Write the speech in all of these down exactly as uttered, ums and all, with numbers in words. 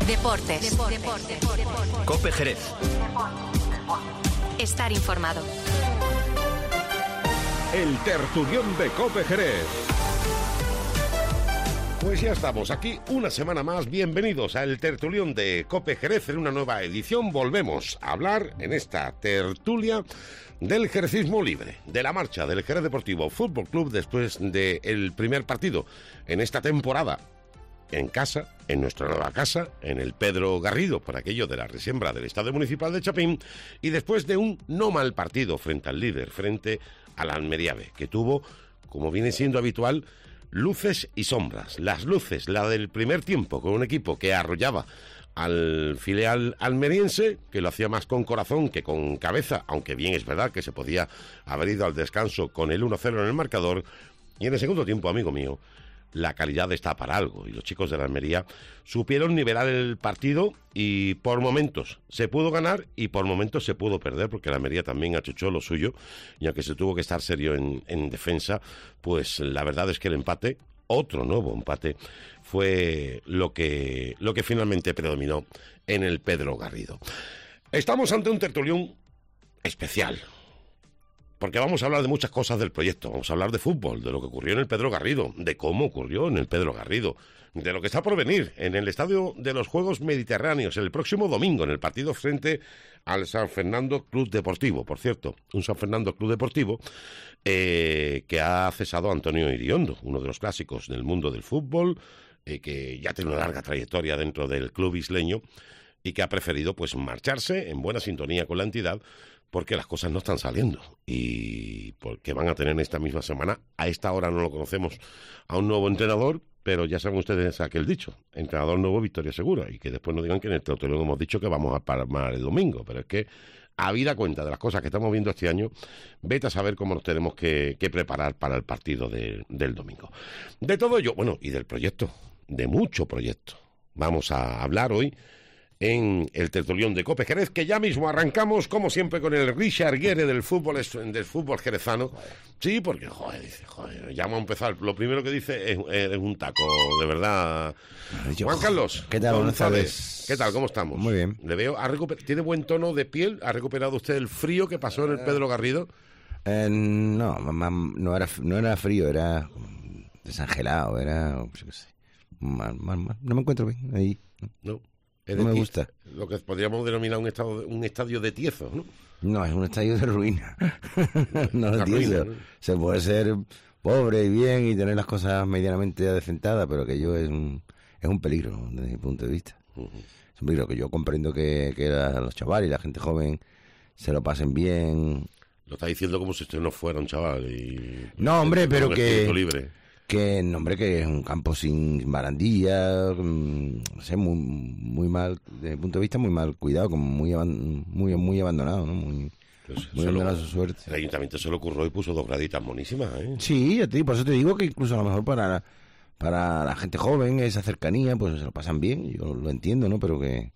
Deportes. Deportes. Deportes. Deportes. COPE Jerez. Estar informado. El tertulión de COPE Jerez. Pues ya estamos aquí una semana más. Bienvenidos a El Tertulión de COPE Jerez en una nueva edición. Volvemos a hablar en esta tertulia del jerecismo libre, de la marcha del Jerez Deportivo Fútbol Club después del primer partido en esta temporada en casa, en nuestra nueva casa, en el Pedro Garrido, por aquello de la resiembra del Estadio Municipal de Chapín, y después de un no mal partido frente al líder, frente al Almería B, que tuvo, como viene siendo habitual, luces y sombras. Las luces, la del primer tiempo, con un equipo que arrollaba al filial almeriense, que lo hacía más con corazón que con cabeza, aunque bien es verdad que se podía haber ido al descanso con el uno cero en el marcador. Y en el segundo tiempo, amigo mío, la calidad está para algo, y los chicos de la Almería supieron nivelar el partido, y por momentos se pudo ganar y por momentos se pudo perder, porque la Almería también achuchó lo suyo, y aunque se tuvo que estar serio en, en defensa, pues la verdad es que el empate, otro nuevo empate, fue lo que, lo que finalmente predominó en el Pedro Garrido. Estamos ante un tertulión especial, porque vamos a hablar de muchas cosas del proyecto. Vamos a hablar de fútbol, de lo que ocurrió en el Pedro Garrido, de cómo ocurrió en el Pedro Garrido, de lo que está por venir en el Estadio de los Juegos Mediterráneos el próximo domingo, en el partido frente al San Fernando Club Deportivo. Por cierto, un San Fernando Club Deportivo eh, que ha cesado a Antonio Iriondo, uno de los clásicos del mundo del fútbol, eh, que ya tiene una larga trayectoria dentro del club isleño, y que ha preferido pues marcharse en buena sintonía con la entidad, porque las cosas no están saliendo, y porque van a tener esta misma semana, a esta hora no lo conocemos, a un nuevo entrenador, pero ya saben ustedes aquel dicho, entrenador nuevo, victoria segura, y que después no digan que en el tertulión hemos dicho que vamos a palmar el domingo, pero es que, habida cuenta de las cosas que estamos viendo este año, vete a saber cómo nos tenemos que, que preparar para el partido de, del domingo. De todo ello, bueno, y del proyecto, de mucho proyecto, vamos a hablar hoy en el tertulión de COPE Jerez, que ya mismo arrancamos, como siempre, con el Richard Guerre del fútbol del fútbol jerezano. Joder. Sí, porque, joder, dice, joder, ya vamos a empezar. Lo primero que dice es, es un taco, de verdad. Yo, Juan Carlos, ¿qué tal? Buenas tardes. ¿Qué tal? ¿Cómo estamos? Muy bien. Le veo, ha recuper- tiene buen tono de piel. ¿Ha recuperado usted el frío que pasó en el Pedro Garrido? Eh, no, no era, no era frío, era desangelado, era, yo qué sé, mal, mal, mal. No me encuentro bien ahí. No. No me gusta. Lo que podríamos denominar un, estado, un estadio de tiezo, ¿no? No, es un estadio de ruina. No de ruina, tiezo. ¿no? Se puede ser pobre y bien y tener las cosas medianamente adecentadas, pero que yo es un, es un peligro desde mi punto de vista. Uh-huh. Es un peligro que yo comprendo que, que la, los chavales y la gente joven se lo pasen bien. Lo está diciendo como si usted no fuera un chaval. Y, no, hombre, pero que... libre. Que, hombre, que es un campo sin barandilla, no sé, muy, muy mal, desde mi punto de vista, muy mal cuidado, como muy muy muy abandonado, ¿no? Muy, pues muy abandonado a su suerte. El ayuntamiento se lo ocurrió y puso dos graditas monísimas, ¿eh? Sí, por eso te digo que incluso a lo mejor para, para la gente joven, esa cercanía, pues se lo pasan bien, yo lo entiendo, ¿no? Pero que...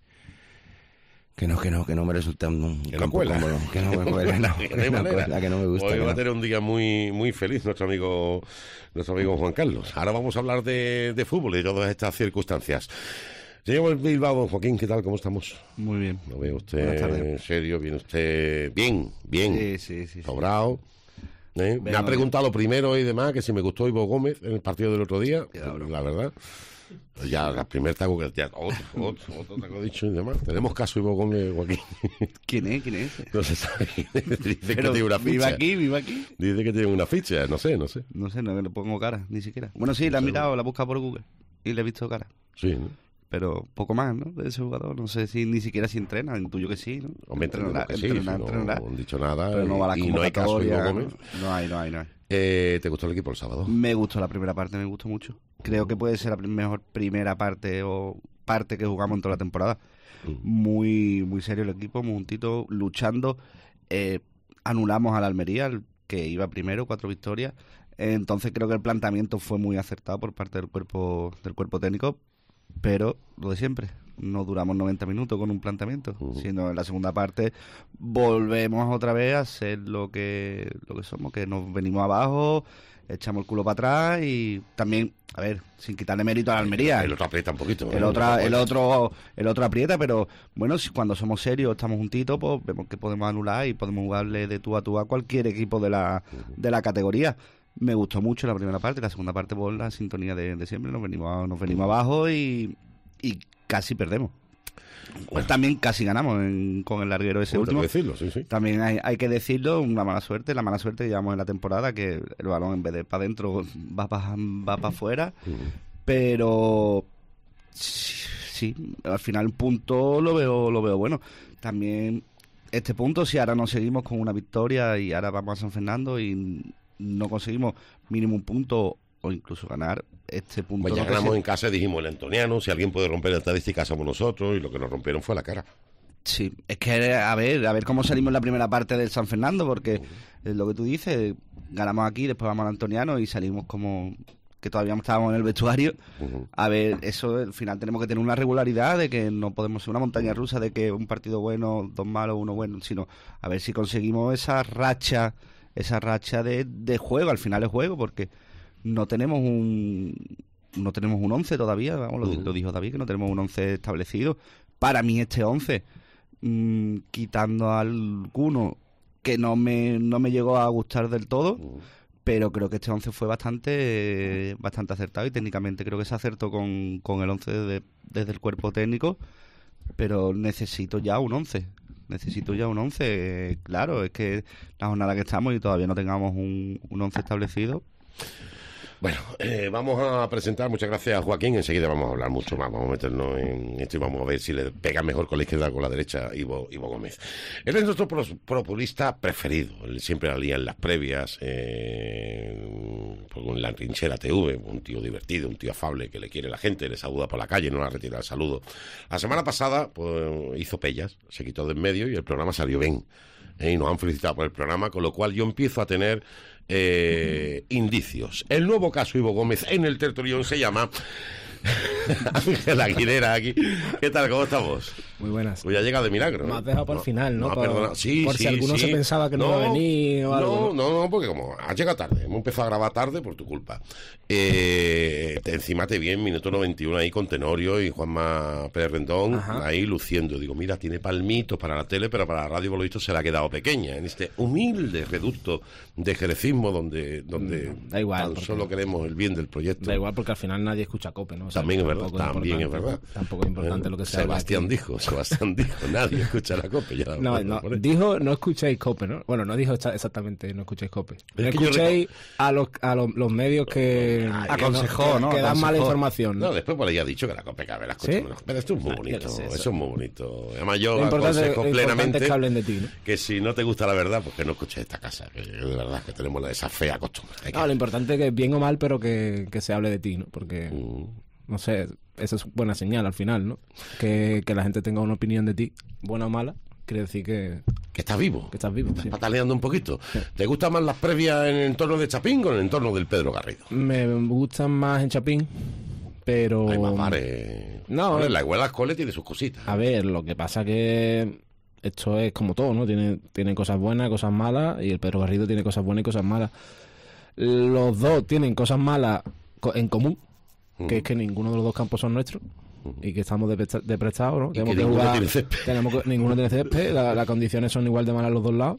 Que no, que no, que no me resulta un que campo no cómodo, que no me cuela, no, que, no cuela, que no me gusta. Hoy va no. a tener un día muy muy feliz nuestro amigo nuestro amigo Juan Carlos. Ahora vamos a hablar de, de fútbol y de todas estas circunstancias. Señor Bilbao, Joaquín, ¿qué tal? ¿Cómo estamos? Muy bien. Lo veo usted en serio, viene usted bien, bien, sí, sí, sí, sobrado. ¿Eh? Me ha preguntado primero y demás que si me gustó Ivo Gómez en el partido del otro día, la verdad. Ya, la primer taco que ya, otro, otro, otro taco dicho y demás. Tenemos caso Ivo Gómez, Joaquín. ¿Quién es? ¿Quién es? No se sabe. Dice Pero que tiene una ficha. Viva aquí, viva aquí. Dice que tiene una ficha, no sé, no sé. No sé, no le pongo cara, ni siquiera. Bueno, sí, la he mirado, la he buscado por Google y le he visto cara. Sí, ¿no? Pero poco más, ¿no? De ese jugador. No sé si ni siquiera si entrena, intuyo que sí, ¿no? Hombre, entrenará, que sí, entrenará, si no, entrenará. no han dicho nada. Pero no va a la y no hay caso Ivo Gómez. No hay, no hay, no hay. Eh, ¿Te gustó el equipo el sábado? Me gustó la primera parte, me gustó mucho. Creo que puede ser la mejor primera parte o parte que jugamos en toda la temporada. Mm. Muy muy serio el equipo, muy juntito, luchando. Eh, anulamos al Almería, el que iba primero, cuatro victorias. Eh, entonces creo que el planteamiento fue muy acertado por parte del cuerpo del cuerpo técnico. Pero lo de siempre, no duramos noventa minutos con un planteamiento, uh-huh. sino en la segunda parte volvemos otra vez a ser lo que lo que somos, que nos venimos abajo echamos el culo para atrás y también, a ver, sin quitarle mérito a la Almería. El otro aprieta un poquito. El, ¿no? otro, el, otro, el otro aprieta, pero bueno, si cuando somos serios, estamos juntitos, pues vemos que podemos anular y podemos jugarle de tú a tú a cualquier equipo de la, de la categoría. Me gustó mucho la primera parte, la segunda parte por la sintonía de, de siempre, nos venimos, nos venimos abajo y, y casi perdemos. Pues también casi ganamos en, con el larguero ese Bueno, último. tengo que decirlo, sí, sí. También hay, hay que decirlo, una mala suerte, la mala suerte que llevamos en la temporada, que el balón en vez de para adentro va para va para afuera, Uh-huh. pero sí, al final un punto lo veo lo veo bueno. También este punto, si ahora no seguimos con una victoria y ahora vamos a San Fernando y no conseguimos mínimo un punto o incluso ganar este punto. Pues ya no ganamos sé. en casa y dijimos el antoniano, si alguien puede romper la estadística somos nosotros, y lo que nos rompieron fue la cara. Sí, es que a ver, a ver cómo salimos en la primera parte del San Fernando, porque es lo que tú dices, ganamos aquí, después vamos al Antoniano y salimos como que todavía estábamos en el vestuario. Uh-huh. A ver, eso al final tenemos que tener una regularidad de que no podemos ser una montaña rusa de que un partido bueno, dos malos, uno bueno, sino a ver si conseguimos esa racha, esa racha de, de juego, al final es juego, porque no tenemos un no tenemos un once todavía, vamos, lo, Uh-huh. lo dijo David, que no tenemos un once establecido. Para mí este once, mmm, quitando a alguno que no me, no me llegó a gustar del todo, Uh-huh. pero creo que este once fue bastante bastante acertado y técnicamente creo que se acertó con, con el once desde, desde el cuerpo técnico, pero necesito ya un once. Necesito ya un once, claro, es que la jornada que estamos y todavía no tengamos un, un once establecido. Bueno, eh, vamos a presentar, muchas gracias Joaquín, enseguida vamos a hablar mucho más, vamos a meternos en esto y vamos a ver si le pega mejor con la izquierda o con la derecha Ivo, Ivo Gómez. Él es nuestro pro, propulista preferido, él siempre la lía en las previas, eh, con la trinchera T V, un tío divertido, un tío afable que le quiere la gente, le saluda por la calle, no la retira el saludo. La semana pasada pues hizo pellas, se quitó de en medio y el programa salió bien. Eh, y nos han felicitado por el programa, con lo cual yo empiezo a tener eh, indicios. El nuevo caso Ivo Gómez en el tertulión se llama Ángel Aguilera aquí. ¿Qué tal? ¿Cómo estamos? Muy buenas. Pues ya llega de milagro. Me ¿no? has dejado para el final, ¿no? No, Por- perdona. Sí, por sí, si alguno sí. se pensaba que no iba a venir o algo, No, no, no, porque como has llegado tarde, hemos empezado a grabar tarde por tu culpa. Eh, te encimate bien, minuto noventa y uno ahí con Tenorio y Juanma Pérez Rendón, Ajá. ahí luciendo. Digo, mira, tiene palmitos para la tele, pero para la radio por lo visto se le ha quedado pequeña, en este humilde reducto de jerecismo donde, donde Da igual, tan porque- solo queremos el bien del proyecto. Da igual porque al final nadie escucha COPE, ¿no? O sea, También es verdad, tampoco también es importante- verdad. Tampoco es importante Eh, lo que se habla Sebastián aquí. dijo, Sebastián dijo, nadie escucha la copa. Ya No, por- no, por eso. dijo no escuchéis COPE, ¿no? Bueno, no dijo exa- exactamente no escuchéis COPE. Pero No es que yo escuchéis a los a los, los medios que Ay, aconsejó, que, ¿no? que dan mala Aconsejó. información, ¿no? No, después por ahí ha dicho que la copa cabe las cosas. ¿Sí? menos. Pero esto es muy Ah, yo bonito, qué sé, eso. eso. es muy bonito. Además yo Lo importante, aconsejo lo importante plenamente es que hablen de ti, ¿no? que si no te gusta la verdad, pues que no escuches esta casa, que de verdad que tenemos la- esa fea costumbre. Hay que- No, lo importante es que bien o mal, pero que, que se hable de ti, ¿no? Porque, Mm. no sé, eso es buena señal al final, ¿no? Que, que la gente tenga una opinión de ti, buena o mala, quiere decir que, Que estás vivo. que estás vivo. Estás sí. pataleando un poquito. ¿Te gustan más las previas en el entorno de Chapín o en el entorno del Pedro Garrido? Me gustan más en Chapín, pero... Hay más bares. No, Bueno, eh. la Iguala Escole tiene sus cositas. A ver, lo que pasa que esto es como todo, ¿no? Tiene, tiene cosas buenas, cosas malas, y el Pedro Garrido tiene cosas buenas y cosas malas. Los dos tienen cosas malas co- en común, que es que ninguno de los dos campos son nuestros y que estamos de, presta- de prestados, ¿no? Y que ninguno tiene césped. tenemos que- ninguno tiene césped, la- las condiciones son igual de malas los dos lados.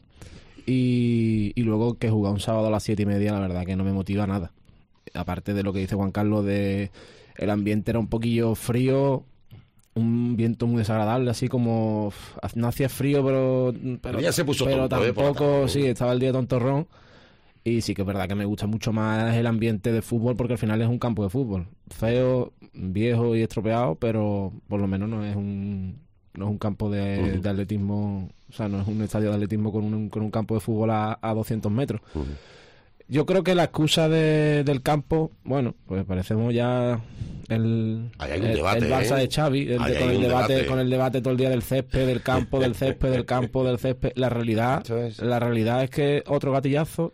Y, y luego que jugar un sábado a las siete y media, la verdad que no me motiva nada. Aparte de lo que dice Juan Carlos, de el ambiente era un poquillo frío, un viento muy desagradable, así como uf, no hacía frío, pero pero, ya se puso pero tonto, ¿eh? Por la tampoco, tarde. sí, estaba el día tontorrón. Y sí que es verdad que me gusta mucho más el ambiente de fútbol, porque al final es un campo de fútbol. Feo, viejo y estropeado, pero por lo menos no es un no es un campo de, Ujú. de atletismo, o sea, no es un estadio de atletismo con un, con un campo de fútbol a, a doscientos metros. Ujú. Yo creo que la excusa de, del campo, bueno, pues parecemos ya el, Ahí hay un el, debate, el Barça ¿eh? de Xavi, el de- Ahí hay con, el un debate, debate. con el debate todo el día del césped, del campo, del césped, del campo, del césped. La realidad, Esto es- la realidad es que otro gatillazo,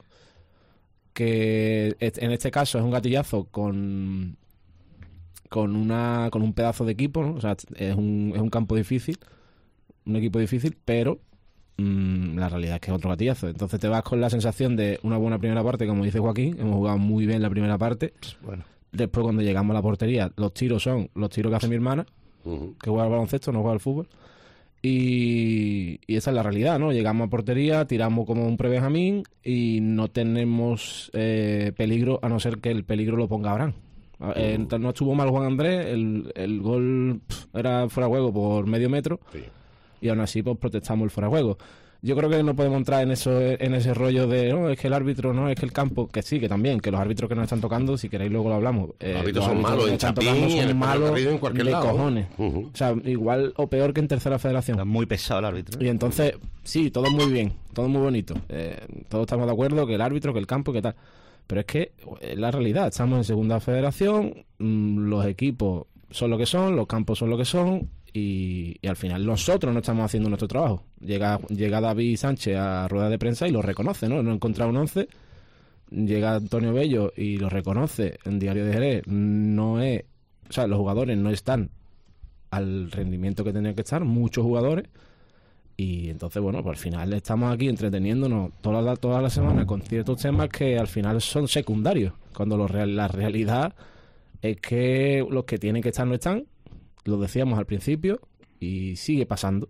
que es- en este caso es un gatillazo con con una con un pedazo de equipo, ¿no? O sea, es un, es un campo difícil, un equipo difícil, pero mmm, la realidad es que es otro gatillazo. Entonces te vas con la sensación de una buena primera parte, como dice Joaquín, hemos jugado muy bien la primera parte. Bueno. Después, cuando llegamos a la portería, los tiros son los tiros que hace mi hermana, Uh-huh. que juega al baloncesto, no juega al fútbol. Y, y esa es la realidad, ¿no? Llegamos a portería, tiramos como un pre-Benjamín y no tenemos eh, peligro, a no ser que el peligro lo ponga Abraham. Eh, entonces no estuvo mal Juan Andrés, el, el gol pff, era fuera de juego por medio metro, Sí. y aún así pues protestamos el fuera de juego. Yo creo que no podemos entrar en eso, en ese rollo de no, es que el árbitro, no, es que el campo, que sí, que también, que los árbitros que nos están tocando, si queréis luego lo hablamos. Los árbitros son que malos nos en están Chapín, tocando en son el malos Carril, en cualquier de lado. cojones. Uh-huh. O sea, igual o peor que en tercera federación. Está muy pesado el árbitro. Y entonces, sí, todo muy bien, todo muy bonito. Eh, todos estamos de acuerdo que el árbitro, que el campo, que tal. Pero es que es la realidad. Estamos en segunda federación, mmm, los equipos son lo que son, los campos son lo que son, y, y al final nosotros no estamos haciendo nuestro trabajo. Llega, llega David Sánchez a rueda de prensa y lo reconoce, ¿no? No ha encontrado un once. Llega Antonio Bello y lo reconoce en Diario de Jerez. No es, o sea, los jugadores no están al rendimiento que tenían que estar, muchos jugadores. Y entonces, bueno, pues al final estamos aquí entreteniéndonos toda la, toda la semana con ciertos temas que al final son secundarios, cuando lo real, la realidad es que los que tienen que estar no están, lo decíamos al principio, y sigue pasando.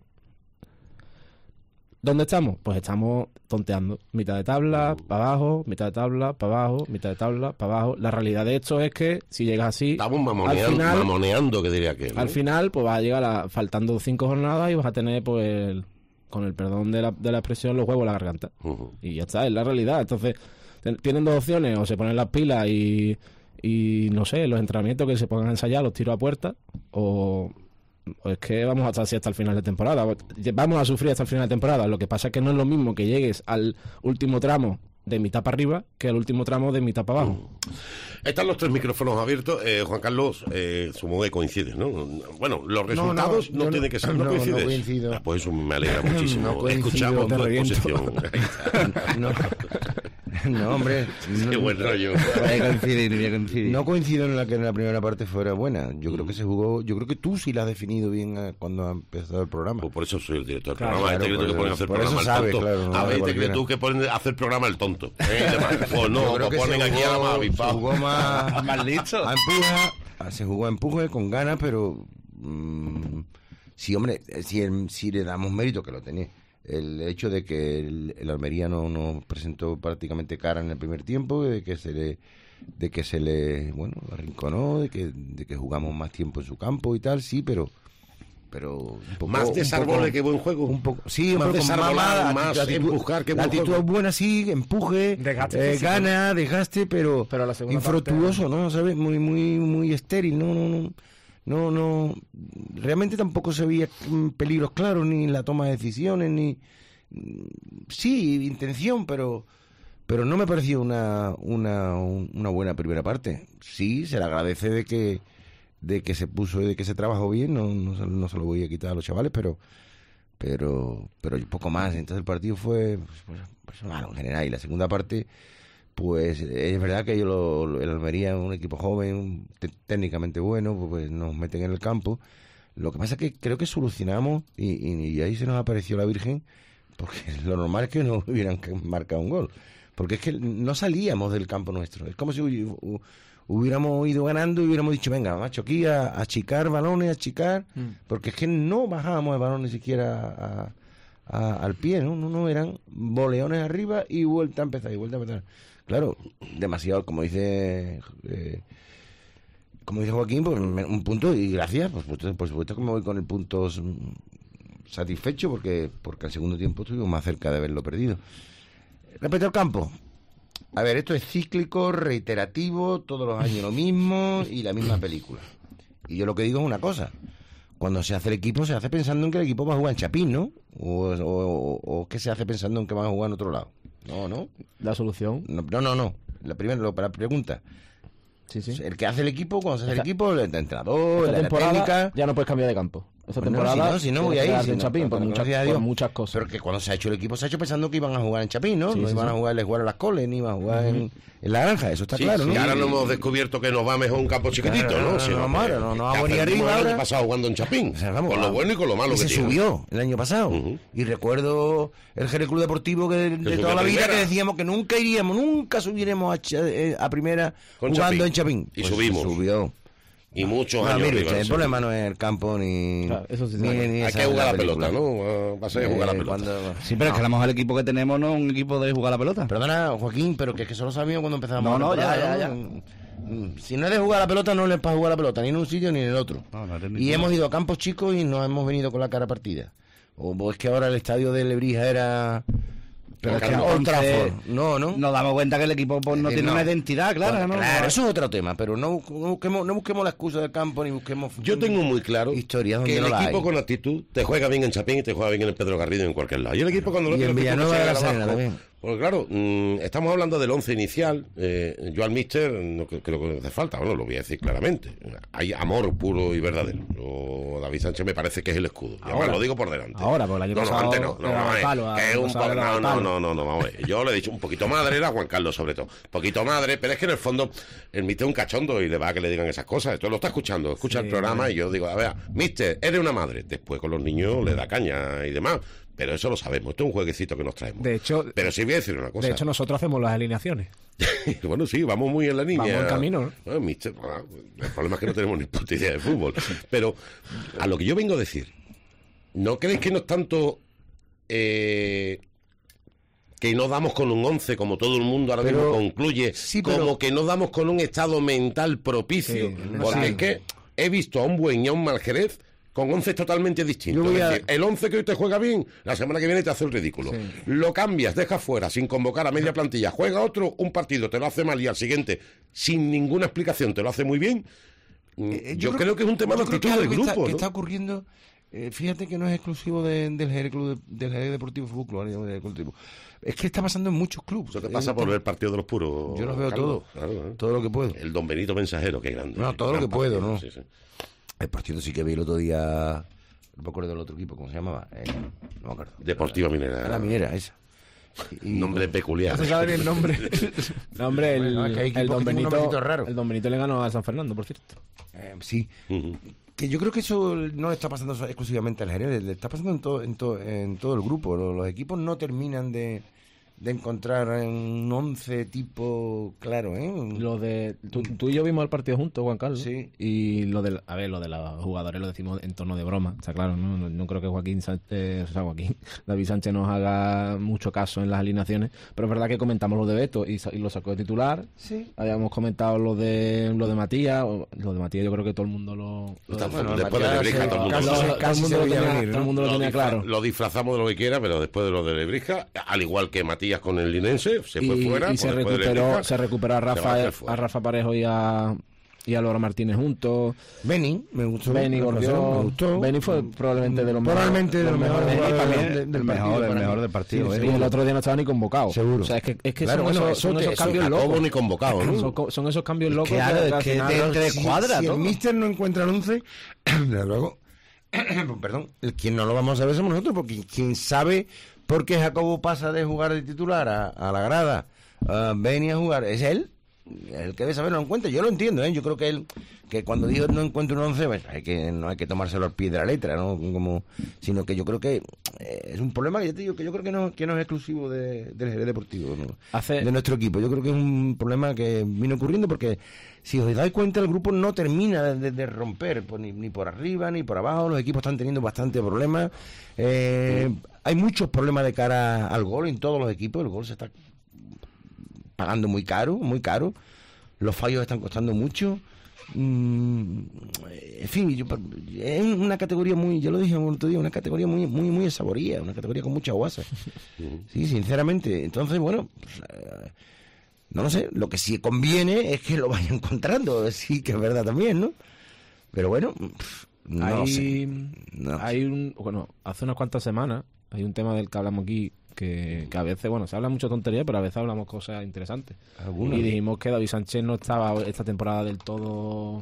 ¿Dónde estamos? Pues estamos tonteando. Mitad de tabla, para abajo, mitad de tabla, para abajo, mitad de tabla, para abajo. La realidad de esto es que si llegas así, Estamos al mamoneando, final, mamoneando, que diría que. ¿no? al final pues vas a llegar a, faltando cinco jornadas y vas a tener, pues, el, con el perdón de la, de la expresión, los huevos en la garganta. Uh-huh. Y ya está, es la realidad. Entonces, ten- tienen dos opciones: o se ponen las pilas y, y no sé, los entrenamientos que se pongan a ensayar, los tiros a puerta, o, o es que vamos a estar así hasta el final de temporada. Vamos a sufrir hasta el final de temporada. Lo que pasa es que no es lo mismo que llegues al último tramo de mitad para arriba que al último tramo de mitad para abajo. Están los tres micrófonos abiertos. Eh, Juan Carlos, eh, supongo que coincide, ¿no? Bueno, los resultados no, yo tienen que ser. ¿No, no, coincides? no coincido. Ah, pues eso me alegra muchísimo. No coincido, Escuchamos te tu reviento. exposición. Ahí está. No, no, hombre. No, Qué buen rollo. Voy a coincidir, voy a coincidir. no coincido en la que en la primera parte fuera buena. Yo creo que se jugó. Yo creo que tú sí la has definido bien eh, cuando ha empezado el programa. Pues por eso soy el director del Claro, programa. claro, Este que tú por- que pones a hacer por programa eso el sabe, tonto. claro, no a vale ver, te cualquiera. crees tú que ponen a hacer programa el tonto. ¿eh? Demás. Pues no, Yo creo pues que ponen se aquí a la más jugó, se avispado. jugó más, Más listo. a empuja, se jugó a empuje con ganas, pero mm, sí, hombre, si, el- si le damos mérito, que lo tenía, el hecho de que el, el Almería no nos presentó prácticamente cara en el primer tiempo, de que se le de que se le, bueno, arrinconó, de que, de que jugamos más tiempo en su campo y tal, sí, pero pero un poco, Más un desarbole poco- que buen juego. un poco, sí, un Más poco desarbolado, mamada, más la actitud- empujar que la buen actitud juego. buena, sí, empuje, Desgaste eh, físico. gana, desgaste, pero, Pero la segunda infructuoso, ¿no? ¿Sabes? Muy, muy, muy estéril, no, no, no, no, no, realmente tampoco se veía mm, peligros claros, ni en la toma de decisiones, ni, mm, sí, intención, pero, pero no me pareció una, una, un- una buena primera parte. Sí, se le agradece de que, de que se puso y de que se trabajó bien, no, no, se, no se lo voy a quitar a los chavales, pero, pero, pero poco más. Entonces el partido fue, pues, pues, malo en general, y la segunda parte, pues es verdad que yo lo, lo- el Almería es un equipo joven, te- técnicamente bueno, pues nos meten en el campo. Lo que pasa es que creo que solucionamos y, y- y ahí se nos apareció la Virgen, porque lo normal es que no hubieran marcado un gol, porque es que no salíamos del campo nuestro. Es como si hu- hu- hubiéramos ido ganando y hubiéramos dicho, venga, macho, aquí a, a achicar balones, a achicar, porque es que no bajábamos el balón ni siquiera a, a- al pie, ¿no? No, no, eran boleones arriba y vuelta a empezar, y vuelta a empezar. Claro, demasiado, como dice eh, como dice Joaquín, pues me- un punto, y gracias, pues, pues, por supuesto que me voy con el punto mm, satisfecho, porque porque al segundo tiempo estuvimos más cerca de haberlo perdido. Respecto al campo, a ver, esto es cíclico, reiterativo, todos los años lo mismo y la misma película. Y yo lo que digo es una cosa: cuando se hace el equipo, se hace pensando en que el equipo va a jugar en Chapín, ¿no? O, o, o, o que se hace pensando en que van a jugar en otro lado. No, no, La solución, no, no, no. no. La primera, lo- para la pregunta, sí, sí. el que hace el equipo, cuando se hace el Esta- equipo, el entrenador, Esta la, la temporada técnica. ya no puedes cambiar de campo. esta Pues no, temporada. si no, si no voy a ir, quedarte si en no, Chapín, por, pero muchas, gracias a por Dios. muchas cosas. Pero que cuando se ha hecho el equipo, se ha hecho pensando que iban a jugar en Chapín, ¿no? Sí, no sí, iban sí. a jugar, les jugar a las coles, ni iban a jugar en, en la granja, eso está Sí, claro, sí, ¿no? ahora no hemos descubierto que nos va mejor un campo chiquitito, Claro, ¿no? no, no, Sino no, vamos que- ahora, no, no que vamos a venir aprendimos arriba el año ahora. pasado jugando en Chapín, O sea, vamos, con lo vamos. bueno y con lo malo y que se tiene. subió el año pasado. Ujú. Y recuerdo el Jerez Club Deportivo que de, de subió toda a la vida primera. que decíamos que nunca iríamos, nunca subiremos a, Cha- eh, a primera Con jugando Chapín. en Chapín. Y Pues subimos. Subió. Y muchos No, años mire arriba, usted, el sí. problema no es el campo ni, Claro, eso sí ni, sabe. ni Hay esa que es jugar la película. pelota, ¿no? Va a ser jugar la Eh, pelota. cuando- Sí, pero es que a lo mejor el equipo que tenemos no es un equipo de jugar a la pelota. Perdona, Joaquín, pero que es que solo sabíamos cuando empezamos. No, la no, temporada, ya, ya, Mm, Si no es de jugar a la pelota, no es para jugar a la pelota, ni en un sitio ni en el otro. No, no eres y ninguno. hemos ido a campos chicos y nos hemos venido con la cara partida. O o es que ahora el estadio de Lebrija era... Pero es Old que Trafford. entonces No, no. Nos damos cuenta que el equipo pues, no Eh, tiene no. una identidad clara, ¿no? Claro, eso es otro tema, pero no, no, busquemos, no busquemos la excusa del campo ni busquemos... Yo tengo muy claro Historias donde que el no la equipo hay. con actitud te juega bien en Chapín y te juega bien en el Pedro Garrido y en cualquier lado. Y el equipo cuando no Y tiene en el equipo que Villanueva se de la haga Serena abajo, también. Pues claro, mmm, estamos hablando del once inicial. Eh, yo al míster no cre- creo que no hace falta, bueno, lo voy a decir claramente. Hay amor puro y verdadero. Yo, David Sánchez me parece que es el escudo. Y además Ahora. lo digo por delante. Ahora, porque el año no, no, pasado antes no. No, le daba no, el eh, palo, que el es año un pasado po- le daba no, el no, palo. no, no, no, vamos a ver. Yo le he dicho un poquito madre, era Juan Carlos sobre todo. Poquito madre, pero es que en el fondo el míster es un cachondo y le va a que le digan esas cosas. Entonces lo está escuchando, escucha Sí, el programa vale. y yo digo, a ver, míster, eres una madre. Después con los niños le da caña y demás. Pero eso lo sabemos, esto es un jueguecito que nos traemos. De hecho, Pero sí voy a decir una cosa. de hecho, nosotros hacemos las alineaciones. Bueno, sí, vamos muy en la línea. Vamos en camino, ¿no? Bueno, mister, bueno, el problema es que no tenemos ni puta idea de fútbol. Pero a lo que yo vengo a decir, ¿no creéis que no es tanto eh, que no damos con un once como todo el mundo ahora Pero- mismo concluye, sí, pero- como que no damos con un estado mental propicio? Sí, porque sí. es que he visto a un buen y a un mal Jerez con once totalmente distintos. Yo voy Es a- decir, el once que hoy te juega bien, la semana que viene te hace el ridículo. Sí. Lo cambias, dejas fuera, sin convocar a media plantilla, juega otro, un partido te lo hace mal y al siguiente, sin ninguna explicación, te lo hace muy bien. Mm, Eh, yo, creo, que es un tema de yo creo que actitud es del algo que grupo, está, que ¿no? está ocurriendo. Eh, fíjate que no es exclusivo de- del Jerez Club de- del Jerez Deportivo Fútbol Club, ahora del Deportivo. Es que está pasando en muchos clubes. Eso te Eh, pasa por está- ver el partido de los puros. Yo los veo Carlos. todo, Claro, ¿eh? todo lo que puedo. El Don Benito Mensajero, qué grande. No, todo lo Gran que puedo, partido, ¿no? sí, sí. El partido sí que vi el otro día. No me acuerdo del otro equipo, ¿cómo se llamaba? Eh, no me acuerdo. Deportiva Minera. Era la minera, esa. Y- y- Nombre peculiar. No se sabe ni el nombre. No, hombre, el, Bueno, es que hay el equipos Don que tienen un Benito, nombrecito raro. el Don Benito le ganó a San Fernando, por cierto. eh, sí. Ujú. Que yo creo que eso no le está pasando so- exclusivamente al Jerez, le está pasando en todo, en todo, en todo el grupo. Los, los equipos no terminan de, de encontrar un once tipo claro, ¿eh? Lo de tú, tú y yo vimos el partido juntos, Juan Carlos. Sí. Y lo del, a ver, lo de los jugadores lo decimos en tono de broma, está claro, ¿no? No, no creo que Joaquín Sánchez, o sea, Joaquín, David Sánchez nos haga mucho caso en las alineaciones, pero es verdad que comentamos lo de Beto y, sa- y lo sacó de titular. Sí. Habíamos comentado lo de lo de Matías, o- lo de Matías yo creo que todo el mundo lo lo, Está- Bueno, después de Matías, Lebrija, eh, todo el mundo casi lo lo- se- sabe. todo el casi mundo se lo veía tenía, venir, todo el ¿no? mundo lo tenía disfra- claro. lo disfrazamos de lo que quiera, pero después de lo de Lebrija, al igual que Matías con el Linense, se fue y, fuera. y pues se después de recuperó Lebrija, se recuperó a se va a Rafa hacer fuera. a Rafa Parejo y a y a Álvaro Martínez juntos. Benny, me gustó. Benny me volvió. gustó. Benny fue probablemente de los Probablemente de los mejores Benny jugadores para mí del- el del mejor, partido el para mejor mí. del partido, Sí, ¿eh? Y seguro. el otro día no estaba ni convocado. Seguro. O sea, es que, es que Claro, son, bueno, esos, eso son te- esos eso cambios Jacobo locos. ni convocado, ¿no? Son, co- son esos cambios locos. claro, que es al que final- de- de- si, cuadra si todo. el míster no encuentra el once, desde luego, perdón, el quien no lo vamos a saber somos nosotros, porque quien sabe por qué Jacobo pasa de jugar de titular a, a la grada, a Benny a jugar, es él. El que debe saber no lo encuentra. Yo lo entiendo, ¿eh? Yo creo que él, que cuando dijo no encuentro un once, pues, hay que, no hay que tomárselo al pie de la letra, ¿no? Como, sino que yo creo que eh, es un problema que ya te digo, que yo creo que no, que no es exclusivo de, del Jerez Deportivo, ¿no? Hace- De nuestro equipo. Yo creo que es un problema que vino ocurriendo porque si os dais cuenta el grupo no termina de, de romper, pues, ni, ni por arriba ni por abajo. Los equipos están teniendo bastante problemas. Eh, hay muchos problemas de cara al gol en todos los equipos. El gol se está pagando muy caro, muy caro. Los fallos están costando mucho. Mm, en fin, yo- es una categoría muy, yo lo dije el otro día, una categoría muy, muy, muy saboría, una categoría con mucha guasa. Sí, sinceramente. Entonces, bueno, pues, eh, no lo sé. Lo que sí conviene es que lo vaya encontrando. Sí, que es verdad también, ¿no? Pero bueno, pff, no hay, lo sé. No sé. hay un, bueno, hace unas cuantas semanas hay un tema del que hablamos aquí que, que a veces, bueno, se habla mucha tontería, pero a veces hablamos cosas interesantes. Algunas. Y dijimos que David Sánchez no estaba esta temporada del todo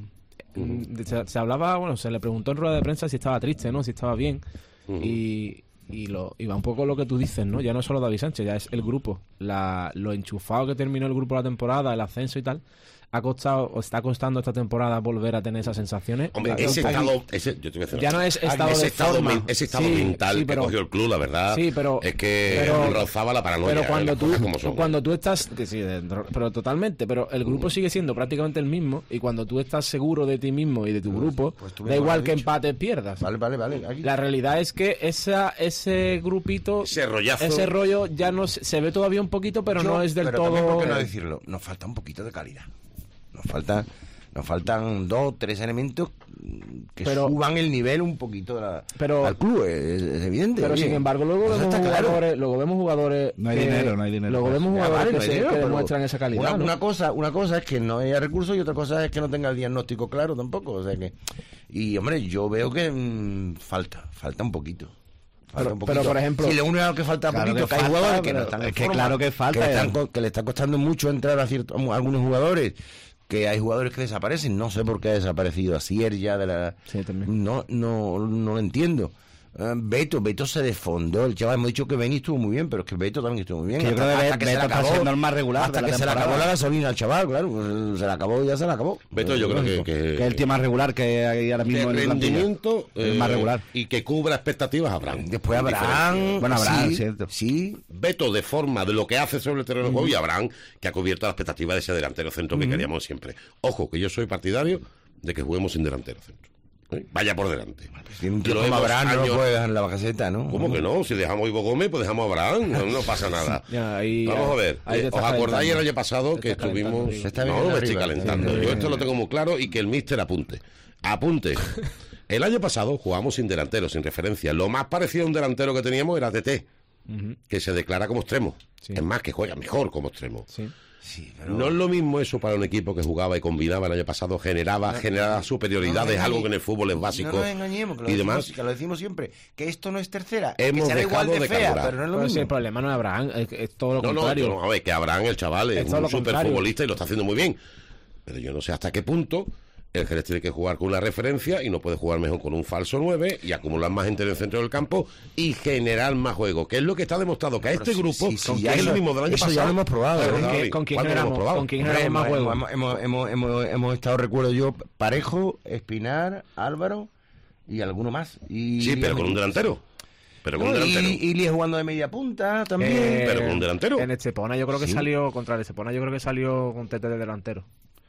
Uh-huh. Se, se hablaba, bueno, se le preguntó en rueda de prensa si estaba triste, ¿no? Si estaba bien. Uh-huh. Y, y, lo, y va un poco lo que tú dices, ¿no? Ya no es solo David Sánchez, ya es el grupo. La, lo enchufado que terminó el grupo la temporada, el ascenso y tal. Ha costado, o está costando esta temporada volver a tener esas sensaciones. Hombre, La, ese aquí, estado, ese, yo te voy a decir ya no es estado ese de estado, forma. men, ese estado Sí, mental sí, pero, que cogió el club, la verdad, sí, pero, es que pero, rozaba la paranoia. Pero cuando eh, tú, como son. cuando tú estás, que sí, pero totalmente, pero el grupo sigue siendo prácticamente el mismo y cuando tú estás seguro de ti mismo y de tu grupo, pues da igual que empates pierdas. Vale, vale, vale. Aquí. La realidad es que esa, ese grupito, ese rollazo, ese rollo ya no se, se ve todavía un poquito, pero Yo, no es del pero todo. También, ¿por qué no decirlo? Nos falta un poquito de calidad. Nos falta Nos faltan dos, tres elementos que pero, suban el nivel un poquito de la, pero, al club, es, es evidente. Pero oye, sin embargo, luego vemos jugadores, claro. luego vemos jugadores. No hay que, dinero, no hay dinero. Luego vemos jugadores vale, que, no se, dinero, que demuestran esa calidad. Una, ¿no? una cosa, una cosa es que no haya recursos y otra cosa es que no tenga el diagnóstico claro tampoco. O sea que, y hombre, yo veo que mmm, falta, falta un poquito. Pero, pero por ejemplo, si le une a lo que falta claro poquito, que, que hay falta, jugadores que no están es en que forma, claro que falta, que le, están, que le está costando mucho entrar a ciertos a algunos jugadores. Que hay jugadores que desaparecen, no sé por qué ha desaparecido Asier ya de la... Sí, no, no, no lo entiendo. Uh, Beto, Beto se desfondó, el chaval, hemos dicho que Beni estuvo muy bien, pero es que Beto también estuvo muy bien. Que hasta, yo creo que hasta que Beto se le acabó, está siendo el más regular hasta de la que temporada. se le acabó la gasolina al chaval, claro, pues se le acabó, ya se le acabó. Beto, yo creo que, que, que es el tío más regular que hay ahora mismo de en el rendimiento, eh, el más regular. Y que cubra expectativas Abraham. Después Abraham, bueno, Abraham, sí, cierto. Sí. Beto de forma de lo que hace sobre el terreno de juego y Abraham que ha cubierto las expectativas de ese delantero centro que queríamos siempre. Ojo, que yo soy partidario de que juguemos sin delantero centro. ¿Eh? Vaya por delante. Tiene un tío como Abraham, no lo puede dejar en la bacaseta, ¿no? ¿Cómo que no? Si dejamos a Ivo Gómez, pues dejamos a Abraham, no, no pasa nada. Ya, ahí, Vamos a ver, ahí eh, ¿os acordáis el año pasado que estuvimos... No, me estoy calentando. Yo esto lo tengo muy claro y que el míster apunte. Apunte. El año pasado jugamos sin delantero, sin referencia. Lo más parecido a un delantero que teníamos era T T, uh-huh. que se declara como extremo. Sí. Es más, que juega mejor como extremo. Sí. Sí, pero... No es lo mismo eso para un equipo que jugaba y combinaba el año pasado, generaba, no, generaba superioridades, no, no, algo que en el fútbol es básico. No nos engañemos, que lo, y decimos, demás. que lo decimos siempre, que esto no es tercera, hemos que será igual de, de fea, carburar. pero no es lo pero mismo. Si el problema no es Abraham, es, es todo lo no, contrario. No, no, a ver, que Abraham, el chaval, es, es un superfutbolista y lo está haciendo muy bien. Pero yo no sé hasta qué punto el Jerez tiene que jugar con una referencia y no puede jugar mejor con un falso nueve y acumular más gente en el centro del campo y generar más juego, que es lo que está demostrado, que a este sí, grupo, sí, sí, con ya es eso, lo mismo del año eso pasado. Ya lo hemos probado. ¿Con, ¿Con, ¿Con quién generamos, ¿con quién generamos más juego? Hemos, hemos, hemos, hemos, hemos estado, recuerdo yo, Parejo, Espinar, Álvaro y alguno más. Y sí, pero con un delantero. Pero con no, un delantero. Y, y Lies jugando de media punta también. Eh, pero con un delantero. En Estepona yo creo que sí. salió, contra el Estepona yo creo que salió con Tete de delantero.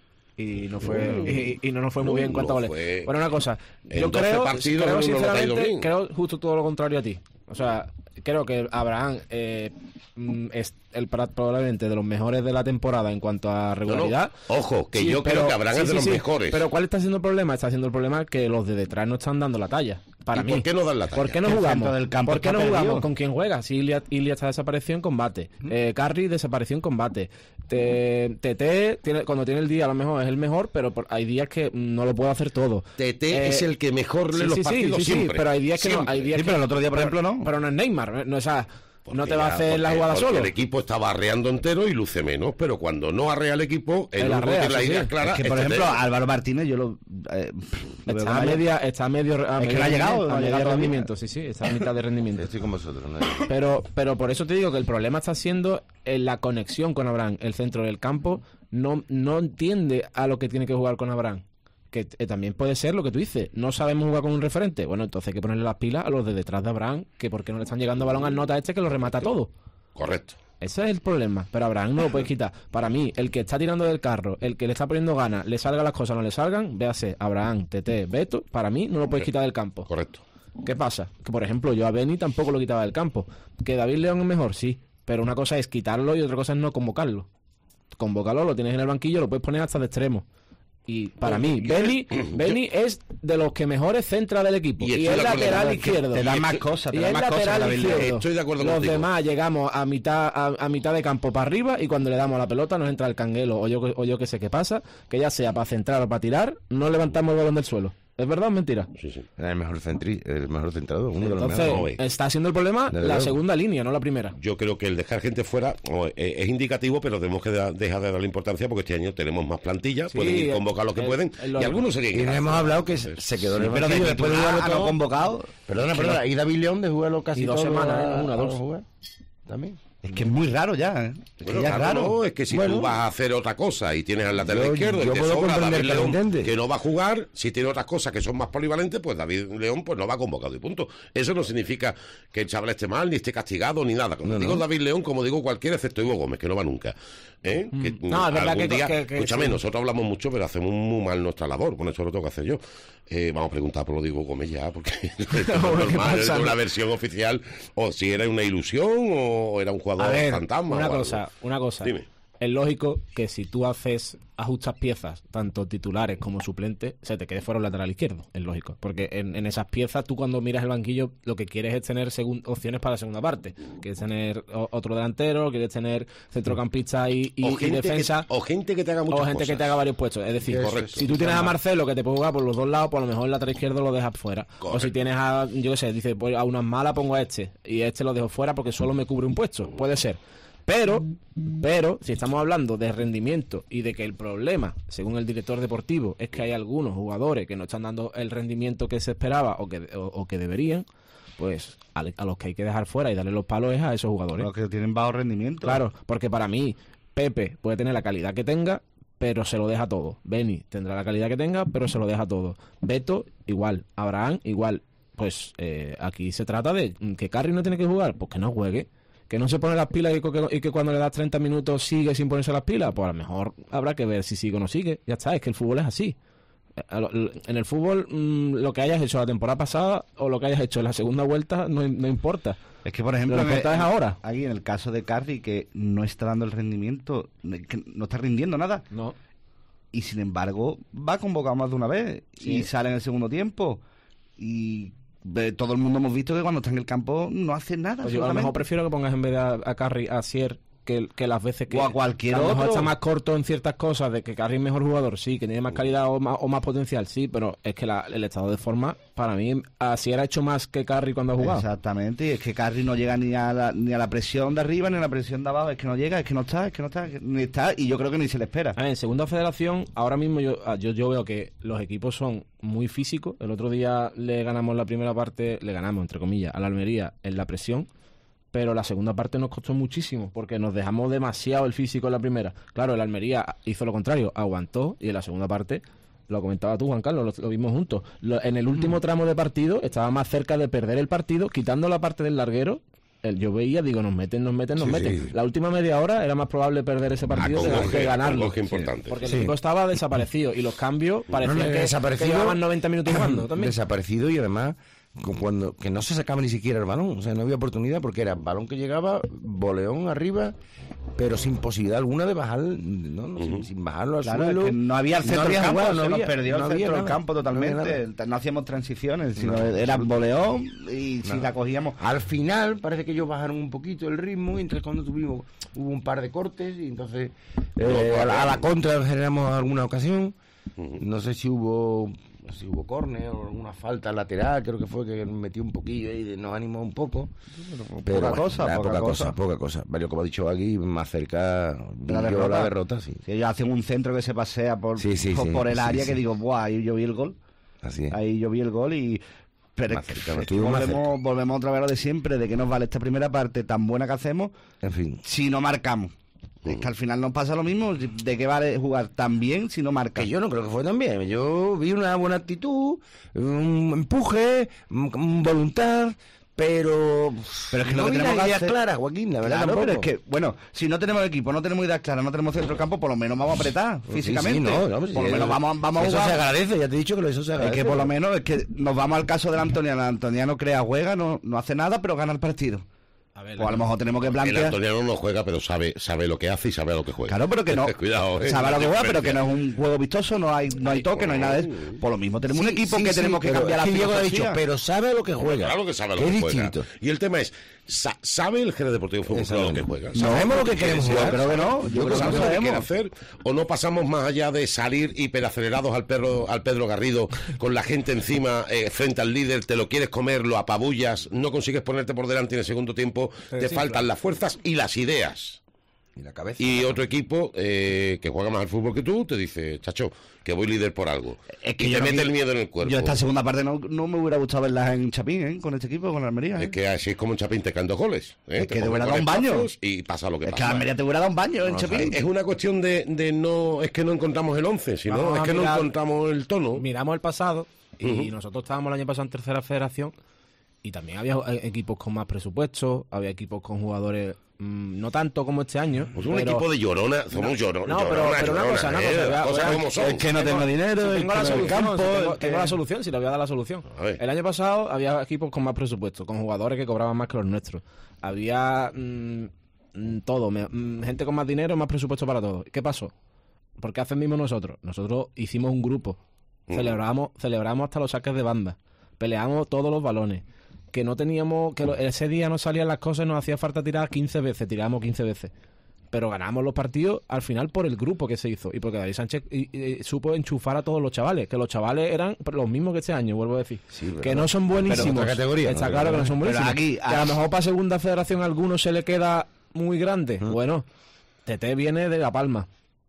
Y no fue no, y, y no nos fue muy bien en cuanto no a goles. Bueno, una cosa, creo, yo creo, partidos, creo no sinceramente, creo justo todo lo contrario a ti. O sea, creo que Abraham eh, es el probablemente de los mejores de la temporada en cuanto a regularidad. No, no. Ojo, que sí, yo pero, creo que Abraham sí, es de sí, los sí, mejores. Pero ¿cuál está siendo el problema? Está siendo el problema que los de detrás no están dando la talla. Para ¿Y mí. ¿Por qué no dan la talla? ¿Por qué no jugamos? Del campo ¿Por qué no perdido? jugamos? ¿Con quién juega? Si Ilia, Ilia está desaparecido en combate. ¿Mm? Eh, Carry desapareció en combate. T T tiene, cuando tiene el día a lo mejor es el mejor, pero por, hay días que no lo puede hacer todo. T T eh, es el que mejor lee sí, los sí, partidos sí, sí, siempre. Sí, pero hay días que siempre. no. Hay días sí, que, pero el otro día, por pero, ejemplo, no. Pero no es Neymar. No, o sea, Porque no te va a hacer porque, la jugada porque solo. El equipo está barreando entero y luce menos, pero cuando no arrea el equipo, el, el arrea, la sí, idea sí. clara. Es que, por es ejemplo, T T. Álvaro Martínez, yo lo. Eh, lo Está a, media, está a medio. A es medio que no ha llegado, a no ha medio llegado rendimiento, sí, sí, está a mitad de rendimiento. Estoy con vosotros. ¿no? Pero, pero por eso te digo que el problema está siendo en la conexión con Abraham. El centro del campo no, no entiende a lo que tiene que jugar con Abraham. Que eh, también puede ser lo que tú dices. No sabemos jugar con un referente. Bueno, entonces hay que ponerle las pilas a los de detrás de Abraham, que porque no le están llegando balón al nota este que lo remata todo. Correcto. Ese es el problema. Pero Abraham no lo puedes quitar. Para mí, el que está tirando del carro, el que le está poniendo ganas, le salga las cosas o no le salgan, véase Abraham, Tete, Beto, para mí no lo puedes quitar del campo. Correcto. ¿Qué pasa? Que por ejemplo yo a Beni tampoco lo quitaba del campo. ¿Que David León es mejor? Sí. Pero una cosa es quitarlo y otra cosa es no convocarlo. Convócalo, lo tienes en el banquillo, lo puedes poner hasta de extremo. Y para mí, Beni, Beni es de los que mejores centra del equipo. Y Y, estoy es de acuerdo lateral con- izquierdo. Te da Y más estoy- cosas, te Y da es más cosas que lateral David León. izquierdo. Estoy de acuerdo Los contigo. demás llegamos a mitad a, a mitad de campo para arriba y cuando le damos la pelota nos entra el canguelo o yo, o yo que sé qué pasa, que ya sea para centrar o para tirar, no levantamos el balón del suelo. ¿Es verdad o es mentira? Sí, sí. Era el mejor, centri, el mejor centrador, uno de los Entonces, mejores. está siendo el problema Desde la luego. segunda línea, no la primera. Yo creo que el dejar gente fuera oh, eh, es indicativo, pero tenemos que da- dejar de darle importancia porque este año tenemos más plantillas, Sí, pueden ir eh, convocar los que eh, pueden, es lo- y algunos serían Y no gracias. hemos hablado que se se quedó en el Pero de banquillo después de titular jugarlo a no todo. convocado. Perdona, perdona, y David León de jugarlo casi Y dos todo semanas, a- ¿eh? Una, a dos. jugar. También. Es que es muy raro ya, ¿eh? Es que Bueno, ya es claro, raro. no, es que si Bueno. tú vas a hacer otra cosa y tienes al lateral Yo- izquierdo y yo te puedo sobra comprender David que lo León, intente. que no va a jugar, si tiene otras cosas que son más polivalentes, pues David León pues no va convocado y punto. Eso no significa que el chaval esté mal, ni esté castigado, ni nada. Cuando No, digo no. David León, como digo cualquiera, excepto Ivo Gómez, que no va nunca. ¿Eh? Que, No, es verdad algún que- día- que- que escúchame, sí. nosotros hablamos mucho, pero hacemos muy mal nuestra labor, por eso lo tengo que hacer yo. Eh, vamos a preguntar por lo de Ivo Gómez ya, porque no es ¿Qué normal, pasa? es una versión oficial, o si era una ilusión, o era un A jugador ver, fantasma. una o algo. cosa, una cosa. Dime. Es lógico que si tú haces, ajustas piezas, tanto titulares como suplentes, se te quede fuera el lateral izquierdo. Es lógico. Porque en, en esas piezas, tú cuando miras el banquillo, lo que quieres es tener segun- opciones para la segunda parte. Quieres tener o- otro delantero, quieres tener centrocampista y, y, o, y gente defensa. que, o gente que te haga muchas O gente que cosas. te haga varios puestos. Es decir, Correcto. si tú tienes a Marcelo que te puede jugar por los dos lados, pues a lo mejor el lateral izquierdo lo dejas fuera. O Correcto. si tienes a, yo qué sé, dice, pues a unas malas pongo a este y a este lo dejo fuera porque solo me cubre un puesto. Puede ser. Pero, pero, si estamos hablando de rendimiento y de que el problema, según el director deportivo, es que hay algunos jugadores que no están dando el rendimiento que se esperaba o que, o, o que deberían, pues a, a los que hay que dejar fuera y darle los palos es a esos jugadores. Los que tienen bajo rendimiento. Claro, porque para mí, Pepe puede tener la calidad que tenga, pero se lo deja todo. Beni tendrá la calidad que tenga, pero se lo deja todo. Beto, igual. Abraham, igual. Pues eh, aquí se trata de que Carri no tiene que jugar, pues que no juegue. Que no se pone las pilas y que, y que cuando le das treinta minutos sigue sin ponerse las pilas, pues a lo mejor habrá que ver si sigue o no sigue. Ya está, es que el fútbol es así. En el fútbol, mmm, lo que hayas hecho la temporada pasada o lo que hayas hecho en la segunda vuelta no, no importa. Es que, por ejemplo, Lo que importa en- es ahora. Ahí en el caso de Carri, que no está dando el rendimiento, que no está rindiendo nada. No. Y sin embargo, va convocado más de una vez. Sí. Y sale en el segundo tiempo. Y eh, todo el mundo hemos visto que cuando está en el campo no hace nada. Pues yo a lo mejor absolutamente. prefiero que pongas en vez de a, a Carri a Sier que, que las veces que O a cualquier a lo mejor otro. está más corto en ciertas cosas, de que Carri es mejor jugador, sí, que tiene más calidad o más, o más potencial, sí, pero es que la- el estado de forma, para mí, a Sier ha hecho más que Carri cuando ha jugado. Exactamente, y es que Carri no llega ni a, la, ni a la presión de arriba ni a la presión de abajo, es que no llega, es que no está, es que no está, que ni está, y yo creo que ni se le espera. A ver, en segunda federación, ahora mismo yo, ah, yo, yo veo que los equipos son muy físicos. El otro día le ganamos la primera parte, le ganamos, entre comillas, a la Almería en la presión, pero la segunda parte nos costó muchísimo, porque nos dejamos demasiado el físico en la primera. Claro, el Almería hizo lo contrario, aguantó, y en la segunda parte, lo comentaba tú, Juan Carlos, lo, lo vimos juntos, lo- en el último tramo de partido, estaba más cerca de perder el partido, quitando la parte del larguero. El, yo veía, digo, nos meten, nos meten, nos Sí, meten. sí. La última media hora era más probable perder ese Ah, partido con que, gol, que con ganarlo. gol, que importante. Porque Sí. el equipo estaba desaparecido y los cambios parecían No, no, que, desaparecido. que llevaban noventa minutos jugando también. Desaparecido y además cu- cuando que no se sacaba ni siquiera el balón, o sea, no había oportunidad porque era balón que llegaba, boleón arriba, pero sin posibilidad alguna de bajar, no, no, sin, sin bajarlo al Claro, suelo. es que no había el centro había del campo, jugada, se nos había- perdió no el había centro del nada, campo no había totalmente, nada. no hacíamos transiciones, sino No, era sí. boleón y si No. la cogíamos... Al final parece que ellos bajaron un poquito el ritmo y entonces cuando tuvimos hubo un par de cortes y entonces eh, a, la, a la contra generamos alguna ocasión. No sé si hubo no sé si hubo córner o alguna falta lateral, creo que fue que metió un poquillo y nos animó un poco. Pero poca bueno, cosa, nada, poca poca cosa. cosa, poca cosa. Pero como he dicho aquí, más cerca La la derrota. la derrota, sí. Si ellos hacen un centro que se pasea por, Sí, sí, por, sí, por el sí, área sí. que digo, buah, ahí yo vi el gol. Así es. Ahí yo vi el gol y... Pero Más es que, cerca, es que estuvimos más volvemos, volvemos otra vez a lo de siempre, de que nos vale esta primera parte tan buena que hacemos En fin. si no marcamos. Es que al final nos pasa lo mismo, de qué vale jugar tan bien si no marcas. Que yo no creo que fue tan bien. Yo vi una buena actitud, un empuje, un- un voluntad, pero, Pero es que no lo que vi tenemos las que ideas hacer- claras, Joaquín, la verdad. Claro, pero es tampoco. que, bueno, si no tenemos equipo, no tenemos ideas claras, no tenemos centro del campo, por lo menos vamos a apretar Sí, físicamente. sí, no, no, pues por sí, lo menos eso- vamos, vamos a eso jugar. se agradece, ya te he dicho que eso se Es agradece. que por lo menos es que nos vamos al caso del Antoniano. El Antoniano crea, juega, no, no hace nada, pero gana el partido. A ver, Pues a lo mejor tenemos que El plantear. Antoniano no juega, pero sabe sabe lo que hace y sabe a lo que juega. Claro, pero que no. Cuidado, eh. Sabe a lo que juega, pero que Diferencia. no es un juego vistoso, no hay, no hay toque, no hay nada de eso. Por lo mismo, tenemos un Sí, equipo sí, que sí, tenemos que pero cambiar es la que Diego ha dicho, filosofía. pero sabe a lo que juega. Claro que sabe a lo es que juega. distinto. Y el tema es, Sa- ¿Sabe el Jerez Deportivo Fútbol Club lo que juega? Sabemos lo que queremos quiere jugar. ser? Creo que no. Yo creo que ¿Sabemos no lo que quiere sabemos. hacer? ¿O no pasamos más allá de salir hiperacelerados al perro, al Pedro Garrido, con la gente encima, eh, frente al líder, te lo quieres comer, lo apabullas, no consigues ponerte por delante en el segundo tiempo, te sí, faltan claro. las fuerzas y las ideas? Y la cabeza. Y otro equipo eh, que juega más al fútbol que tú te dice, chacho, que voy líder por algo. Es que y yo te no mete quiero- el miedo en el cuerpo. Yo esta segunda parte no, no me hubiera gustado verla en Chapín, ¿eh? Con este equipo, con la Almería. ¿eh? Es que así es como un Chapín te caen dos goles. ¿eh? Es que te cogen hubiera dado un baño. golpazos y pasa lo que Es que pasa. la Almería te hubiera dado un baño en Chapín. Es una cuestión de, de no, es que no encontramos el once, sino Vamos es a que no mirar- encontramos el tono. Miramos el pasado y Ujú. nosotros estábamos el año pasado en tercera federación y también había eh, equipos con más presupuesto, había equipos con jugadores mmm, no tanto como este año. Pues un pero- equipo de llorona, somos lloro- No, pero- lloronas, pero una lloronas, cosa, una ¿eh? cosa, Las voy a- cosas voy a- como son. Es que no tengo dinero, Si es tengo que la no hay solución, campo, si tengo, es tengo que- la solución, si le voy a dar la solución. A ver. El año pasado había equipos con más presupuesto, con jugadores que cobraban más que los nuestros. Había mm, mm, todo, me- mm, gente con más dinero, más presupuesto para todo. ¿Qué pasó? ¿Por qué hacen mismo nosotros? Nosotros hicimos un grupo, Mm. celebramos, celebramos hasta los saques de banda, peleamos todos los balones, que no teníamos, que lo- ese día no salían las cosas, nos hacía falta tirar quince veces, tiramos quince veces. Pero ganamos los partidos al final por el grupo que se hizo y porque David Sánchez y, y, supo enchufar a todos los chavales, que los chavales eran los mismos que este año, vuelvo a decir. Sí, pero- que no son buenísimos. pero otra categoría, Está otra claro que no son categoría. buenísimos. Pero aquí, que a ah, lo mejor para segunda federación a alguno se le queda muy grande. Bueno, Tete viene de La Palma.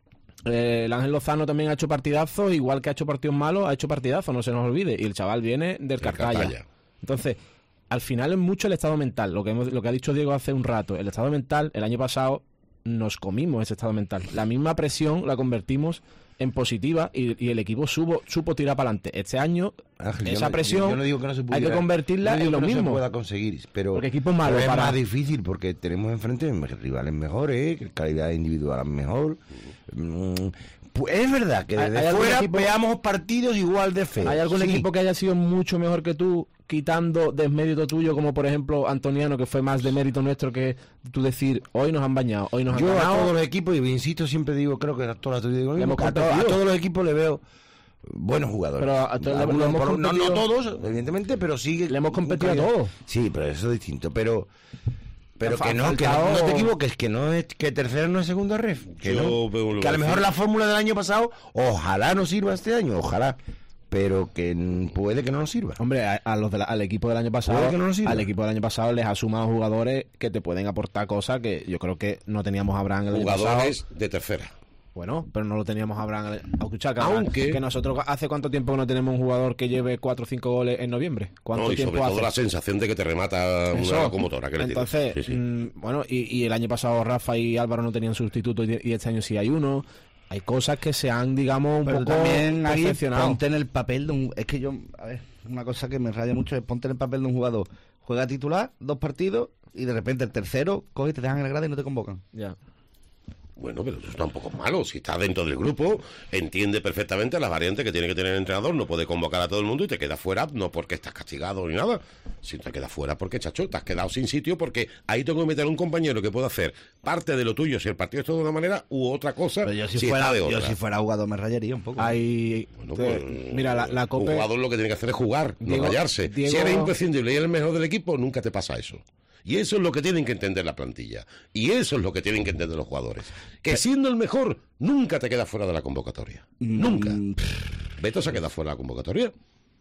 Eh, el Ángel Lozano también ha hecho partidazos, igual que ha hecho partidos malos, ha hecho partidazos, no se nos olvide. Y el chaval viene del Cartaya. Cartaya. Entonces, al final es mucho el estado mental. Lo que, hemos- lo que ha dicho Diego hace un rato. El estado mental, el año pasado, nos comimos ese estado mental. La misma presión la convertimos en positiva y, y el equipo supo, supo tirar para adelante. Este año, Ángel, yo esa no- presión yo no digo que no se hay pudiera- que convertirla no digo en lo que no mismo. se pueda conseguir, pero, Porque equipos malos pero es para- más difícil porque tenemos enfrente rivales mejores, que calidad individual es mejor. Mm, pues es verdad que ¿Hay- desde hay algún fuera equipo- veamos partidos igual de feos. ¿Hay algún Sí. equipo que haya sido mucho mejor que tú, quitando desmérito tuyo, como por ejemplo Antoniano, que fue más de mérito nuestro que tú decir, hoy nos han bañado, hoy nos han Yo a ganado? todos los equipos, y insisto, siempre digo, creo que a todos, los- digo lo Le mismo, hemos que a, to- a competido. todos los equipos le veo buenos jugadores. Pero a todos le- Algunos le hemos por- no, no competido- todos, evidentemente, pero sí. Le hemos con competido a calidad. todos. Sí, pero eso es distinto. Pero pero Ha que no, que faltado- no, no te equivoques, que no es que tercera no es segunda ref. Que, Yo no, veo lo que a lo que mejor decís. la fórmula del año pasado, ojalá nos sirva este año, ojalá. Pero que mm, puede que no nos sirva. Hombre, a, a los de la- al equipo del año pasado, Puede que no nos sirva. al equipo del año pasado les ha sumado jugadores que te pueden aportar cosas que yo creo que no teníamos a Abraham el año Jugadores pasado. de tercera. Bueno, pero no lo teníamos a Abraham. el- A escuchar, que, Aunque- que nosotros hace cuánto tiempo que no tenemos un jugador que lleve cuatro o cinco goles en noviembre. ¿Cuánto No, y tiempo sobre todo hace? la sensación de que te remata Eso. una locomotora. ¿qué le digo? Entonces, Sí, sí. mm, bueno, y, y el año pasado Rafa y Álvaro no tenían sustituto y, y este año sí hay uno. Hay cosas que se han, digamos, un Pero poco también ahí perfeccionado. ponte en el papel de un... Es que yo, a ver, una cosa que me raya mucho es ponte en el papel de un jugador. Juega titular, dos partidos, y de repente el tercero coge y te dejan en el grado y no te convocan. Ya. Bueno, pero eso tampoco es malo. Si está dentro del grupo, entiende perfectamente las variantes que tiene que tener el entrenador. No puede convocar a todo el mundo y te queda fuera, no porque estás castigado ni nada. Si te quedas fuera porque, chacho, te has quedado sin sitio porque ahí tengo que meter a un compañero que pueda hacer parte de lo tuyo si el partido está de una manera u otra cosa Pero yo si, si fuera, está de yo otra. si fuera jugador me rayaría un poco. Hay, Bueno, te- pues, mira, la, la un Copa... jugador lo que tiene que hacer es jugar, Diego- no callarse. Diego- Si eres imprescindible y eres el mejor del equipo, nunca te pasa eso. Y eso es lo que tienen que entender la plantilla. Y eso es lo que tienen que entender los jugadores. Que siendo el mejor, nunca te quedas fuera de la convocatoria. Nunca. Mm, ¿Beto se ha quedado fuera de la convocatoria?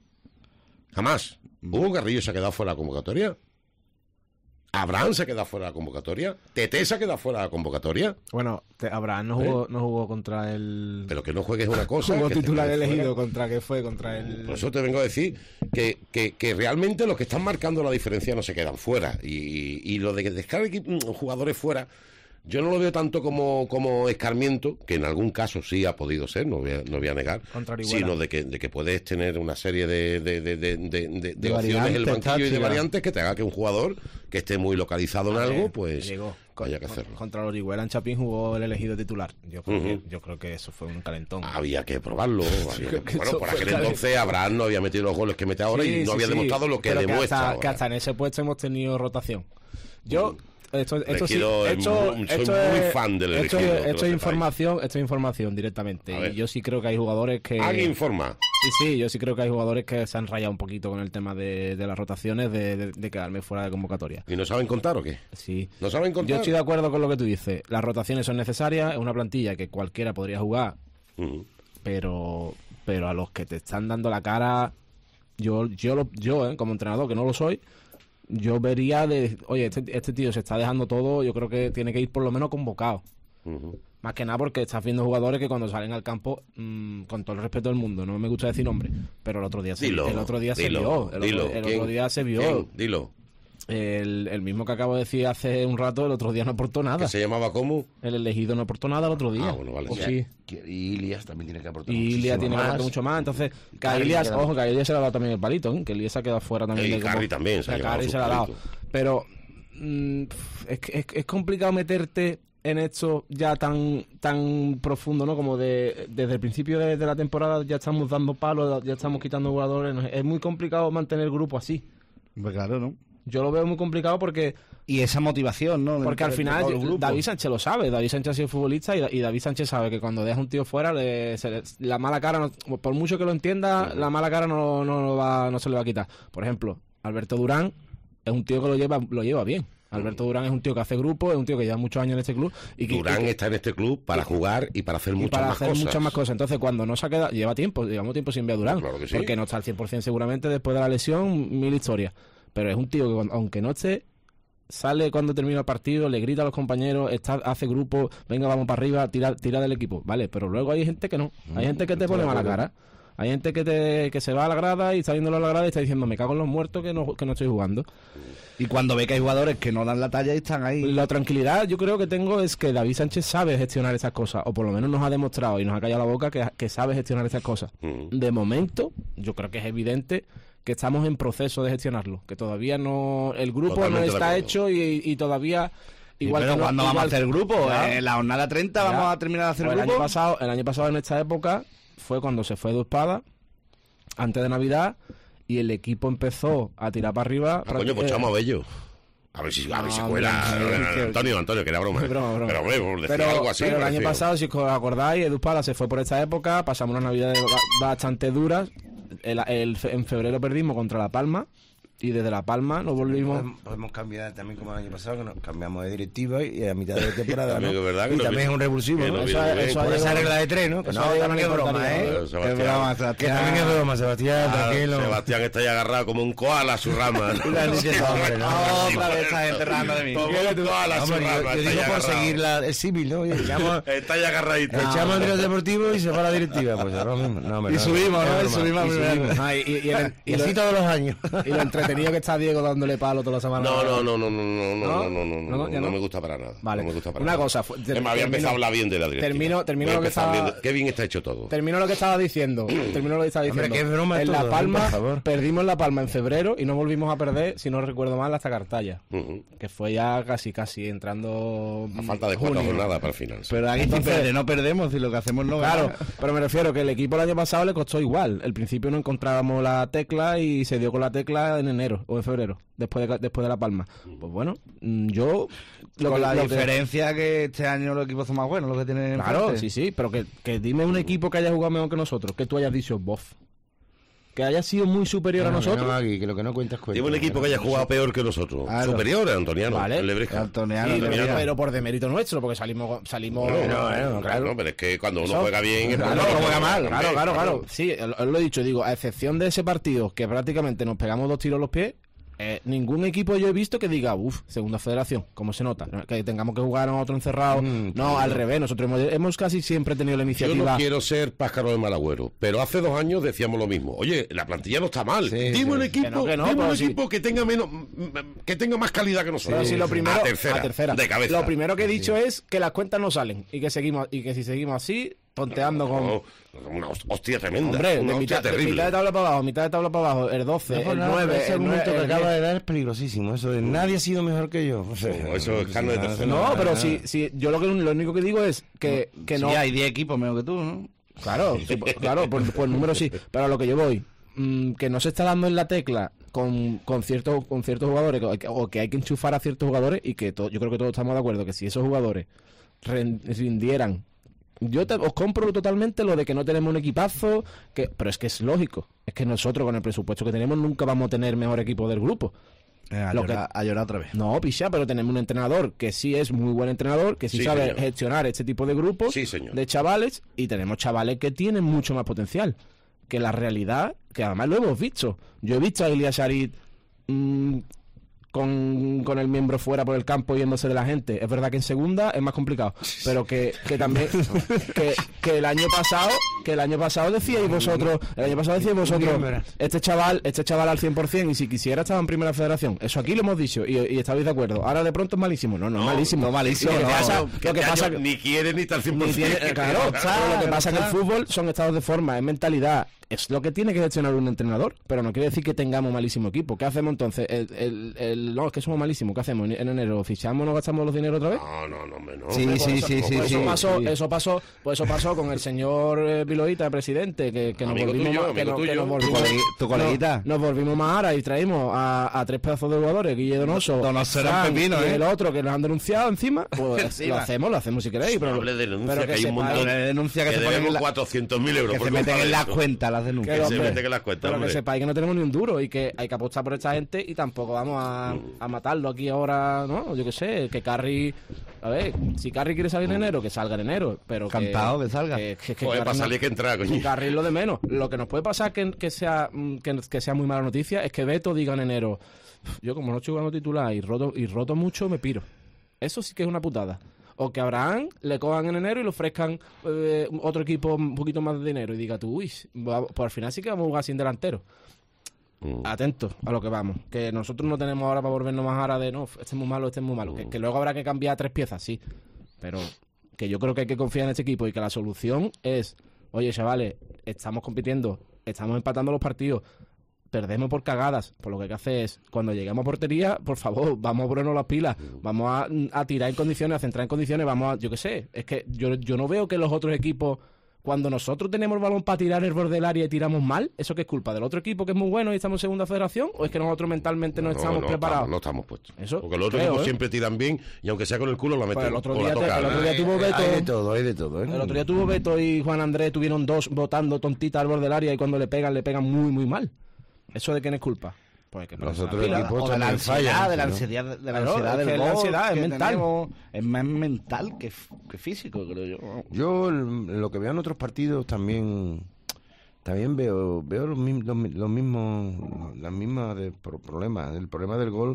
Jamás. ¿Hugo Carrillo se ha quedado fuera de la convocatoria? ¿Abraham se ha quedado fuera de la convocatoria? ¿Tete se ha quedado fuera de la convocatoria? Bueno, te- Abraham no jugó, no jugó contra el... Pero que no juegues una cosa... Como que te titular quedes fuera. elegido, contra que fue, contra el... Por eso te vengo a decir que, que, que realmente los que están marcando la diferencia no se quedan fuera. Y, y lo de dejar equi- jugadores fuera, yo no lo veo tanto como, como escarmiento, que en algún caso sí ha podido ser, no voy a, no voy a negar, Contra Orihuela. sino de que, de que puedes tener una serie de, de, de, de, de, de- de opciones variantes, en el banquillo y de tácticas. variantes que te haga que un jugador que esté muy localizado en A ver, algo, pues Diego, haya que con- hacerlo. Contra el Orihuela en Chapín jugó el elegido titular. Yo creo, Ujú. que, yo creo que eso fue un calentón. Había que probarlo. había que- que bueno, eso por fue aquel claro. entonces Abraham no había metido los goles que mete ahora Sí, y no sí, había sí. demostrado lo que Pero demuestra hasta, ahora. que hasta en ese puesto hemos tenido rotación. Yo... Esto, Le esto sí, quiero- esto, soy esto muy es, fan del esto, elegido, es- que esto lo es sepáis. información, esto es información A directamente. ver. Y yo sí creo que hay jugadores que... Alguien informa. Sí, sí, yo sí creo que hay jugadores que se han rayado un poquito con el tema de, de las rotaciones, de, de, de quedarme fuera de convocatoria. ¿Y no saben contar o qué? Sí. ¿No saben contar? Yo estoy de acuerdo con lo que tú dices. Las rotaciones son necesarias, es una plantilla que cualquiera podría jugar, Uh-huh. pero pero a los que te están dando la cara, yo yo lo- yo eh, como entrenador, que no lo soy, yo vería de, oye, este, este tío se está dejando todo, yo creo que tiene que ir por lo menos convocado. Uh-huh. Más que nada porque estás viendo jugadores que cuando salen al campo, mmm, con todo el respeto del mundo, no me gusta decir nombre, pero el otro día se, Dilo, el otro día dilo, se vio, el, dilo. otro, el ¿Quién? otro día se vio. ¿Quién? Dilo. El, el mismo que acabo de decir hace un rato, el otro día no aportó nada. ¿Que se llamaba cómo? El elegido no aportó nada el otro día. Ah, bueno, vale, O sí. sí. Que- Y Ilias también tiene que aportar Y muchísimo Ilia tiene que más. aportar mucho más. Entonces, que a Carri Ilias, queda- ojo, que a Ilias se le ha dado también el palito, ¿eh? Que Ilias se ha quedado fuera también. Y de como- Carri también se ha que a llevado Carri su se le ha dado. palito. Pero mm, es, que- es, es complicado meterte en esto ya tan tan profundo, ¿no? Como de desde el principio de, de la temporada ya estamos dando palos, ya estamos quitando jugadores. ¿no? Es muy complicado mantener el grupo así. Pues claro, ¿no? Yo lo veo muy complicado porque Y esa motivación, ¿no? porque al Entre final todos los grupos. David Sánchez lo sabe. David Sánchez ha sido futbolista y, Da- y David Sánchez sabe que cuando deja un tío fuera, le- se le- la mala cara, no- por mucho que lo entienda, la mala cara no, no, lo va, no se le va a quitar. Por ejemplo, Alberto Durán es un tío que lo lleva, lo lleva bien. Alberto Durán es un tío que hace grupo, es un tío que lleva muchos años en este club. Y que, Durán y que- está en este club para jugar y para hacer y muchas para más hacer cosas. muchas más cosas. Entonces, cuando no se ha quedado, lleva tiempo, llevamos tiempo sin ver a Durán. Claro que sí. Porque no está al cien por ciento seguramente después de la lesión, mil historias. Pero es un tío que, cuando- aunque no esté, sale cuando termina el partido, le grita a los compañeros, está, hace grupo, venga, vamos para arriba, tira, tira del equipo. Vale, pero luego hay gente que no. Hay gente que te pone mala cara. Hay gente que te que se va a la grada y está viéndolo a la grada y está diciendo, me cago en los muertos que no, que no estoy jugando. Y cuando ve que hay jugadores que no dan la talla y están ahí. La tranquilidad yo creo que tengo es que David Sánchez sabe gestionar esas cosas, o por lo menos nos ha demostrado y nos ha callado la boca que, que sabe gestionar esas cosas. Ujú. De momento, yo creo que es evidente que estamos en proceso de gestionarlo, que todavía no, el grupo Totalmente no de está acuerdo. hecho y, y todavía Y igual pero que no- ¿cuándo vamos a igual- hacer grupo? Ya. En la jornada treinta Ya. vamos a terminar de hacer Pues el grupo. año pasado, el año pasado en esta época fue cuando se fue Edu Espada antes de Navidad y el equipo empezó a tirar para arriba. Ah, coño, pues eh, echamos a Bello. A ver si, a ver si No, cuela. hombre, No, no, no, Antonio, Antonio, que era broma. ¿eh? Broma, broma. Pero, hombre, por decir Pero, algo así. pero el me año refiero. pasado, si os acordáis, Edu Espada se fue por esta época, pasamos unas navidades ba- bastante duras. El, el- en febrero perdimos contra La Palma y desde La Palma nos volvimos. Podemos, podemos cambiar también como el año pasado, que nos cambiamos de directiva y a mitad de temporada, También ¿no? es verdad que y no también vi- es un revulsivo, que ¿no? no vi Eso, muy bien. eso ha Por esa llegado- regla de tres, ¿no? Que eso no, ha llegado también es a broma, importaría, ¿eh? ¿no? Sebastián. Qué broma, Que Sebastián. también es broma, Sebastián, Ah, tranquilo. Sebastián está ahí agarrado como un koala a su rama. Y le han dicho eso, hombre, ¿no? Otra vez esta gente rajando de mí. Como un koala a su Hombre, yo, rama. yo está ahí digo por agarrado. seguir la- el símil, ¿no? Oye, echamos, Está ahí agarradito. echamos al deportivo y se va a la directiva. Pues ahora mismo. No, hombre, Y no, subimos, ¿no? es Y broma. subimos a Y primera. subimos. Ah, y, y- y el- Y y lo, así todos los años. y lo entretenido que está Diego dándole palo toda la semana. No, no, no, no, no, no, no, ¿No? no, no, no, ¿No? no, ¿Ya no no? me gusta para nada. Vale. No me gusta para Una nada. cosa, fue- Es más, había termino- empezado a hablar bien de la directiva. termino- termino Voy a lo que empezar estaba- hablando- Qué bien está hecho todo. Termino lo que estaba diciendo. Termino lo que estaba Hombre, diciendo. qué broma en todo, La ¿eh? Palma, Por favor. perdimos en La Palma en febrero y no volvimos a perder, si no recuerdo mal, hasta Cartaya. Ujú. Que fue ya casi, casi entrando. A falta de cuatro junio. jornadas para el final. Pero aquí Entonces- si pierde, no perdemos y lo que hacemos no Claro, gana. pero me refiero que el equipo el año pasado le costó igual. Al principio no encontrábamos la tecla y se dio con la tecla en enero o en febrero, después de, después de La Palma. Pues bueno, mm, yo... lo Con que- la lo que- diferencia que este año los equipos son más buenos, los que tienen Claro, enfrente. sí, sí, pero que, que dime un equipo que haya jugado mejor que nosotros, que tú hayas dicho, bof. Que haya sido muy superior a No, nosotros. no, aquí, que lo que no cuentas cuenta. Lleva un equipo que haya jugado peor que nosotros. Claro. Superior a Antoniano. Vale. El Lebreja. Antoniano, Sí, el pero, Lebreja. pero por demérito nuestro, porque salimos... salimos Bueno, Bueno, no, claro. no, pero es que cuando uno Eso- juega bien... es Claro, porque no juega mal, también, claro, claro, claro. Sí, os lo he dicho, digo, a excepción de ese partido que prácticamente nos pegamos dos tiros a los pies, eh, ningún equipo yo he visto que diga, uff, segunda federación, ¿cómo se nota? ¿No? Que tengamos que jugar a otro encerrado. Mm, no, al revés, nosotros hemos, hemos casi siempre tenido la Yo iniciativa. no quiero ser pájaro de mal agüero, pero hace dos años decíamos lo mismo. Oye, la plantilla no está mal. Sí, dime sí. un equipo, Que no, que no, dime un pero sí. equipo que tenga menos, que tenga más calidad que nosotros. Pero si lo primero, a tercera, a tercera. de cabeza. Lo primero que he dicho es que las cuentas no salen y que seguimos y que si seguimos así, tonteando con... No, una host- hostia tremenda. Hombre, una de hostia mitad, de terrible. mitad de tabla para abajo, mitad de tabla para abajo, el doce, No, el por nada, pero nueve, ese el nueve, argumento que el acaba diez. de dar es peligrosísimo. Eso de nadie ha sido mejor que yo. O sea, No, eso es carne de nada, tercera. No, nada, pero nada. si, si yo lo que lo único que digo es que, que Sí, no... hay diez equipos menos que tú, ¿no? Claro, sí, pues, claro, por, por número sí. Pero a lo que yo voy, mm, que no se está dando en la tecla con, con ciertos con ciertos jugadores, o que, o que hay que enchufar a ciertos jugadores, y que to- yo creo que todos estamos de acuerdo que si esos jugadores ren- rindieran yo te, os compro totalmente lo de que no tenemos un equipazo, que pero es que es lógico. Es que nosotros con el presupuesto que tenemos nunca vamos a tener mejor equipo del grupo. Eh, a, Lo llorar, que- a llorar otra vez. No, picha, pero tenemos un entrenador que sí es muy buen entrenador, que sí, Sí, sabe señor. gestionar este tipo de grupos Sí, señor. de chavales, y tenemos chavales que tienen mucho más potencial. Que la realidad, que además lo hemos visto. Yo he visto a Ilyas Sharit mmm, con, con el miembro fuera por el campo yéndose de la gente. Es verdad que en segunda es más complicado, pero que, que también que, que el año pasado, que el año pasado decíais vosotros, el año pasado decíais vosotros, este chaval, este chaval al cien por ciento, y si quisiera estaba en primera federación. Eso aquí lo hemos dicho y, y estabais de acuerdo. Ahora de pronto es malísimo. No, no, es No, malísimo. no, malísimo, Lo que no. pasa, lo Que que este pasa año ni quiere ni tal cien por ni ciento. tiene- claro, pero lo que pasa es que el fútbol son estados de forma, es mentalidad, es lo que tiene que gestionar un entrenador, pero no quiere decir que tengamos malísimo equipo. ¿Qué hacemos entonces? El, el, el- no, es que somos malísimos. ¿Qué hacemos en enero? ¿Fichamos, no gastamos los dineros otra vez? No, no, no, hombre, no. Sí, Pues sí, eso- sí, pues sí, eso Eso sí. pasó, sí. eso pasó, pues eso pasó con el señor eh, Viloita, presidente, que, que nos Amigo volvimos tuyo, más, que, amigo nos- que tuyo. nos Tu volvimos, colegui- tu coleguita. no, nos volvimos más ahora y traímos a, a tres pedazos de jugadores, Guille Donoso, Donoso era Fran, un pepino, y ¿eh? el otro que nos han denunciado encima, pues Encima. lo hacemos, lo hacemos si queréis, No pero, hable de denuncia, pero que hay un sepáis- montón. Una denuncia que, Que se ponen en debemos la, cuatrocientos mil euros que por se meten culpa en de las eso. cuentas las Que, denuncias. se hombre, meten en las cuentas, pero que hombre. sepáis que no tenemos ni un duro y que hay que apostar por esta gente y tampoco vamos a, a matarlo aquí ahora, ¿no? Yo qué sé, que Carri, a ver, si Carri quiere salir en enero, que salga en enero, pero que, Encantado que salga. que, que- que Joder, Carri para no- salir que entrar, coño. Carri es lo de menos. Lo que nos puede pasar que, que sea mm, que, que sea muy mala noticia es que Beto diga en enero, yo como no estoy jugando titular y roto y roto mucho, me piro. Eso sí que es una putada. O que a Abraham le cojan en enero y le ofrezcan eh, otro equipo un poquito más de dinero y diga tú, uy, va- pues al final sí que vamos a jugar sin delantero. Mm. Atentos a lo que vamos. Que nosotros no tenemos ahora para volvernos más ahora de no, este es muy malo, este es muy malo. Que, que luego habrá que cambiar tres piezas, sí. Pero que yo creo que hay que confiar en este equipo y que la solución es, oye, chavales, estamos compitiendo, estamos empatando los partidos, perdemos por cagadas. Pues lo que hay que hacer es, cuando lleguemos a portería, por favor, vamos a ponernos las pilas, vamos a, a tirar en condiciones, a centrar en condiciones, vamos a, yo qué sé, es que yo, yo no veo que los otros equipos, cuando nosotros tenemos el balón para tirar el borde del área y tiramos mal, ¿eso qué es culpa? ¿Del otro equipo que es muy bueno y estamos en segunda federación? ¿O es que nosotros mentalmente no, estamos no preparados? Estamos, no estamos puestos. Eso Porque los otros creo, equipos ¿eh? siempre tiran bien y aunque sea con el culo la meten. Pues el otro o la día te- tocan. el otro día tuvo Beto- Hay de todo, hay de todo, ¿eh? El otro día tuvo Beto y Juan Andrés, tuvieron dos botando tontita al borde del área y cuando le pegan, le pegan muy, muy mal. ¿Eso de quién es culpa? Pues que Los ponerse otros las pilas. equipos O de la también ansiedad, fallan, de la ¿no? ansiedad, de la Claro, ansiedad es del que la gol ansiedad es que mental. tenemos. Es más mental que, f- que físico, creo yo. Yo el- lo que veo en otros partidos también también veo veo los, mismos los, mi- los mismos las mismas de, pro- problemas. El problema del gol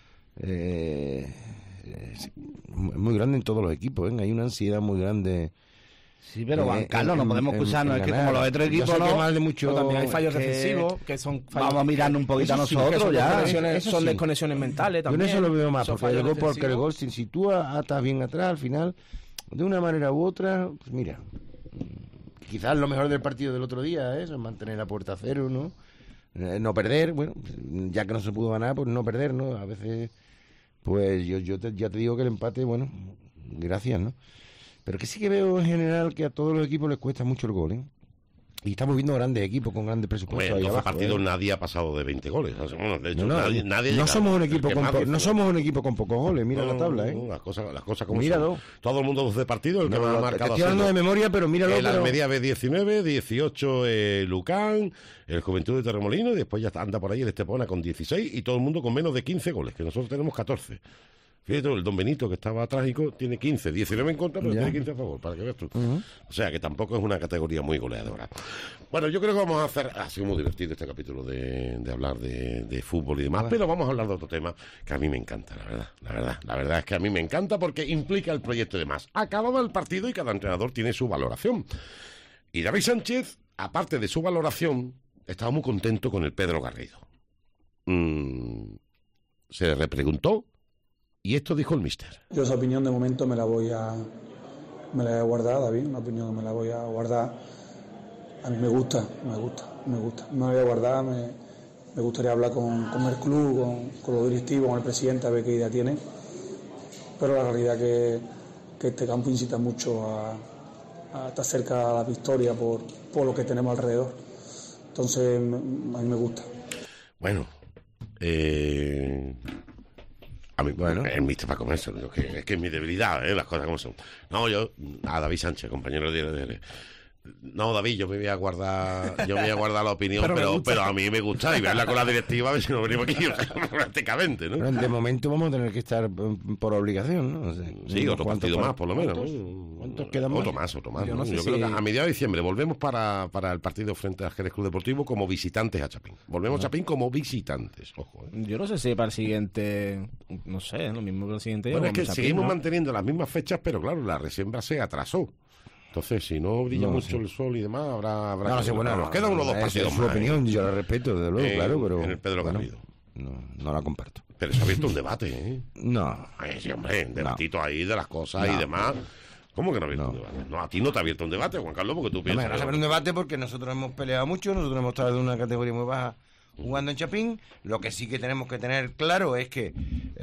eh, es muy grande en todos los equipos, ¿eh? Hay una ansiedad muy grande. Sí, pero eh, Juan Carlos, en- no podemos en- excusarnos. en Es que ganar. como los otros Yo equipos sé que no, mal de mucho, Pero también hay fallos que- defensivos que son fallos, vamos a mirarnos un poquito a Eso sí, que nosotros son ya. desconexiones, eso son sí. desconexiones mentales Yo en también. eso lo veo más, Son porque el, fallos gol, porque el defensivos. gol, si, si tú atas bien atrás, al final, de una manera u otra, pues mira, quizás lo mejor del partido del otro día es mantener la puerta a cero, ¿no? Eh, no perder, bueno, ya que no se pudo ganar, pues no perder, ¿no? A veces, pues yo, yo te, ya te digo que el empate, bueno, gracias, ¿no? Pero que sí que veo en general que a todos los equipos les cuesta mucho el gol, ¿eh? Y estamos viendo grandes equipos con grandes presupuestos Hombre, en ahí doce abajo, partidos ¿eh? nadie ha pasado de veinte goles. O sea, bueno, de hecho, No, no, nadie, nadie no llega. somos un El equipo que con más po- dice, no somos un equipo con pocos goles, mira no, la tabla, ¿eh? no, las cosas, las cosas como Míralo. son. Todo el mundo doce partidos, el que No, más ha te marcado estoy hablando de haciendo. memoria, pero míralo. El pero- Almería B diecinueve, dieciocho eh, Lucán, el Juventud de Torremolinos y después ya está- anda por ahí el Estepona con dieciséis y todo el mundo con menos de quince goles, que nosotros tenemos catorce. Fíjate, el Don Benito, que estaba trágico, tiene quince, diecinueve en contra, pero Ya. tiene quince a favor, para que veas tú. Ujú. O sea, que tampoco es una categoría muy goleadora. Bueno, yo creo que vamos a hacer... Ha sido muy divertido este capítulo de, de hablar de, de fútbol y demás, pero vamos a hablar de otro tema que a mí me encanta, la verdad. La verdad, la verdad es que a mí me encanta porque implica el proyecto y demás. Acababa el partido y cada entrenador tiene su valoración. Y David Sánchez, aparte de su valoración, estaba muy contento con el Pedro Garrido. Mm, se le repreguntó y esto dijo el míster. Yo esa opinión de momento me la voy a me la voy a guardar, David, una opinión que me la voy a guardar. A mí me gusta, me gusta, me gusta. Me la voy a guardar, me, me gustaría hablar con, con el club, con, con los directivos, con el presidente, a ver qué idea tiene. Pero la realidad que, que este campo incita mucho a, a estar cerca a la victoria por, por lo que tenemos alrededor. Entonces, a mí me gusta. Bueno, eh, a mí, Bueno. el míster para comerse, yo que, es que es mi debilidad, ¿eh? Las cosas como son. No, yo, a David Sánchez, compañero de D L R. No, David, yo me voy a guardar, yo me voy a guardar la opinión, pero, pero, pero a mí me gusta y verla con la directiva a ver si nos venimos aquí prácticamente, ¿no? Bueno, de momento vamos a tener que estar por obligación, ¿no? O sea, sí, otro partido más, por lo menos. ¿Cuántos, ¿Cuántos quedan más? Otro más, otro más. Yo, no ¿no? sé Yo si... creo que a mediados de diciembre volvemos para, para el partido frente al Jerez Club Deportivo como visitantes a Chapín. Volvemos a Chapín como visitantes, ojo. ¿eh? Yo no sé si para el siguiente, no sé, lo mismo para el siguiente. Bueno, es que Chapín, seguimos ¿no? manteniendo las mismas fechas, pero claro, la resiembra se atrasó. Entonces, si no brilla No, mucho sí. el sol y demás, habrá... habrá No, que- sí, bueno, nos quedan unos dos es- partidos es su más. opinión, ¿eh? yo la respeto, desde luego, En- claro, pero... en el Pedro bueno, Garrido. no, no la comparto. Pero se ha abierto un debate, ¿eh? No. Ay, sí, hombre, un debatito ahí de las cosas y No. demás. ¿Cómo que no ha abierto No. un debate? No, a ti no te ha abierto un debate, Juan Carlos, porque tú No, piensas... me vas a haber un debate porque nosotros hemos peleado mucho, nosotros hemos estado de una categoría muy baja jugando en Chapín. Lo que sí que tenemos que tener claro es que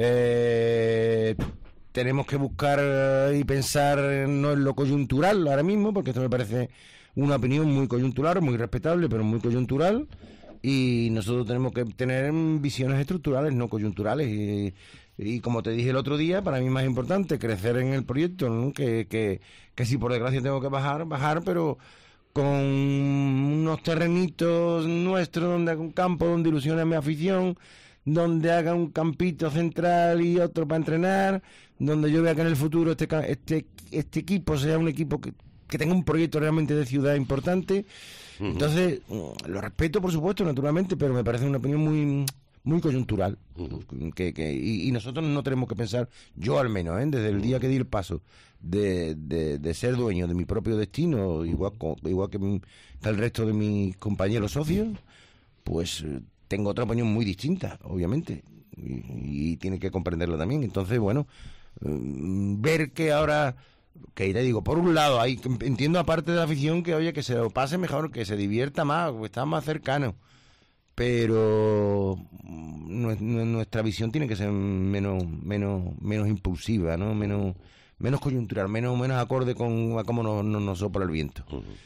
eh, tenemos que buscar y pensar no en lo coyuntural ahora mismo, porque esto me parece una opinión muy coyuntural, muy respetable, pero muy coyuntural. Y nosotros tenemos que tener visiones estructurales, no coyunturales. Y, y como te dije el otro día, para mí es más importante crecer en el proyecto, ¿no? que, que, que si por desgracia tengo que bajar, bajar, pero con unos terrenitos nuestros, donde haga un campo, donde ilusione a mi afición, donde haga un campito central y otro para entrenar, donde yo vea que en el futuro este ca- este este equipo sea un equipo que, que tenga un proyecto realmente de ciudad importante. Entonces, lo respeto, por supuesto, naturalmente, pero me parece una opinión muy muy coyuntural. que, que y, y nosotros no tenemos que pensar, yo al menos, ¿eh? desde el día que di el paso de, de, de ser dueño de mi propio destino, igual, co- igual que, mi- que el resto de mis compañeros socios, pues eh, tengo otra opinión muy distinta, obviamente, y, y tiene que comprenderlo también. Entonces, bueno, mm, ver que ahora... Que te digo, por un lado, hay, entiendo aparte de la afición que, oye, que se lo pase mejor, que se divierta más, que está más cercano. Pero mm, nue- nue- nuestra visión tiene que ser menos menos menos impulsiva, ¿no? Menos menos coyuntural, menos menos acorde con a cómo nos, nos, nos sopla el viento.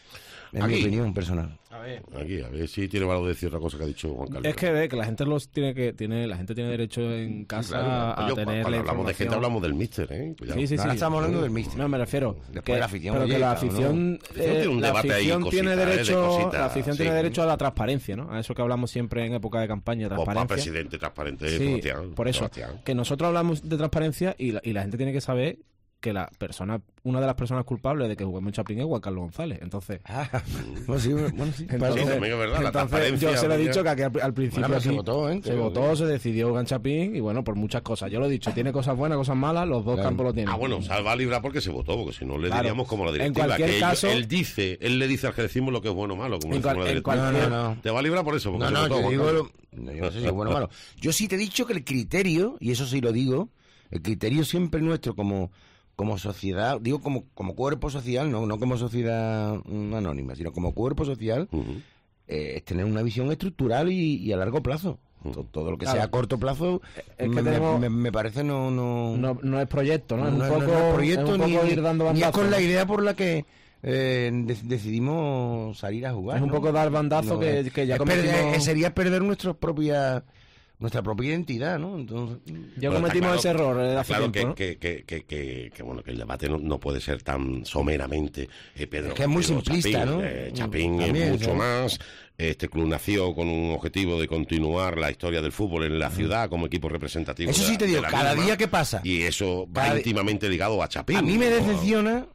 Es mi Aquí. opinión personal. A ver. Aquí, a ver si tiene valor de decir otra cosa que ha dicho Juan Carlos. Es que ve que la gente los tiene que tiene la gente tiene derecho en casa Claro, a coño, tener cuando la hablamos de gente información. hablamos del míster, ¿eh? Cuidado. Sí, sí, sí. Ahora estamos hablando del míster. No, me refiero. Después que, la afición, pero oye, que la cada uno- afición, La afición tiene un la debate ahí, afición tiene cositas, ¿eh? De derecho, cositas, la afición sí. tiene derecho a la transparencia, ¿no? A eso que hablamos siempre en época de campaña, Pues para transparencia. presidente transparente, Sí, Sebastián. por eso, Sebastián. que nosotros hablamos de transparencia y la, y la gente tiene que saber que la persona, una de las personas culpables de que juguemos en Chapín es Juan Carlos González. Entonces, Ah, bueno, sí, bueno, sí. entonces, Sí, también es verdad, la entonces transparencia, yo se lo he vaya. dicho que aquí al, al principio Bueno, pero se aquí votó, ¿eh? se Creo votó, que- se decidió jugar en Chapín y bueno, por muchas cosas. Yo lo he dicho, tiene cosas buenas, cosas malas, los dos Claro. campos lo tienen. Ah, bueno, salva a librar porque se votó, porque si no le Claro. diríamos como la En directiva. cualquier que ellos- caso- él dice, él le dice al jerecismo lo que es bueno o malo, como En le decimos cual- la en directiva. cualquier- No, no, no. Te va a librar por eso, porque No, se no, votó, yo Juan digo, Carlos. lo- no, yo no sé si es bueno o malo. Yo sí te he dicho que el criterio, y eso sí lo digo, el criterio siempre nuestro como, como sociedad, digo como, como cuerpo social, no, no como sociedad mm, anónima, sino como cuerpo social, Ujú. eh, es tener una visión estructural y, y a largo plazo. To- Todo lo que Claro. sea a corto plazo Es que me, tenemos- me- me parece no... no No, no es proyecto, ¿no? Es un no- poco, no es proyecto es un poco ni, ir dando ni es bandazos. con la ¿no? idea por la que eh, de- decidimos salir a jugar. Es un ¿no? poco dar bandazo que- es- que ya es perder- cometimos- eh, sería perder nuestra propia nuestra propia identidad, ¿no? Entonces, Ya Bueno, cometimos está ese error eh, está hace claro tiempo, ¿no? que, que, que, que, que, bueno, que el debate no, no puede ser tan someramente eh, Pedro Es que es muy Garrido, simplista, Chapín, ¿no? eh, Chapín También, es mucho ¿sabes? más. Este club nació con un objetivo de continuar la historia del fútbol en la ciudad como equipo representativo. Eso de sí la- te digo, de la cada misma, día que pasa. Y eso va Cada di- íntimamente ligado a Chapín. a mí me ¿no? decepciona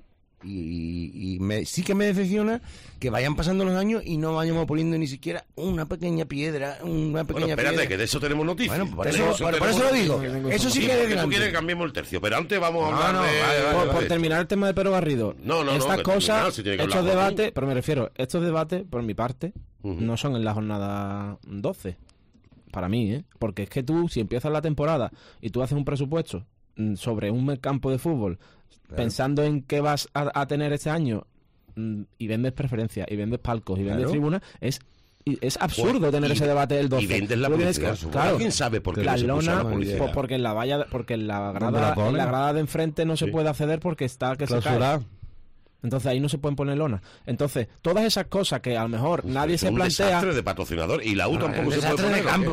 y, y me, sí que me decepciona que vayan pasando los años y no vayamos poniendo ni siquiera una pequeña piedra, una pequeña Bueno, espérate, piedra. que de eso tenemos noticias. Bueno, por De eso, por, por tenemos eso lo digo. noticias. Eso sí Sí, que es porque tú grande. quieres que cambiemos el tercio, pero antes vamos a No, hablar no, de... vale, vale, por, de por esto. terminar el tema de Pedro Garrido, No, no, no, estas que cosas, terminar, si tiene que estos hablar Joaquín. debates, pero me refiero, estos debates, por mi parte, Ujú. no son en la jornada doce. Para mí, ¿eh? Porque es que tú, si empiezas la temporada y tú haces un presupuesto mm, sobre un campo de fútbol, pensando en qué vas a, a tener este año, mm, y vendes preferencias, y vendes palcos, y vendes Claro. tribunas, es y es absurdo Pues, tener y- ese debate del doce. y vendes la Tú tienes que- publicidad. claro, ¿Alguien sabe por qué la no se puso lona, la publicidad? po- porque en la valla, porque en la ¿Dónde grada, la ponen? en la grada de enfrente no se Sí. puede acceder porque está que se cae. Clausurada. Entonces ahí no se pueden poner lona. Entonces, todas esas cosas que a lo mejor nadie Es se un plantea. desastre de patrocinador y la U No, tampoco un se puede desastre poner. de ¿o qué? campo.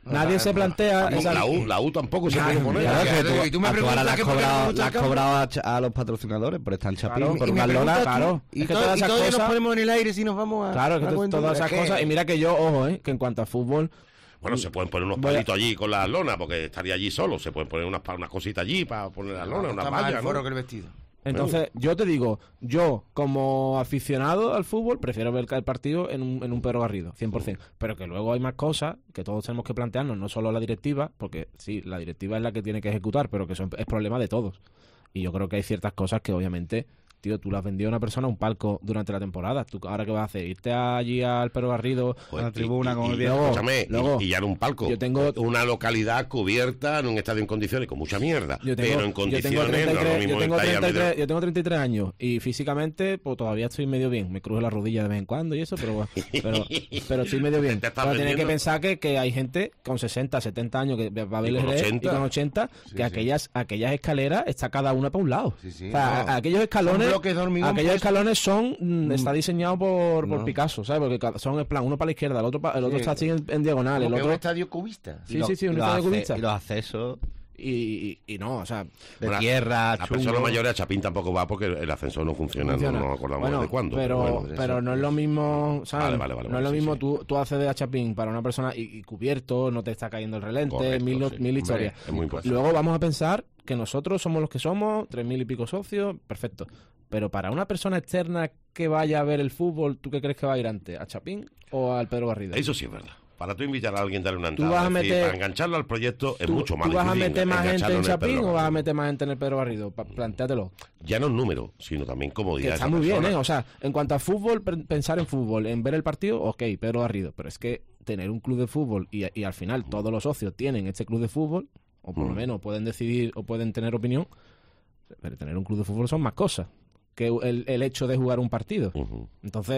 Nadie se plantea... Tampoco- esa- La U, la U tampoco se Nadie- puede poner. Claro, Ya, que tú- y tú me A tu preguntas ahora le has que por qué no cobrado, gusta le el has campo. cobrado a, cha- a los patrocinadores por estar en Chapín, Claro, por y un me Garlola. preguntas- Claro. Es Y, que to- todas y esas todavía cosas- nos ponemos en el aire si nos vamos a... Claro, que a to- cuento. todas Es esas que- cosas... Y mira que yo, ojo, ¿eh? Que en cuanto a fútbol... Bueno, se pueden poner unos Voy a- palitos allí con la lona, porque estaría allí solo. Se pueden poner unas, pa- unas cositas allí para poner la lona, unas Está más el vallas, forro ¿no? que el vestido. Entonces, yo te digo, yo como aficionado al fútbol, prefiero ver el partido en un, en un Pedro Garrido, cien por ciento. Pero que luego hay más cosas que todos tenemos que plantearnos, no solo la directiva, porque sí, la directiva es la que tiene que ejecutar, pero que eso es problema de todos. Y yo creo que hay ciertas cosas que obviamente, tío, tú le has vendido a una persona un palco durante la temporada. ¿Tú ahora qué vas a hacer? ¿Irte allí al Pedro Garrido? Pues, a la tribuna y- con y- el viejo. escúchame, y- Luego, y, ya en un palco. yo tengo- una localidad cubierta en un estadio en condiciones con mucha mierda. Yo tengo, pero en yo tengo condiciones no es treinta y tres, lo mismo yo tengo estar ahí a treinta y tres medio- yo tengo treinta y tres años y físicamente pues todavía estoy medio bien. Me crujo la rodilla de vez en cuando y eso, pero bueno, pero, pero estoy medio bien. Te estás Pero tienes que vendiendo. pensar que, que hay gente con sesenta, setenta años que va a ver Y el con Jerez ochenta. y con ochenta, que sí. aquellas aquellas escaleras está cada una para un lado. Sí, sí, o sea, no. a- aquellos escalones Son bloques de hormigón aquellos puestos. escalones son mm, está diseñado por, por No. Picasso, ¿sabes? Porque cada- son en plan uno para la izquierda, el otro pa- el otro Sí. está así en, en diagonal, el Como que otro un estadio cubista. Sí, Y lo- sí, sí, y un los estadio ace- cubista. Y los accesos y, y, y no, o sea, de Bueno, tierra, Las chungo. personas mayores a Chapín tampoco va porque el ascensor no funciona, funciona. no nos acordamos Bueno, de cuándo. Pero, pero bueno, pero no es lo mismo, ¿sabes? Vale, vale, vale, no vale, es lo sí, mismo sí. tú, tú accedes a Chapín para una persona y, y cubierto, no te está cayendo el relente, Correcto, mil, sí. mil historias. Hombre, es muy importante. Luego vamos a pensar que nosotros somos los que somos, tres mil y pico socios, perfecto. Pero para una persona externa que vaya a ver el fútbol, ¿tú qué crees que va a ir antes? ¿A Chapín o al Pedro Garrido? Eso sí es verdad. Para tú invitar a alguien, darle una Tú entrada, vas a es decir, meter- para engancharlo al proyecto es ¿Tú, mucho más ¿tú vas a difícil meter más gente engancharlo en el Chapín Pedro o vas a Garrido. meter más gente en el Pedro Garrido? Pa- plantéatelo. Ya no es número, sino también Que comodidad. de está esa muy bien, persona. ¿eh? O sea, en cuanto a fútbol, pe- pensar en fútbol, en ver el partido, ok, Pedro Garrido. Pero es que tener un club de fútbol y, y al final todos los socios tienen este club de fútbol, o por lo Mm. menos pueden decidir o pueden tener opinión, pero tener un club de fútbol son más cosas que el, el hecho de jugar un partido. Ujú. Entonces,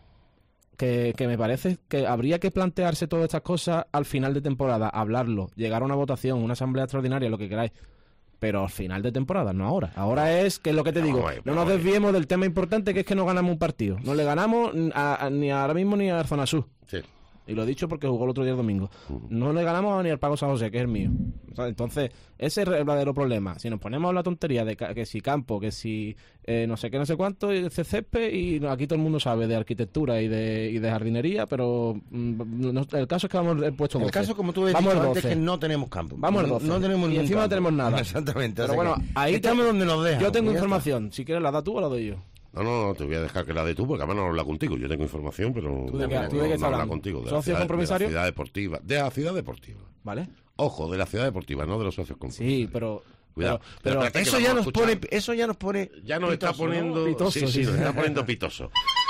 que, que me parece que habría que plantearse todas estas cosas al final de temporada, hablarlo, llegar a una votación, una asamblea extraordinaria, lo que queráis. Pero al final de temporada, no ahora. Ahora es que es lo que te No, digo, vamos a ver, no nos vamos a ver. desviemos del tema importante que es que no ganamos un partido. No le ganamos a- a- ni ahora mismo ni a Zona Sur. Sí. Y lo he dicho porque jugó el otro día el domingo. No le ganamos ni al Pago San José, que es el mío. O sea, entonces, ese es el verdadero problema. Si nos ponemos a la tontería de ca- que si campo, que si eh, no sé qué, no sé cuánto, y C césped, y no, aquí todo el mundo sabe de arquitectura y de, y de jardinería, pero mm, no- el caso es que vamos el puesto El doce. caso, como tú has Vamos dicho al antes, doce. que no tenemos campo. Vamos al no, doce. no tenemos Y ningún encima no campo. tenemos nada. Exactamente. Pero o sea bueno, que ahí te- estamos donde nos dejan. Yo tengo y ya está. información. Si quieres, ¿la das tú o la doy yo? No, no, no, te voy a dejar que la de tú, porque además no habla contigo. Yo tengo información, pero ¿Tú de qué- no, tú de no- qué no estás habla hablando? contigo. De la ¿Socio ciudad- compromisario? De la ciudad deportiva. De la ciudad deportiva. ¿Vale? Ojo, de la ciudad deportiva, no de los socios compromisarios. Sí, pero... Cuidado. pero- Pero pero- espérate, que Eso vamos ya a nos escuchar. pone, eso ya nos pone. Ya nos está pitoso, ¿no? poniendo... Pitoso, sí, sí, sí, sí. nos está poniendo pitoso.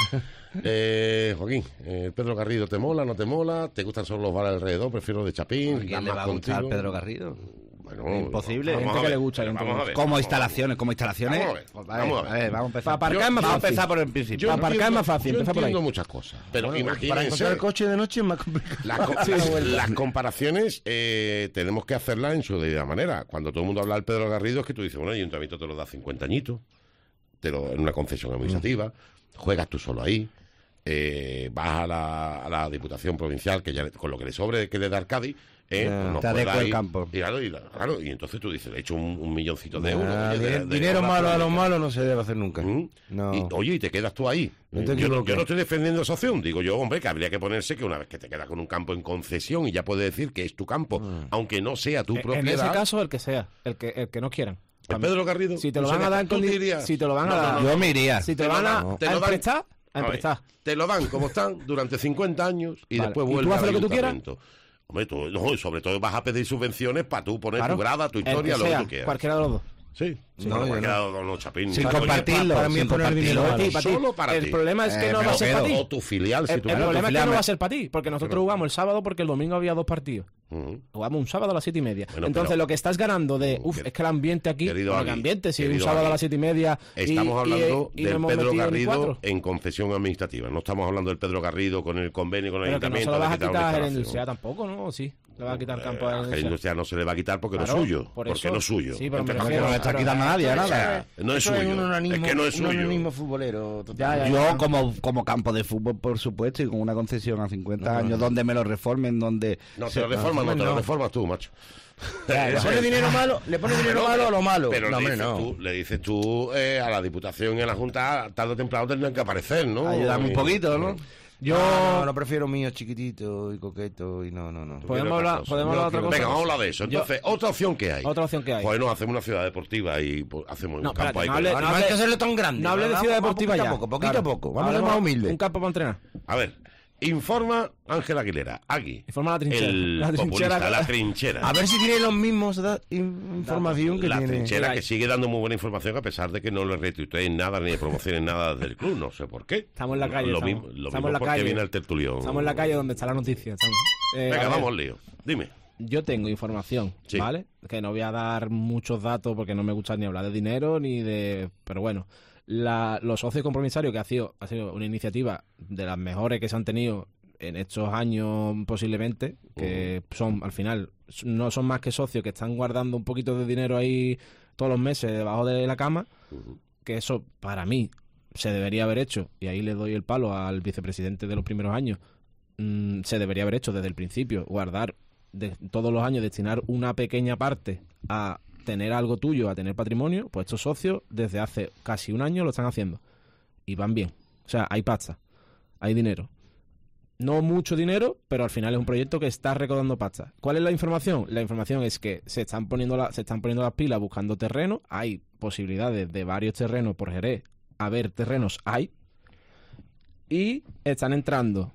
Eh, Joaquín, eh, Pedro Garrido, ¿te mola, no te mola? ¿Te gustan solo los bares alrededor? Prefiero de Chapín. ¿A quién dar le más va a gustar contigo. Pedro Garrido? Bueno, Imposible. vamos Gente a que ver, le gusta, pero gente vamos que a ver, Como vamos a ver. instalaciones, como instalaciones. Vamos a ver, Pues, vamos a ver. a ver, vamos a empezar. Para aparcar Yo- es más Vamos a fácil. empezar por el principio. Yo Para aparcar entiendo- es más fácil, Yo empieza por ahí. entiendo muchas cosas, pero Bueno, para imagínense... encontrar el coche de noche es más complicado. Las, co- las comparaciones eh, tenemos que hacerlas en su debida manera. Cuando todo el mundo habla del Pedro Garrido es que tú dices, bueno, el ayuntamiento te lo da cincuenta añitos, te lo, en una concesión administrativa, juegas tú solo ahí, eh, vas a la, a la Diputación Provincial, que ya con lo que le sobre que le da Cádiz, eh, Ya, pues nos te puede adecuo dar el ahí- campo. Y, claro, y, la- claro, y entonces tú dices, le he hecho un, un milloncito de euros. Ah, oye, de- di- de dinero obra malo a los pública. malos no se debe hacer nunca. ¿Mm? No. Y, oye, y te quedas tú ahí. No te yo, no, equivoques. yo no estoy defendiendo esa opción. Digo yo, hombre, que habría que ponerse que una vez que te quedas con un campo en concesión y ya puedes decir que es tu campo, aunque no sea tu En propiedad. ese caso, el que sea, el que, el que no quieran. ¿El Pedro Garrido? Si te lo ¿Tú van a serías- dar en tú condi- dirías? si te lo van a No, no, dar- no, Yo me iría. Si te, Te lo van a, dan- te a lo dan- emprestar, a A ver, emprestar. te lo dan como están durante cincuenta años y Vale. después ¿Y tú vuelve haces al lo que tú quieras? ayuntamiento. Hombre, tú, no, y sobre todo vas a pedir subvenciones para tú poner Claro. tu grada, tu El historia, que lo que sea, tú quieras. cualquiera de los dos. Sí, Sí, no, no, yo cualquiera no. de los dos, no, Chapín. Sin Oye, compartirlo. para mí sin es poner compartirlo. dinero. Para ti, para ti. Solo para el ti. problema es que Eh, no me va a lo ser quedo. para ti. O tu filial, si El, tú el quieres. problema es que filial no me- va a ser para ti, porque nosotros jugamos el sábado porque el domingo había dos partidos. Ujú. Jugamos un sábado a las siete y media. Bueno, Entonces, pero- lo que estás ganando de, Uh, uff, quer- es que el ambiente aquí, querido el Agui, ambiente, si un querido sábado Agui, a las siete y media. y- Estamos y- hablando y, del no hemos Pedro metido ni Garrido cuatro. en concesión administrativa. No estamos hablando del Pedro Garrido con el convenio con el Pero que no se ayuntamiento. lo vas de a quitar una quitar en instalación. el SEA tampoco, ¿no? Sí. Le va a quitar campo a a Ángel Industrial no se le va a quitar porque Claro, no es suyo. por Porque eso- no es suyo. sí, pero me Empezamos refiero- con- no le está quitando a nadie, a O nada. sea, no es Eso suyo. un Es organismo- que no es un suyo. organismo futbolero. Ya, ya, Yo, ya. como, como campo de fútbol, por supuesto, y con una concesión a cincuenta años, donde me lo reformen, donde... No, te se- lo reformas, no, te lo no. reformas tú, macho. ¿Le pone dinero malo? ¿Le pone dinero No, malo o lo malo? Pero no, le, hombre, dices no. tú, le dices tú eh, a la Diputación y a la Junta, tarde o temprano tendrán que aparecer, ¿no? Ayudarme un Y- poquito, ¿no? Yo... No, no, no, prefiero míos chiquititos y coquetos y no, no, no. Podemos Otra hablar- cosa. podemos hablar de otra Venga, cosa. vamos a hablar de eso. Yo- Entonces, otra opción que hay. Otra opción que hay. Pues no, hacemos una ciudad deportiva y pues, hacemos No, un campo espérate, ahí. no con- hable- No, no hay hable- que hacerlo tan grande. No hable de Vamos- ciudad vamos deportiva poquito ya. a poco, poquito Claro. a poco. Vamos a ser Hablemos más humildes. Un campo para entrenar. A ver, informa Ángel Aguilera. Aquí. Informa la trinchera. El La trinchera- populista, la trinchera. A ver si tiene los mismos da- in- información que la tiene. trinchera Mira, que sigue dando muy buena información a pesar de que no le retuiteen nada ni le promocionen nada del club. No sé por qué. Estamos en la calle, Lo estamos- mismo, lo estamos mismo en la porque calle. viene el tertulión. Estamos en la calle donde está la noticia. estamos. Eh, a Venga, ver, vamos al lío. Dime. Yo tengo información, Sí. ¿vale? Que no voy a dar muchos datos porque no me gusta ni hablar de dinero ni de... Pero bueno, la- los socios compromisarios, que ha sido, ha sido una iniciativa de las mejores que se han tenido en estos años posiblemente, que son, al final, no son más que socios que están guardando un poquito de dinero ahí todos los meses debajo de la cama, que eso, para mí, se debería haber hecho, y ahí le doy el palo al vicepresidente de los primeros años, mm, se debería haber hecho desde el principio, guardar de todos los años, destinar una pequeña parte a tener algo tuyo, a tener patrimonio. Pues estos socios desde hace casi un año lo están haciendo y van bien. O sea, hay pasta, hay dinero. No mucho dinero, pero al final es un proyecto que está recaudando pasta. ¿Cuál es la información? La información es que se están poniendo la, se están poniendo las pilas buscando terreno. Hay posibilidades de varios terrenos por Jerez. A ver, terrenos hay. Y están entrando.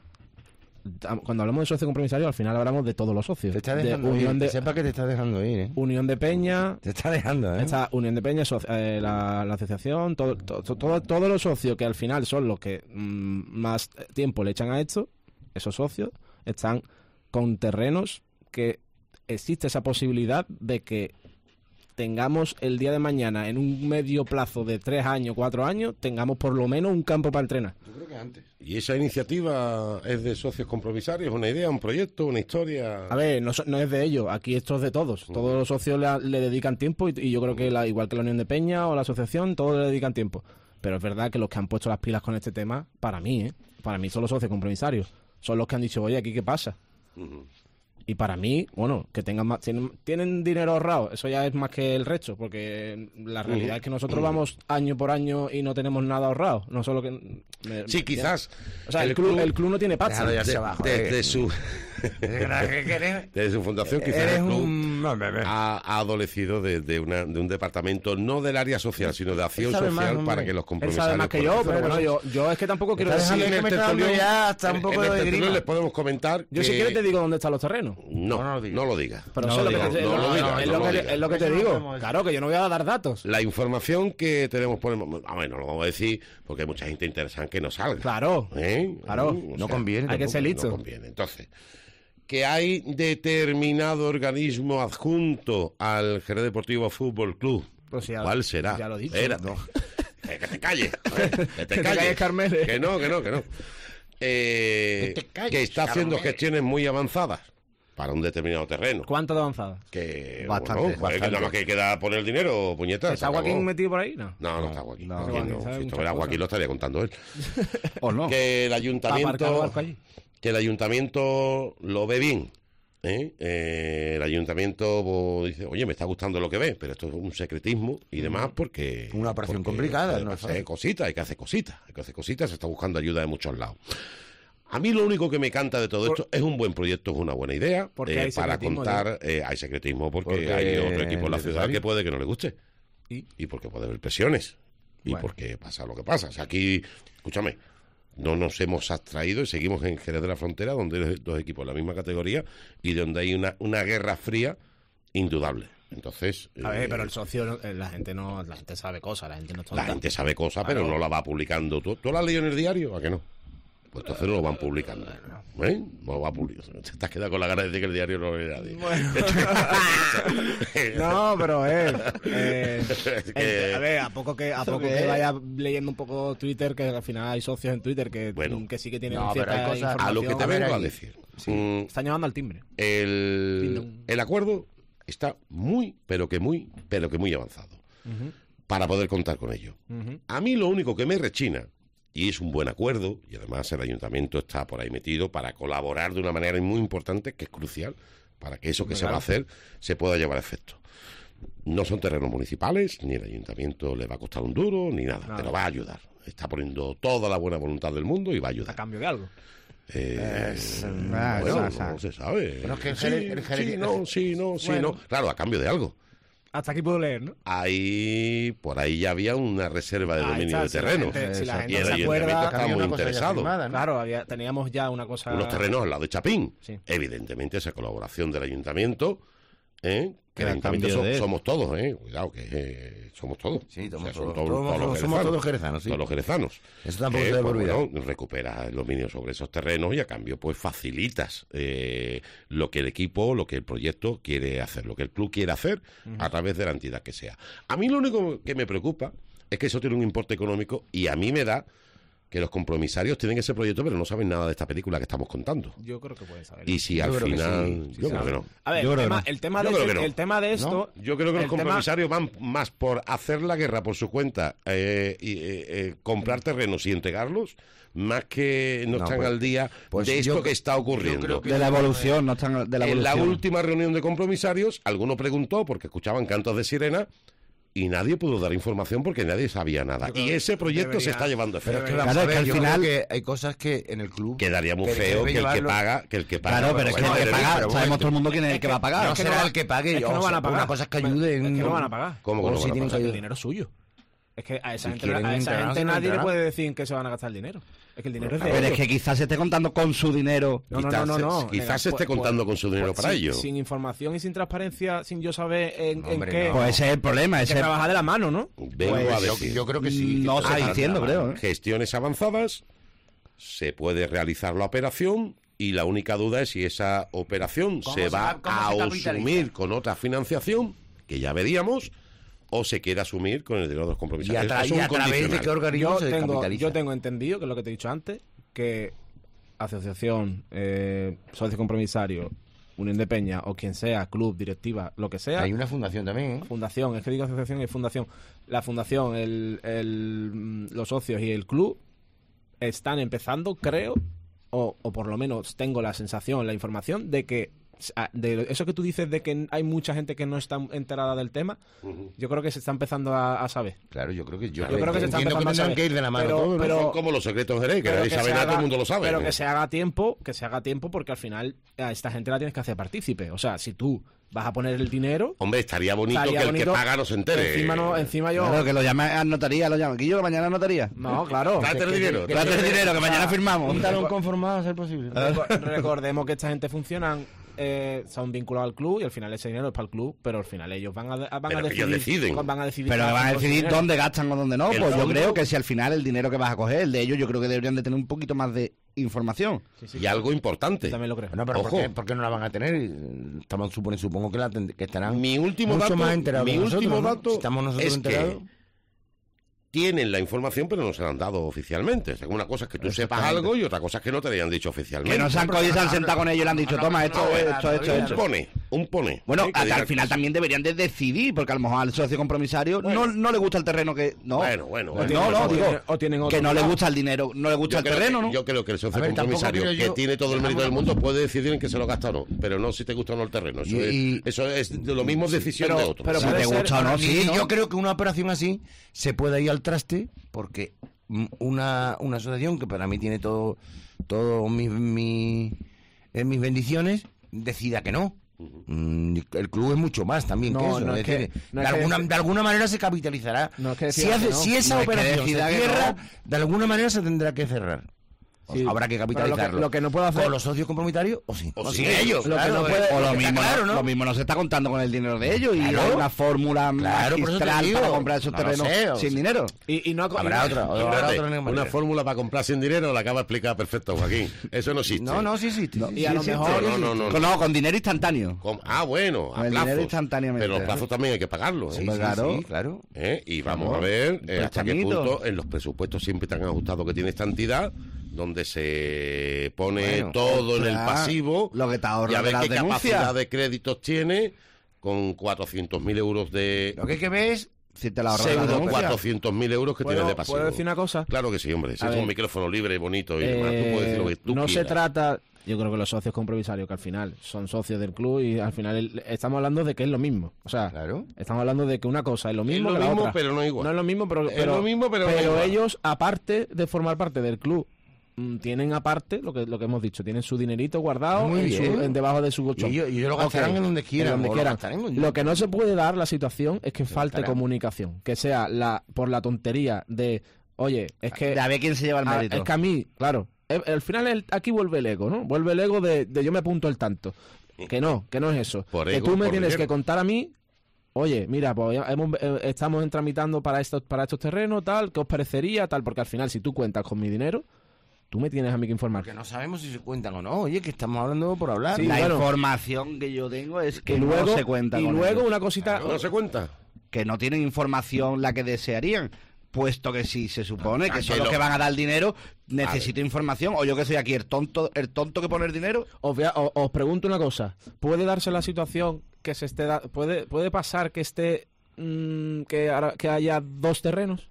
Cuando hablamos de socio compromisario, al final hablamos de todos los socios. Te está de dejando Unión ir. de, Sepa que te está dejando ir, ¿eh? Unión de Peña, Te está dejando, ¿eh? esta Unión de Peña, soci- eh, la, la asociación, todo, todo, todo- todos los socios que al final son los que mm, más tiempo le echan a esto, esos socios, están con terrenos que existe esa posibilidad de que tengamos el día de mañana, en un medio plazo de tres años, cuatro años, tengamos por lo menos un campo para entrenar. Yo creo que antes. ¿Y esa iniciativa es de socios compromisarios? ¿Una idea, un proyecto, una historia? A ver, no, so- no es de ellos, aquí esto es de todos. Todos los socios le, le dedican tiempo y, y yo creo que la, igual que la Unión de Peña o la asociación, todos le dedican tiempo. Pero es verdad que los que han puesto las pilas con este tema, para mí, ¿eh? Para mí son los socios compromisarios. Son los que han dicho, oye, ¿aquí qué pasa? Y para mí, bueno, que tengan más, tienen, tienen dinero ahorrado, eso ya es más que el resto, porque la realidad es que nosotros vamos año por año y no tenemos nada ahorrado. No solo que... me- Sí, quizás. O sea, el, club, el club no tiene pasta. Déjalo ya de- hacia abajo, desde eh. su desde su fundación, quizás Eres el club un... No, hombre, hombre. ha, ha adolecido de, de, una, de un departamento, no del área social, sino de acción Él sabe social más, hombre. para que los Él compromisarios... sabe más que puedan yo, hacer pero cosas. bueno, yo, yo es que tampoco quiero Está decir... dejando- en que el me está dando tertulión- ya hasta un en- poco en el de tertulión grima. les podemos comentar Yo que... si quieres te digo dónde están los terrenos. No, No, no no lo digas. lo digas. Pero no eso es lo que digas, te, no no, lo no, digas, es, no lo lo que, digas. es lo que te Eso no digo. podemos decir. Claro, que yo no voy a dar datos. La información que tenemos por el momento... A ver, no lo vamos a decir porque hay mucha gente interesada en que no salga. Claro, ¿Eh? claro. O No conviene Hay que tampoco. ser listo. No conviene. Entonces, que hay determinado organismo adjunto al Jerez Deportivo Fútbol Club. Pues ya- ¿Cuál será? ya lo he dicho. Espérate. Eh, que te calles. eh, Que te te calles. calles, Carmele. Que no, que no, que no. Eh, Que te calles, que está haciendo Carmele. gestiones muy avanzadas para un determinado terreno. ¿Cuánto de avanzada? Que, Bastante, bueno, joder, que bastante. nada más que queda poner el dinero, puñetas. ¿Está Joaquín metido por ahí? No. No, no está Joaquín. No, Joaquín Joaquín no. sabe Si esto muchas fuera cosas. Joaquín lo estaría contando él. ¿O no? Que el Está aparcado el ayuntamiento barco allí. que el ayuntamiento lo ve bien. ¿eh? Eh, el ayuntamiento pues, dice, oye, me está gustando lo que ve, pero esto es un secretismo y demás porque... Una operación porque complicada, hay no que es hacer fácil. cositas, hay que hacer cositas, hay que hacer cositas, se está buscando ayuda de muchos lados. A mí lo único que me canta de todo esto es un buen proyecto, es una buena idea Porque eh, hay para secretismo, contar, eh, hay secretismo porque, Porque hay otro equipo en la es ciudad necesario. que puede que no le guste ¿Y? y porque puede haber presiones y Bueno. porque pasa lo que pasa. O sea, aquí, escúchame, no nos hemos abstraído y seguimos en Jerez de la Frontera, donde hay dos equipos de la misma categoría y donde hay una, una guerra fría indudable. Entonces, A ver, eh, pero el socio, no- eh, la gente no, la gente sabe cosas, la gente no está la gente sabe cosas, pero no la va publicando. ¿Tú, ¿Tú la has leído en el diario? ¿A qué no? Pues entonces no lo van publicando. ¿Eh? No lo va publicando. Te has quedado con la gana de decir que el diario no lo lee nadie. No, pero eh, eh, Es que- a ver, a poco que a poco qué que es? vaya leyendo un poco Twitter, que al final hay socios en Twitter que, Bueno. que sí que tienen No, pero cierta hay cosas- información. A lo que te A ver, vengo a ahí. decir. Sí, mm, están llamando al timbre. el, el acuerdo está muy, pero que muy, pero que muy avanzado uh-huh. para poder contar con ello. Uh-huh. A mí lo único que me rechina, y es un buen acuerdo, y además el ayuntamiento está por ahí metido para colaborar de una manera muy importante, que es crucial, para que eso que se va a hacer se pueda llevar a efecto. No son terrenos municipales, ni el ayuntamiento le va a costar un duro, ni nada, nada, pero va a ayudar. Está poniendo toda la buena voluntad del mundo y va a ayudar. ¿A cambio de algo? Eh, es, bueno, bueno, no, no se sabe. Pero es que el sí, Jerez- el Jerez- sí, no, sí, no, sí, Bueno. no. Claro, a cambio de algo. Hasta aquí puedo leer, ¿no? Ahí, por ahí ya había una reserva de Ahí dominio está, de si la terreno. gente- si la gente y el se ayuntamiento acuerda, está había muy una cosa ya interesado. firmada, ¿no? Claro, había, teníamos ya una cosa... Unos terrenos al lado de Chapín. Sí. Evidentemente, esa colaboración del ayuntamiento, ¿eh? que el Era ayuntamiento cambio so- de- somos todos, ¿eh? Cuidado, que eh, somos todos. Sí, O somos sea, son todos, todos- todos- todos los somos jerezanos. todos jerezanos, sí. Todos los jerezanos. Eso tampoco Eh, se debe pues, olvidar. bueno, recuperas el dominio sobre esos terrenos y a cambio pues facilitas eh, lo que el equipo, lo que el proyecto quiere hacer, lo que el club quiere hacer uh-huh. a través de la entidad que sea. A mí lo único que me preocupa es que eso tiene un importe económico y a mí me da que los compromisarios tienen ese proyecto pero no saben nada de esta película que estamos contando. Yo creo que puede saber. Y si Yo al creo que final... sí, yo creo que no. A ver, Yo el creo tema, que no. el tema Yo de creo este- que no. el tema de esto... Yo creo que los el tema- compromisarios van más por hacer la guerra por su cuenta eh, y eh, eh, comprar terrenos y entregarlos, más que no, No, están pues- al día pues de esto yo- que está ocurriendo. yo creo que- De la evolución, no están de la En la evolución. última reunión de compromisarios, alguno preguntó porque escuchaban cantos de sirena y nadie pudo dar información porque nadie sabía nada. Y ese proyecto debería- se está llevando a Pero es efecto. que, Claro, vamos a es que ver, al yo final- creo que hay cosas que en el club... Quedaría muy que feo debe que el que llevarlo- paga, que el que paga. Claro, pero es que el vaya que a tener- paga, pero sabemos bueno, todo el mundo quién es el que va a pagar. No Es que será no- el que pague. es que o no sea, van a pagar. Una cosa es que ayuden... Es que no van a pagar. ¿Cómo que O no si van a tienen pagar? que El dinero es suyo. Es que a esa Si gente, quieren a esa entregarse, gente no nadie le entregarán. puede decir en qué se van a gastar el dinero. Es que el dinero es de Pero es ellos. que quizás se esté contando con su dinero. No, no, Quizás no, no, no. se- quizás Venga, se esté pues- contando pues- con su dinero pues para sin- ello. Sin información y sin transparencia, sin yo saber en, en Hombre, qué... no. Pues ese es el problema. Hay que Ese trabajar de la mano, ¿no? Vengo Pues a Yo, decir. yo creo que sí. No que se se está diciendo, trata. creo. ¿eh? Gestiones avanzadas, se puede realizar la operación y la única duda es si esa operación ¿Cómo se se- va cómo a se capitaliza? asumir con otra financiación, que ya veríamos, o se quiere asumir con el dinero de los ¿Y compromisarios. a, tra- Es y un a través de condicional. qué organismo Yo se tengo, capitaliza? yo tengo entendido, que es lo que te he dicho antes, que asociación, eh, socio compromisario, Unión de Peña o quien sea, club, directiva, lo que sea, Hay una fundación también, ¿eh? fundación, es que digo asociación y fundación, la fundación, el, el, mm, los socios y el club están empezando, creo, o, o por lo menos tengo la sensación, la información de que a- de eso que tú dices de que hay mucha gente que no está enterada del tema, yo creo que se está empezando a, a saber. Claro, yo creo que yo, Yo creo que se está entiendo empezando que a tendrán saber. que ir de la mano Pero- todo, ¿no? pero- Son como los secretos de ley, que Pero nadie que sabe se nada, haga- todo el mundo lo sabe. Pero ¿no? que se haga tiempo, que se haga tiempo, porque al final a esta gente la tienes que hacer partícipe. O sea, si tú vas a poner el dinero, Hombre, estaría bonito estaría que el bonito, que paga no se entere. Encima, no, encima yo. Claro, que lo llame a notaría, lo llame. Guillo, que mañana notaría. No, claro. Tráete el dinero. Tráete el dinero, que mañana firmamos. Un talón conformado a ser posible. Reco- Recordemos que esta gente funcionan, eh, son vinculados al club y al final ese dinero es para el club, pero al final ellos van a, de- van Pero a que decidir. ellos deciden. Van a decidir Pero qué van a hacen con ese decidir dinero. dónde gastan o dónde no. El Pues yo fondo- creo que si al final el dinero que vas a coger, el de ellos, yo creo que deberían de tener un poquito más de información. Sí, sí, Y algo importante. también lo creo. Bueno, pero ¿por Ojo. qué, por qué no la van a tener? Estamos, supone, supongo que, la tend- que estarán Mi último mucho dato, más enterados mi que nosotros, último ¿no? dato Estamos nosotros es enterados. que tienen la información pero no se la han dado oficialmente. O sea, una cosa es que tú sepas Exactamente. algo y otra cosa es que no te la hayan dicho oficialmente. Que no se han cogido y se han sentado con ellos y le han dicho, toma, esto, no, esto, no, esto, no, Un esto. pone, un pone. Bueno, Sí, que hasta diga al final que- también deberían de decidir, porque a lo mejor al socio compromisario no, no le gusta el terreno que... No, Bueno, bueno, O bueno. tienen- no, no, o digo, tienen- o tienen otro que no le plan. gusta el dinero, no le gusta Yo el creo terreno, que- ¿no? Yo creo que el socio A ver, tampoco compromisario, creo yo- que tiene todo el mérito del mundo, puede decidir en que se lo gasta o no. Pero no si te gusta o no el terreno. Eso, Y- es, eso es de lo mismo decisión pero- de otros. pero Si puede te ser- gusta o no, Y sí, ¿no? yo creo que una operación así se puede ir al traste porque mm, una, una asociación que para mí tiene todo todo mis, mis, eh, mis bendiciones decida que no. Mm, el club es mucho más también No, que eso. no es es que- decir, no de, es que- alguna, de alguna manera se capitalizará. No es que si, decida hace, que no. si esa No es que operación se decida que cierra, no. de alguna manera se tendrá que cerrar. O Sí. habrá que Pero lo que- capitalizarlo. lo que no puedo hacer- ¿Con los socios compromisarios o sí? O O sin sin ellos. Lo que claro, no puede- eh, O lo está mismo, claro, no, ¿no? lo mismo no se está contando con el dinero de ellos y Claro. hay una fórmula Claro, por eso te magistral digo. para comprar esos No lo terrenos sé, o sin sea. dinero. Y, y no ha- Habrá y- otra. o habrá Espérate, otra una manera. fórmula para comprar sin dinero la acaba de explicar perfecto Joaquín. Eso no existe. No, no, sí existe. sí, y sí, a lo sí, mejor- sí, No, sí. no, no. Con, no, con dinero instantáneo. Com- Ah, bueno, a Con el dinero plazos. instantáneamente. Pero los plazos también hay que pagarlos. ¿eh? Sí, sí, Claro. sí, claro. ¿Eh? Y vamos Vamos, a ver eh, hasta qué prestamito. punto en los presupuestos siempre tan ajustados que tiene esta entidad donde se pone Bueno, todo en el ostras, pasivo, lo que te ahorra y a de ver las qué denuncias. capacidad de créditos tiene, con cuatrocientos mil euros de... Lo que hay que ver es Si te la ahorras de la Pseudo denuncia. cuatrocientos mil euros que ¿Puedo- tienes de pasivo. ¿puedo decir una cosa? Claro que sí, hombre. Si A es ver, un micrófono libre, bonito y demás, tú puedes decir lo que tú no quieras. se trata, yo creo que los socios compromisarios, que al final son socios del club y al final el- estamos hablando de que es lo mismo. O sea, Claro. estamos hablando de que una cosa es lo mismo lo que la mismo, otra. pero no igual. No es lo mismo, pero, Es pero, lo mismo, pero no igual. ellos, aparte de formar parte del club, mm, tienen aparte lo que lo que hemos dicho, tienen su dinerito guardado Muy en su- bien. en debajo de su colchón. Y ellos- y ellos lo gastarán Ok, en donde quieran, en donde o lo quieran. gastarán donde- Lo que no se puede dar la situación es que falte gastarán. comunicación, que sea la por la tontería de, oye, es que De a ver quién se lleva el Ah, mérito. es que a mí, claro, eh, al final el- aquí vuelve el ego, ¿no? Vuelve el ego de, de yo me apunto el tanto. Que no, que no es eso. Por que ego, tú me por tienes dinero. que contar a mí, oye, mira, pues ya hemos- eh, estamos tramitando para estos, para estos terrenos, tal, ¿qué os parecería? Tal, porque al final si tú cuentas con mi dinero, tú me tienes a mí que informar. Porque no sabemos si se cuentan o no. Oye, que estamos hablando por hablar. Sí, La bueno. información que yo tengo es que Y luego, no se cuenta y con luego ellos. una cosita... ¿No se cuenta? Que no tienen información la que desearían, puesto que si se supone Ah, que son que los lo- que van a dar el dinero, necesito información, o yo que soy aquí el tonto, el tonto que pone el dinero. Os, voy a- os- os pregunto una cosa. ¿Puede darse la situación que se esté da- puede puede pasar que esté mm, que, ahora- que haya dos terrenos?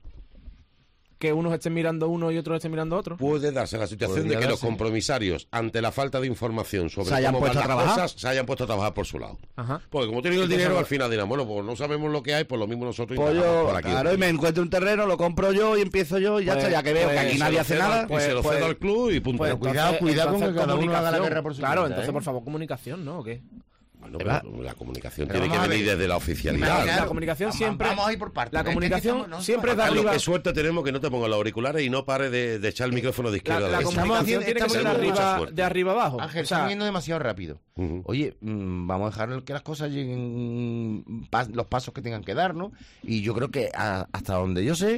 Que unos estén mirando uno y otros estén mirando otro. Puede darse la situación Podría de que los darse. compromisarios, ante la falta de información sobre Se hayan cómo van puesto las a trabajar. cosas, se hayan puesto a trabajar por su lado. Ajá. Porque como tienen el Entonces, dinero, ahora- al final dirán, bueno, pues no sabemos lo que hay, pues lo mismo nosotros Pues indagamos yo, por aquí. claro, y me encuentro un terreno, lo compro yo y empiezo yo y ya Pues- está, ya que veo pues que aquí Y se nadie lo hace cedo- nada. y pues- se lo pues- cedo al club y punto. Pues Pero cuidado, entonces- cuidado con entonces que cada uno haga la comunicación. guerra por su Claro, cuenta, entonces ¿eh? por favor comunicación, ¿no? ¿O qué? Bueno, Eva. pero la comunicación Pero tiene que vamos a venir ver. desde la oficialidad. Imagina- La comunicación Vamos- siempre... vamos a ir por partes. La Es que comunicación estamos- no, siempre es de Carlos, arriba... qué suerte tenemos que no te ponga los auriculares y no pare de, de echar el micrófono de La, izquierda la a derecha. Estamos comunicación haciendo- tiene que ser de estamos haciendo mucha arriba, suerte. de arriba abajo. Ángel, O sea, estamos yendo demasiado rápido. Ujú. Oye, mm, vamos a dejar que las cosas lleguen, pas- los pasos que tengan que dar, ¿no? Y yo creo que a- hasta donde yo sé,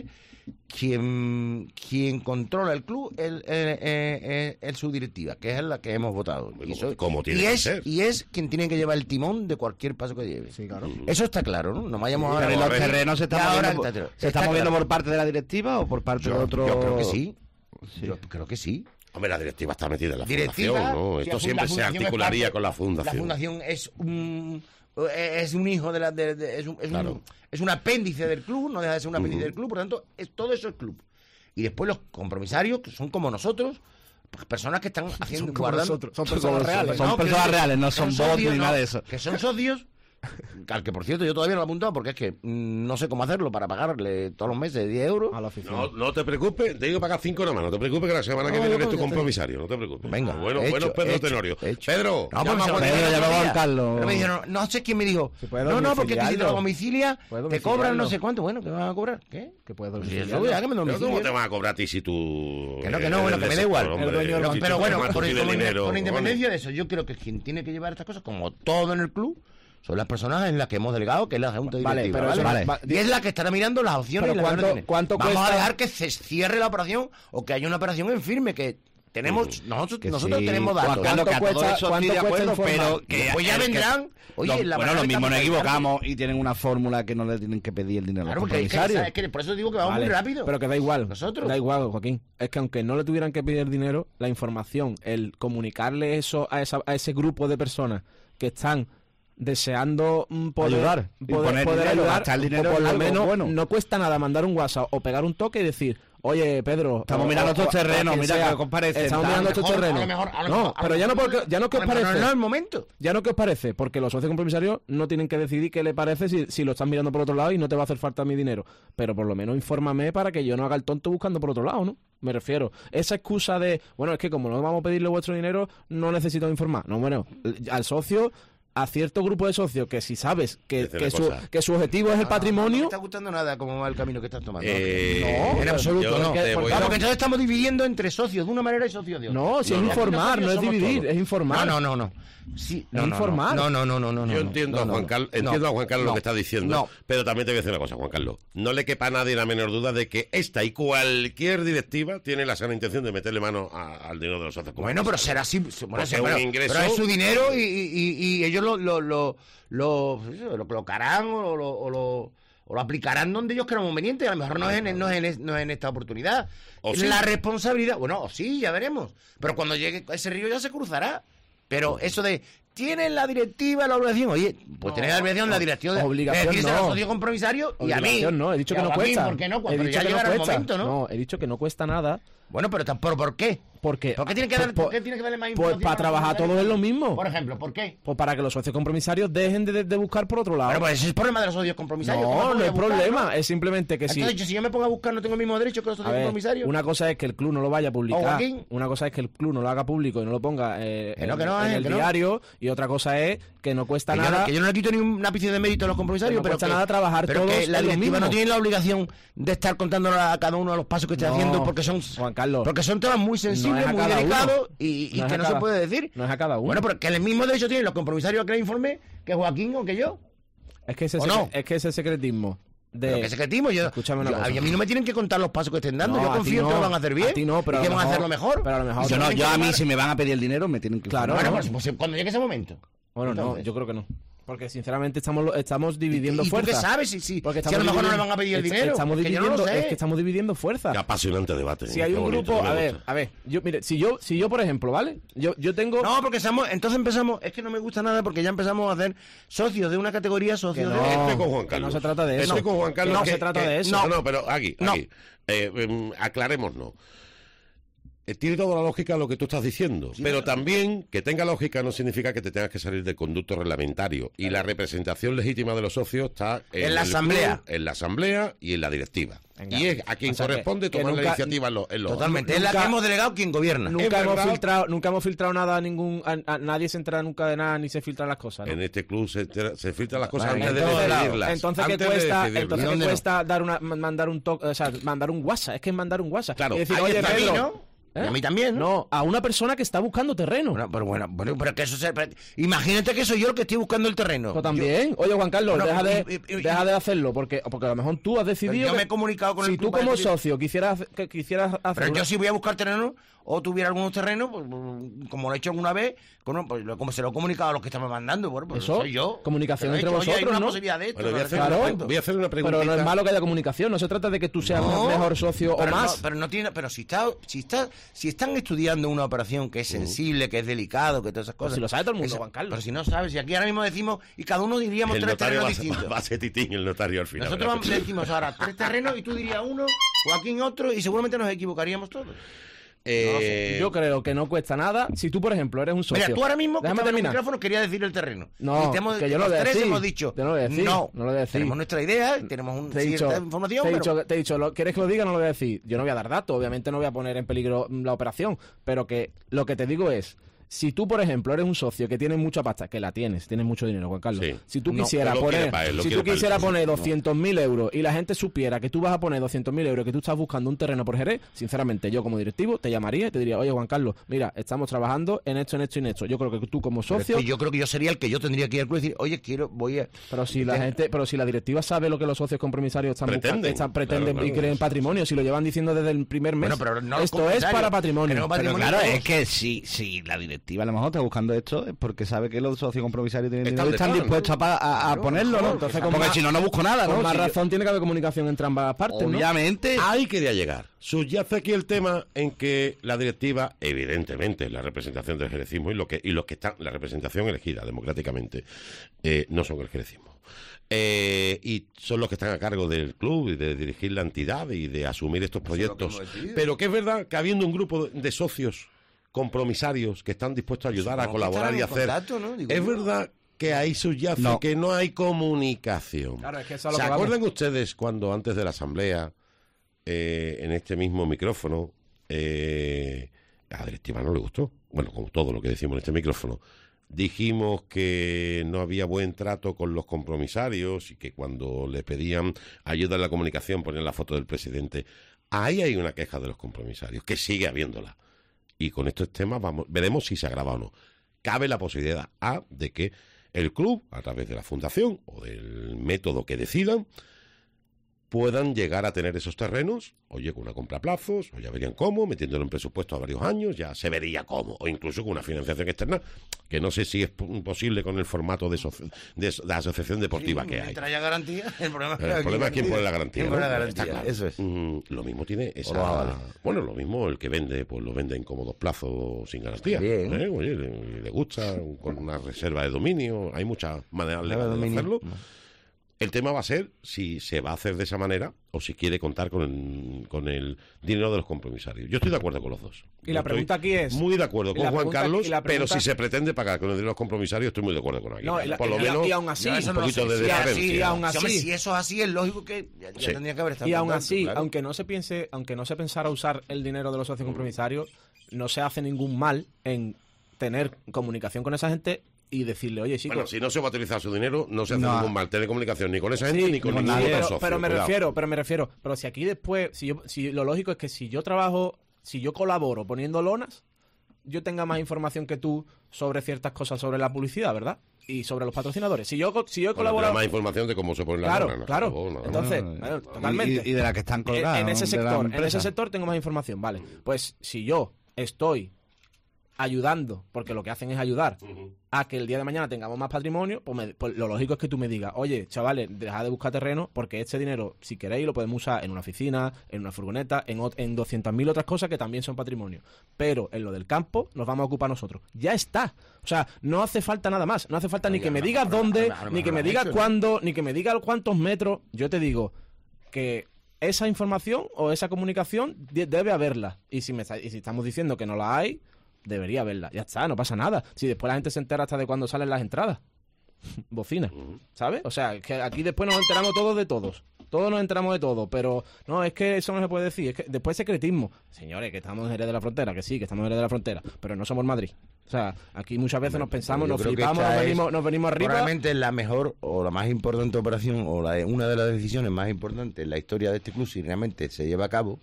quien, quien controla el club es el, el- el- el- su directiva, que es la que hemos votado. Bueno, Y, eso- como tiene y que es, ser. y es quien tiene que llevar el timón de cualquier paso que lleve. Sí, claro. Eso está claro, ¿no? No vayamos Pero ahora ¿y a los ver- terrenos se están Ya ahora moviendo, por- está- se está están moviendo claro. por parte de la directiva o por parte Yo, de otro? yo creo que sí. Sí. Yo creo que sí. Hombre, la directiva está metida en la Directiva, fundación, ¿no? si Esto la siempre se fundación es articularía parte- con la fundación. La fundación es un es un hijo de la de, de- es, un, es, Claro. un, es un apéndice del club, no deja de ser un apéndice Ujú. del club, por lo tanto, es, todo eso es club. Y después los compromisarios, que son como nosotros, pues, personas que están haciendo como guardando- nosotros, son personas como reales. Son no, personas que- reales, no son bots socios, ni no, nada de eso. Que son socios, al que por cierto yo todavía no lo he apuntado porque es que mm, no sé cómo hacerlo para pagarle todos los meses diez euros. a la oficina. No, no te preocupes, te digo pagar cinco nada más, no te preocupes que la semana que No, viene no, eres tu ya está. compromisario, no te preocupes. Venga, bueno, hecho, bueno, Pedro hecho, Tenorio. hecho. Pedro, No, llama porque a se Juan lo Pedro, Carlos. ya otro me va día. Carlos. Pero me dijeron, no sé quién me dijo. Si puede No, no, porque es que si te lo domiciliarlo. domicilia, Puede te cobran no domiciliarlo. sé cuánto. Bueno, ¿qué me van a cobrar? ¿Qué? Que puede Pues domiciliarlo. eso, ya que me Pero domicilio. ¿cómo te van a cobrar a ti si tú... Que no, que no, bueno, que me da igual. El dueño del no, banco. Pero bueno, tú por, tienes con, dinero, con independencia cojones. de eso, yo creo que quien tiene que llevar estas cosas, como todo en el club, son las personas en las que hemos delegado, que es la Junta Vale, Directiva. pero eso ¿vale? no- va- Y es la que estará mirando las opciones. Pero y las ¿cuánto- opciones. cuánto Vamos cuesta? a dejar que se cierre la operación o que haya una operación en firme, que tenemos nosotros, Que nosotros sí. tenemos datos. Juan Carlos, que a ¿Cuánto todo cuesta- eso cuánto estoy de cuesta acuerdo, informar? pero que Después ya el que- vendrán. Oye, los- la bueno, verdad lo que mismo estamos nos pensando. equivocamos y tienen una fórmula que no le tienen que pedir el dinero Claro, a los porque es que, compromisarios. es que por eso digo que vamos Vale, muy rápido. Pero que da igual. Nosotros. Da igual, Joaquín. Es que aunque no le tuvieran que pedir dinero, la información, el comunicarle eso a, esa, a ese grupo de personas que están deseando mm, poder Ayudar. Y poder, poner poder dinero, ayudar, gastar el o dinero por en lo algo menos bueno. no cuesta nada mandar un WhatsApp o pegar un toque y decir, oye, Pedro, Estamos o- mirando o- estos o- o terrenos, quien mira sea, que os parece, Estamos tal. mirando A lo estos mejor- terrenos. a lo mejor- a lo no, mejor- a pero lo ya no, mejor- porque, ya no que os a lo mejor parece. No es el momento. Ya no que os parece, porque los socios compromisarios no tienen que decidir qué le parece si, si lo están mirando por otro lado y no te va a hacer falta mi dinero. Pero por lo menos infórmame para que yo no haga el tonto buscando por otro lado, ¿no? Me refiero. Esa excusa de, bueno, es que como no vamos a pedirle vuestro dinero, no necesito informar. No, bueno, al socio, a cierto grupo de socios que si sabes que, Dice que, una su, cosa. que su objetivo es el No, no me patrimonio... está gustando nada cómo va el camino que estás tomando. Eh, No, en absoluto, yo no. te voy Porque- a- No, porque entonces estamos dividiendo entre socios de una manera y socios de otra. No, si No, es no. informar, no es Somos dividir, todos. es informar. No, no, no, no. Sí, no, Es no, informar. No, no, no, no, no. Yo no, entiendo, no, a no, Juan no. Carlos, No, entiendo a Juan Carlos no, lo que está diciendo, no. pero también te voy a decir una cosa, Juan Carlos. No le quepa a nadie la menor duda de que esta y cualquier directiva tiene la sana intención de meterle mano a- al dinero de los socios. Bueno, pero será así. Bueno, Porque sí, un pero, ingreso- pero es su dinero y, y- y- y ellos lo, lo, lo, lo, lo colocarán o lo, o lo, o lo aplicarán donde ellos crean conveniente. A lo mejor no es en, no es en, no es en esta oportunidad. ¿O sí? La responsabilidad, bueno, o sí, ya veremos. Pero cuando llegue ese río ya se cruzará. Pero eso de, ¿tienen la directiva la obligación? Oye, pues No, tener la obligación, no, la dirección de obligación decirse no. a los socios compromisarios y a mí. Obligación no, he dicho Y que a no Joaquín, cuesta. ¿por qué no? He Pero dicho ya que no llegará el cuesta. momento, ¿no? No, he dicho que no cuesta nada. Bueno, pero tampoco, ¿por qué? Porque, ¿Por qué tiene que, dar, por- ¿por qué tiene que darle más pues información? para a los trabajar compromisarios? todos es lo mismo. Por ejemplo, ¿por qué? Pues para que los socios compromisarios dejen de, de buscar por otro lado. Bueno, pues ese es el problema de los socios compromisarios. ¿Cómo no, voy no a es buscar, problema, no? es simplemente que si... Entonces, yo, si yo me pongo a buscar, no tengo el mismo derecho que los A socios ver, compromisarios. una cosa es que el club no lo vaya a O publicar, Joaquín. una cosa es que el club no lo haga público y no lo ponga eh, Que no, en, que no, en Ángel, el que no. diario, y otra cosa es que no cuesta Que yo, nada... no, que yo no le quito ni un ápice de mérito a los compromisarios, Que no pero cuesta que, nada trabajar pero todos que la en lo directiva mismo. no tiene la obligación de estar contando a cada uno de los pasos que esté No, haciendo porque son Juan Carlos. porque son temas muy sensibles, No es a muy cada delicados uno. y, y No es que a no cada- se puede decir. no es a cada uno. Bueno, pero que el mismo derecho tienen los compromisarios a que le informe que Joaquín o que yo. Es que ese, ¿O secre- no? es que ese secretismo de... Pero que secretismo, yo, Escúchame una yo- cosa. a mí no me tienen que contar los pasos que estén dando. No, yo a ti confío en no, que lo van a hacer bien. a ti no, pero y a que lo van a mejor- hacerlo mejor. pero a lo mejor- Y se Yo, no, tienen yo que a mí, tomar- si me van a pedir el dinero, me tienen que Claro, informar. Bueno, pues, pues cuando llegue ese momento. Bueno, no, Entonces. yo creo que no. Porque sinceramente estamos estamos dividiendo ¿Y tú fuerza. qué sabes? Si, si, Porque si a lo mejor no le dividiendo- van a pedir el est- dinero. Estamos es que yo no dividiendo, lo sé. es que estamos dividiendo fuerza. Qué apasionante debate. Si ¿eh? hay Qué un bonito, grupo, me a ver, gusta. a ver, yo mire, si yo si yo por ejemplo, ¿vale? Yo yo tengo No, porque estamos, entonces empezamos, es que no me gusta nada porque ya empezamos a hacer socios de una categoría, Que socios no, de... Estoy con Juan que Carlos. no se trata de eso. Estoy con Juan Carlos. No que- se trata que- de eso. No, no, pero aquí, No. aquí. Eh, em, aclarémonos. Eh, Tiene toda la lógica lo que tú estás diciendo, pero también que tenga lógica no significa que te tengas que salir del conducto reglamentario. Y la representación legítima de los socios está En la el asamblea. club, en la asamblea y en la directiva. Venga. Y es a quien O sea que- corresponde que tomar la nunca- iniciativa en los, en los- Totalmente, es la Nunca- que hemos delegado quien gobierna. nunca Es hemos verdad. filtrado, nunca hemos filtrado nada a ningún a, a- nadie se entera nunca de nada ni se filtran las cosas, ¿no? En este club se, entera- se filtran las cosas Vale, antes de entonces, decidirlas. entonces ¿qué Antes de cuesta, decidirlas. entonces ¿qué ¿Dónde no? cuesta dar una ma- mandar un to- o sea, mandar un WhatsApp? Es que es mandar un WhatsApp. Claro, y decir, ahí oye, está, Pedro, ¿no? ¿eh? Y a mí también, ¿no? No, a una persona que está buscando terreno. Bueno, pero bueno, bueno, pero que eso se... pero imagínate que soy yo el que estoy buscando el terreno. Pues también. Oye, Juan Carlos, Bueno, deja, de, y- y- y- deja de hacerlo, porque, porque a lo mejor tú has Pero decidido... yo que me he comunicado con si el tú club para como decidir- socio quisieras, que quisieras hacer... Pero una- yo si voy a buscar terreno o tuviera algunos terrenos, pues, como lo he hecho alguna vez, bueno, pues lo- como se lo he comunicado a los que están mandando, bueno, pues Eso, soy yo. comunicación Pero he entre dicho, oye, hay vosotros, una ¿no? posibilidad de esto. Bueno, voy a no hacer, sé Claro. cuánto. voy a hacer una Pero preguntita. no es malo que haya comunicación, no se trata de que tú seas No, mejor socio o pero más. No, pero no tiene, pero si está, si está, si están estudiando una operación que es sensible, que es delicado, que todas esas cosas. si lo sabe todo el mundo, Esa- Juan Carlos. Pero si no sabes, si aquí ahora mismo decimos y cada uno diríamos El tres notario va, terrenos a- distintos. va a ser titín el notario al final. Nosotros ¿verdad? vamos- decimos ahora tres terrenos y tú dirías uno, Joaquín otro y seguramente nos equivocaríamos todos. Eh, Yo creo que no cuesta nada. Si tú, por ejemplo, eres un socio... Mira, tú ahora mismo que Déjame estabas en el terminar. micrófono querías decir el terreno. No, Y te hemos- que yo no los lo voy a tres decir. hemos dicho. Yo no lo voy a decir, No, no lo voy a decir. Tenemos nuestra idea, tenemos un, Te he dicho, cierta información, te he pero... dicho, te he dicho, ¿lo- ¿quieres que lo diga? No lo voy a decir. Yo no voy a dar datos, obviamente no voy a poner en peligro mm, la operación, pero que lo que te digo es, si tú, por ejemplo, eres un socio que tiene mucha pasta, que la tienes, tienes mucho dinero, Juan Carlos, Sí. si tú No, quisieras pero lo quiere poner, para él, lo si quiere tú para él, quisieras sí. poner doscientos mil euros y la gente supiera que tú vas a poner doscientos mil euros, que tú estás buscando un terreno por Jerez, sinceramente, yo como directivo te llamaría y te diría, oye, Juan Carlos, mira, estamos trabajando en esto, en esto y en esto. Yo creo que tú como Pero es socio... que yo creo que yo sería el que yo tendría que ir al club y decir, oye, quiero, voy a... Pero si la gente, pero si la directiva sabe lo que los socios compromisarios están Pretenden, buscando, están, pretenden claro, y claro. creen patrocinio, si lo llevan diciendo desde el primer mes, Bueno, pero no los esto es compromisarios, para patrimonio. que no Pero patrimonio claro, todos. es que si, si la directiva a lo mejor está buscando esto es porque sabe que los socios compromisarios tienen Están dinero y están detrás, dispuestos a, pa- a- a Claro, ponerlo, ¿no? entonces con porque más- si no, no busco nada, Con ¿no? más Si yo- razón tiene que haber comunicación entre ambas partes, ¿no? Obviamente. Ahí quería llegar. Subyace aquí el tema en que la directiva, evidentemente, la representación del jerecismo y, lo que, y los que están, la representación elegida democráticamente, eh, no son el jerecismo. Eh, y son los que están a cargo del club y de dirigir la entidad y de asumir estos proyectos. Pero que es verdad que habiendo un grupo de, de socios compromisarios que están dispuestos a ayudar, a Supongo que colaborar y estarán en hacer... contacto, ¿no? Digo es yo. verdad que ahí subyace No. que no hay comunicación. Claro, es que eso es lo ¿Se que vamos. acuerdan ustedes cuando antes de la asamblea, eh, en este mismo micrófono, eh, a la directiva no le gustó? Bueno, como todo lo que decimos en este micrófono. Dijimos que no había buen trato con los compromisarios y que cuando le pedían ayuda en la comunicación ponían la foto del presidente. Ahí hay una queja de los compromisarios, que sigue habiéndola. Y con estos temas vamos, veremos si se agrava o no. Cabe la posibilidad A de que el club, a través de la fundación o del método que decidan, puedan llegar a tener esos terrenos, oye, con una compra a plazos, o ya verían cómo, metiéndolo en presupuesto a varios años, ya se vería cómo, o incluso con una financiación externa, que no sé si es posible con el formato de, soci- de, de asociación deportiva Sí, que hay. mientras haya garantía, el problema es, El problema es quién pone la garantía. ¿Quién ¿no? pone la garantía? Está claro. Eso es. Mm, lo mismo tiene O esa... lo vale. Bueno, lo mismo el que vende, pues lo vende en cómodos plazos sin garantía. Bien. ¿eh? Oye, le, le gusta, con una reserva de dominio, hay muchas maneras Reserva de legales de dominio. hacerlo. El tema va a ser si se va a hacer de esa manera o si quiere contar con el, con el dinero de los compromisarios. Yo estoy de acuerdo con los dos. Y la Yo pregunta estoy aquí es- muy de acuerdo y con la Juan pregunta- Carlos, y la pregunta- pero si se pretende pagar con el dinero de los compromisarios, estoy muy de acuerdo con aquí. No, y la- Por lo y- menos y aún así, Yo eso un no lo poquito sé. de Si así- deferencia. y aún Sí, hombre, así- si eso es así, es lógico que ya, ya Sí. tendría que haber estado Y aún contando, así, claro. aunque no se piense, aunque no se pensara usar el dinero de los socios compromisarios, no se hace ningún mal en tener comunicación con esa gente y decirle, oye, chicos, Bueno, si no se va a utilizar su dinero, no se hace No. ningún mal tener comunicación ni con esa gente sí, ni con no, ningún nadie, otro pero, socio. pero me cuidado. refiero, pero me refiero, pero si aquí después, si yo, si lo lógico es que si yo trabajo, si yo colaboro poniendo lonas, yo tenga más información que tú sobre ciertas cosas sobre la publicidad, ¿verdad? Y sobre los patrocinadores. Si yo, co- si yo he Bueno, colaborado, tendrá más información de cómo se pone la claro, lona, no, claro. no, no, no. Entonces, No, bueno, y- totalmente. Y, de la que están En- colgadas. en ese ¿no? de la sector, en ese empresa. sector tengo más información, vale. Pues si yo estoy ayudando, porque lo que hacen es ayudar a que el día de mañana tengamos más patrimonio, pues, me- pues lo lógico es que tú me digas, oye, chavales, dejad de buscar terreno, porque este dinero, si queréis, lo podemos usar en una oficina, en una furgoneta, en, ot- en doscientas mil otras cosas que también son patrimonio. Pero en lo del campo nos vamos a ocupar nosotros. Ya está. O sea, no hace falta nada más. No hace falta ni Oye, que a me lo digas mejor- dónde, a lo mejor ni que lo me han digas hecho, ¿no? cuándo, ni que me digas cuántos metros. Yo te digo que esa información o esa comunicación de- debe haberla. Y si, me está- y si estamos diciendo que no la hay, debería haberla. Ya está, no pasa nada. Si después la gente se entera hasta de cuándo salen las entradas. Bocina, ¿sabes? O sea, que aquí después nos enteramos todos de todos. Todos nos enteramos de todo, pero no, es que eso no se puede decir. Es que después secretismo. Señores, que estamos en Jerez de la Frontera, que sí, que estamos en Jerez de la Frontera, pero no somos Madrid. O sea, aquí muchas veces nos pensamos, Yo nos creo que flipamos, esta nos es venimos, nos venimos arriba. Probablemente la mejor o la más importante operación o la, una de las decisiones más importantes en la historia de este club, si realmente se lleva a cabo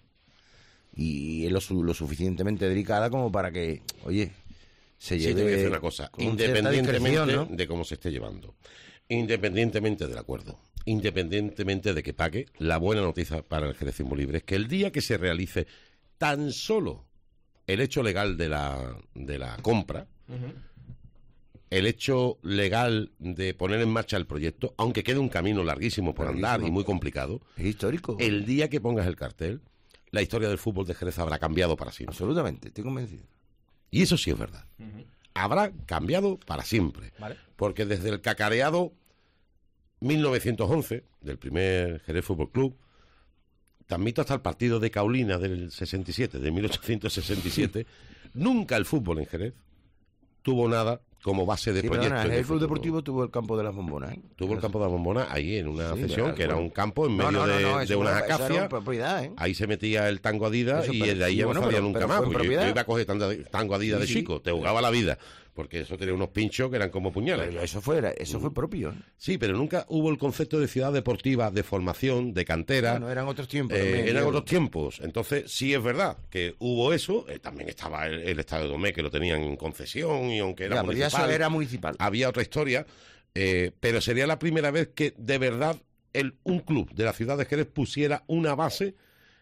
y es lo, su- lo suficientemente delicada como para que, oye, se Sí, lleve te voy a decir una cosa, con cierta independientemente discreción, ¿no? de cómo se esté llevando, independientemente del acuerdo, independientemente de que pague, la buena noticia para el Jerezismo Libre es que el día que se realice tan solo el hecho legal de la, de la compra, el hecho legal de poner en marcha el proyecto, aunque quede un camino larguísimo por andar Larguísimo. y muy complicado, Es histórico. el día que pongas el cartel, la historia del fútbol de Jerez habrá cambiado para siempre. Absolutamente, estoy convencido. Y eso sí es verdad. Habrá cambiado para siempre. Vale. Porque desde el cacareado mil novecientos once, del primer Jerez Fútbol Club, transmito hasta el partido de Caulina del sesenta y siete, de mil ochocientos sesenta y siete, nunca el fútbol en Jerez tuvo nada como base de Sí, proyecto. perdona, en el el Club futuro. Deportivo tuvo el campo de las bombonas. ¿eh? Tuvo el campo de la bombona ahí en una Sí, cesión, verdad, que era bueno. un campo en No, medio no, no, de, no, de eso unas era- eso era acacias. propiedad, ¿eh? Ahí se metía el tango Adidas Eso, y pero- de ahí ya bueno, no salía pero- nunca pero más. fue en Porque yo, propiedad. yo iba a coger tango, tango Adidas de Sí, sí. chico, te jugaba la vida. Porque eso tenía unos pinchos que eran como puñales. Pero eso fue, eso fue propio. ¿eh? Sí, pero nunca hubo el concepto de ciudad deportiva, de formación, de cantera. Bueno, eran otros tiempos. Eh, también, eran yo- otros tiempos. Entonces, sí es verdad que hubo eso. Eh, también estaba el, el Estadio Domé, que lo tenían en concesión, y aunque era Ya, pero ya municipal, eso era municipal. había otra historia. eh, pero sería la primera vez que, de verdad, el, un club de la ciudad de Jerez pusiera una base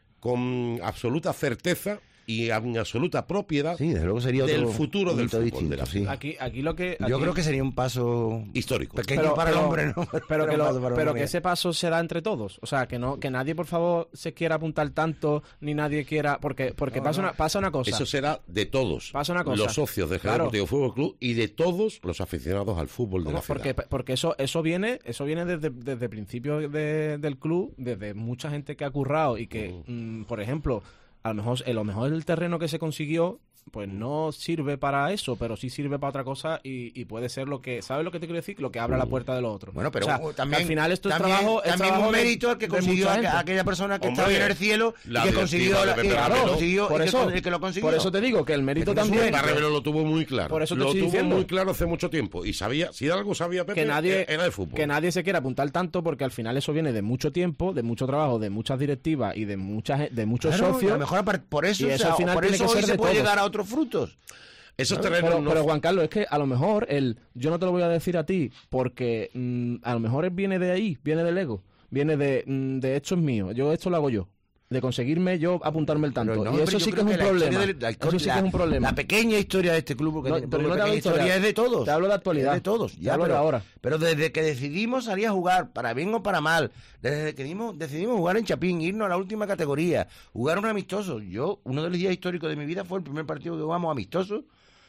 con absoluta certeza y en absoluta propiedad Sí, desde luego sería otro del futuro del hito fútbol distinto, de la sí. ciudad. Aquí, aquí lo que... Yo aquí- creo que sería un paso Histórico. pequeño Pero- para pero- el hombre, ¿no? Pero, que, un lo- paso para pero un que hombre. ese paso se da entre todos. O sea, que no que nadie, por favor, se quiera apuntar tanto, ni nadie quiera... Porque porque No, pasa, no. Una, pasa una cosa. Eso será de todos Pasa una cosa. los socios del Jerez Claro. Deportivo Fútbol Club y de todos los aficionados al fútbol de ¿Cómo? la ciudad. Porque, porque eso eso viene eso viene desde, desde el principio de- del club, desde mucha gente que ha currado y que, mm, por ejemplo, a lo mejor, a lo mejor el terreno que se consiguió pues no sirve para eso, pero sí sirve para otra cosa y, y puede ser lo que, ¿sabes lo que te quiero decir? Lo que abra la puerta de lo otro. Bueno, pero O sea, uh, que también, al final esto es también, trabajo, es también trabajo un de- mérito al que de consiguió mucha a, gente. a aquella persona que Hombre, estaba en el cielo la y que directiva consiguió de la, Pepe y- claro, Ravelo. consiguió- por y que eso, con- y que lo consiguió. por eso te digo que el mérito Que tiene su también mérito. Barrevelo lo tuvo muy claro. Por eso te lo estoy tuvo diciendo. muy claro hace mucho tiempo. Y sabía, si de algo sabía Pepe, que nadie era de fútbol. que nadie se quiera apuntar tanto porque al final eso viene de mucho tiempo, de mucho trabajo, de muchas directivas y de muchas de muchos Claro, y a socios. lo mejor apar- por eso, y o eso sea, al final por tiene eso que hoy ser se de puede todos. llegar a otros frutos. Esos Pero, terrenos pero, no... pero, Juan Carlos, es que a lo mejor el yo no te lo voy a decir a ti porque mm, a lo mejor él viene de ahí, viene del ego. viene de, mm, de esto es mío, yo esto lo hago yo. De conseguirme yo apuntarme el tanto. Pero no, y eso pero yo sí que creo es un la historia problema. de la- la Eso sí que la- es un problema. La pequeña historia de este club, porque No, tiene- pero porque no te la hablo de historia historia. es de todos. Te hablo de actualidad. Es de todos. Te Ya, hablo de pero, ahora. pero desde que decidimos salir a jugar, para bien o para mal, desde que decidimos, decidimos jugar en Chapín, irnos a la última categoría, jugar un amistoso. Yo, uno de los días históricos de mi vida fue el primer partido que jugamos amistoso,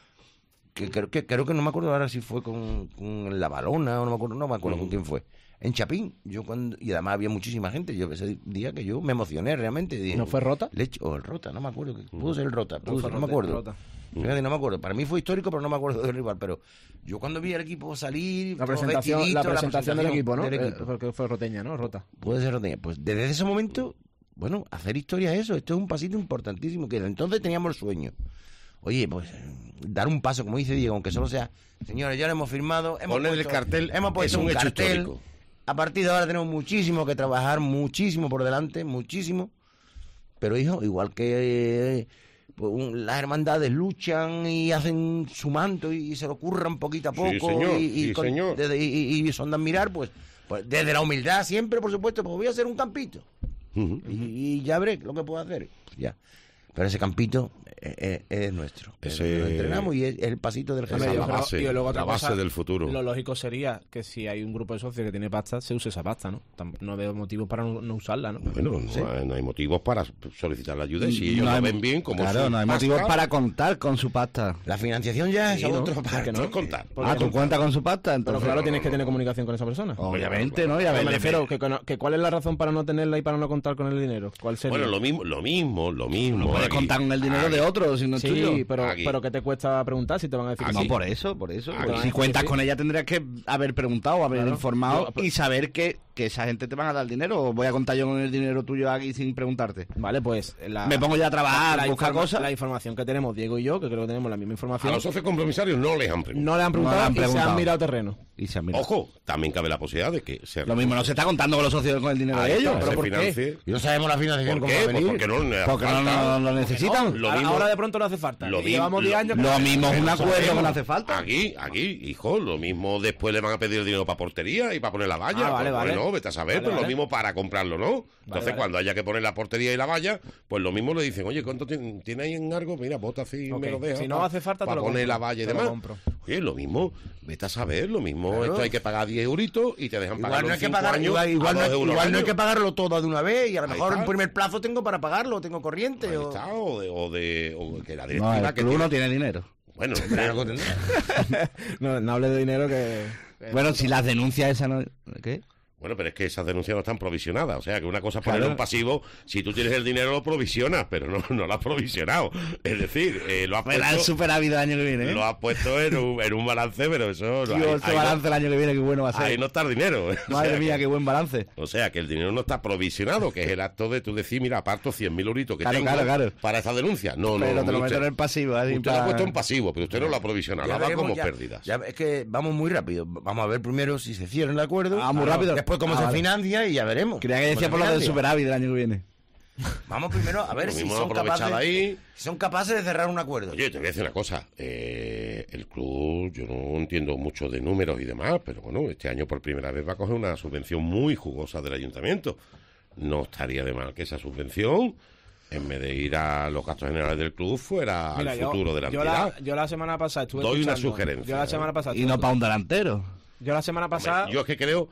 que creo que, creo que no me acuerdo ahora si fue con, con la Balona o no me acuerdo, no me acuerdo con quién fue. En Chapín, yo cuando y además había muchísima gente, yo ese día que yo me emocioné realmente. Dije, ¿No fue Rota? Leche, o el Rota, no me acuerdo, que pudo ser el Rota, pudo fue ser, no me Rota, acuerdo. Rota. Fíjate, no me acuerdo. Para mí fue histórico, pero no me acuerdo del rival. Pero yo cuando vi al equipo salir, La todos presentación, la vestiditos, presentación del equipo, ¿no? del Eh, equipo. porque fue Roteña, ¿no? Rota. Puede ser Roteña. Pues desde ese momento, bueno, hacer historia es eso. Esto es un pasito importantísimo. Que entonces teníamos el sueño. Oye, pues dar un paso, como dice Diego, aunque solo sea, señores, ya lo hemos firmado. Hemos Poner el puesto- cartel hemos puesto es un un hecho cartel. histórico. A partir de ahora tenemos muchísimo que trabajar, muchísimo por delante, muchísimo. Pero, hijo, igual que eh, pues, un- las hermandades luchan y hacen su manto y, se lo curran poquito a poco Sí, señor, y, y sí, con- señor. desde- y- y son de admirar, pues, pues desde la humildad siempre, por supuesto, pues voy a hacer un campito. Ujú. Y, y ya veré lo que puedo hacer. Pues ya. Pero ese campito es, es- es nuestro. Ese- Lo entrenamos y es, es el pasito del Esa Hombre, es yo la creo- base, y luego otra la base cosa, del futuro. Lo lógico sería que si hay un grupo de socios que tiene pasta, se use esa pasta, ¿no? Tam- No veo motivos para no, no usarla, ¿no? Bueno, no, hay, no hay motivos para solicitar la ayuda. Y si ellos No lo hay- ven bien, como Claro, su no hay pasta, motivos para contar con su pasta. La financiación ya es Sí, ¿no? otro ¿Por qué parte. Esto es contar. Porque Ah, ¿tú no- cuentas con su pasta? Pero Entonces, claro, no, tienes no, que no. tener comunicación con esa persona. obviamente, ¿no? Y a Pero ver, me refiero que, que, que cuál es la razón para no tenerla y para no contar con el dinero. ¿Cuál sería? Bueno, lo mismo, lo mismo, lo mismo. no puedes aquí. contar con el dinero Aquí. de otro, si no es sí, tuyo. pero, Aquí. pero ¿qué te cuesta preguntar si te van a decir que Aquí. No, sí? por eso, por eso. Aquí. Porque si Sí, cuentas sí. con ella tendrías que haber preguntado, haber Claro. informado Yo, pues- y saber que, que esa gente te van a dar dinero. ¿O voy a contar yo con el dinero tuyo aquí sin preguntarte? Vale, pues la, Me pongo ya a trabajar, la, buscar informa- cosas. la información que tenemos Diego y yo, que creo que tenemos la misma A información, los socios compromisarios no les han preguntado. no le han preguntado, No le han y se preguntado. han mirado terreno. Y se mira. Ojo, también cabe la posibilidad de que se Lo mismo no se está contando con los socios con el dinero Ahí de está, ellos. se ¿pero por qué? financie. Y no sabemos la financiación ¿Por cómo qué? va a Pues venir. porque no le hace Porque no, falta. no- no lo necesitan. Lo Ahora- mismo- ahora de pronto no hace falta. lo Y mismo- llevamos diez lo- años que Lo no- mismo es un Pero acuerdo que sabemos. no hace falta. Aquí, aquí, hijo, lo mismo después le van a pedir el dinero para portería y para poner la valla. Ah, vale, Pues, vale. Bueno, vete a saber, Vale, pero lo vale. mismo para comprarlo, ¿no? Entonces, vale. cuando haya que poner la portería y la valla, pues lo mismo le dicen, oye, ¿cuánto tiene, tiene ahí en algo? Mira, bota así, Ok. me lo deja. Si no pa- hace falta, te para lo poner compro. la valla y Te lo demás. compro. Oye, lo mismo, vete a saber, lo mismo, Claro. esto hay que pagar diez euritos y te dejan pagar Igual no hay que cinco pagar, años igual, igual a no, dos euros igual al no hay año. que pagarlo todo de una vez y a lo Ahí mejor está. en primer plazo tengo para pagarlo, tengo corriente. Ahí O... está, o de, o de o que la No, directiva el que club tiene- no tiene dinero. Bueno, Algo tendrá. No, no hable de dinero que... Bueno, si las denuncias esas no... ¿Qué? Bueno, pero es que esas denuncias no están provisionadas. O sea, que una cosa es poner Claro. un pasivo. Si tú tienes el dinero, lo provisionas, pero no, no lo has provisionado. Es decir, eh, lo has Pues el puesto, superávit del año que viene, ¿eh? lo has puesto en, un, en un balance, pero eso no, Tío, ahí, ese ahí balance el año que viene, qué bueno va a no, ser. ahí no está el dinero. O Madre sea, mía, que, qué buen balance. o sea, que el dinero no está provisionado, que es el acto de tú decir, mira, aparto cien mil euritos que Claro, tengo claro, claro. para esta denuncia. No, no, Pero no. te lo usted, meto en el pasivo. así usted lo ha para- puesto en pasivo, pero usted no lo ha provisionado. Ya La va veremos, como ya- pérdidas. ya es que vamos muy rápido. Vamos a ver primero si se cierra el acuerdo. Ah, muy rápido. Después cómo Ah, se vale. financia y ya veremos. Creía que Cómo decía se por lo del financia. superávit del año que viene. Vamos primero a ver Lo si mismo son, aprovechar capaces, ahí. si son capaces de cerrar un acuerdo. Oye, te voy a decir una cosa. Eh, el club, yo no entiendo mucho de números y demás, pero bueno, este año por primera vez va a coger una subvención muy jugosa del ayuntamiento. No estaría de mal que esa subvención, en vez de ir a los gastos generales del club, fuera Mira, al yo- futuro de la yo entidad. la, yo la semana pasada estuve Doy una escuchando- sugerencia, Yo la ¿eh? semana pasada Y estuve- no para un delantero. Yo la semana Hombre, pasada... yo es que creo,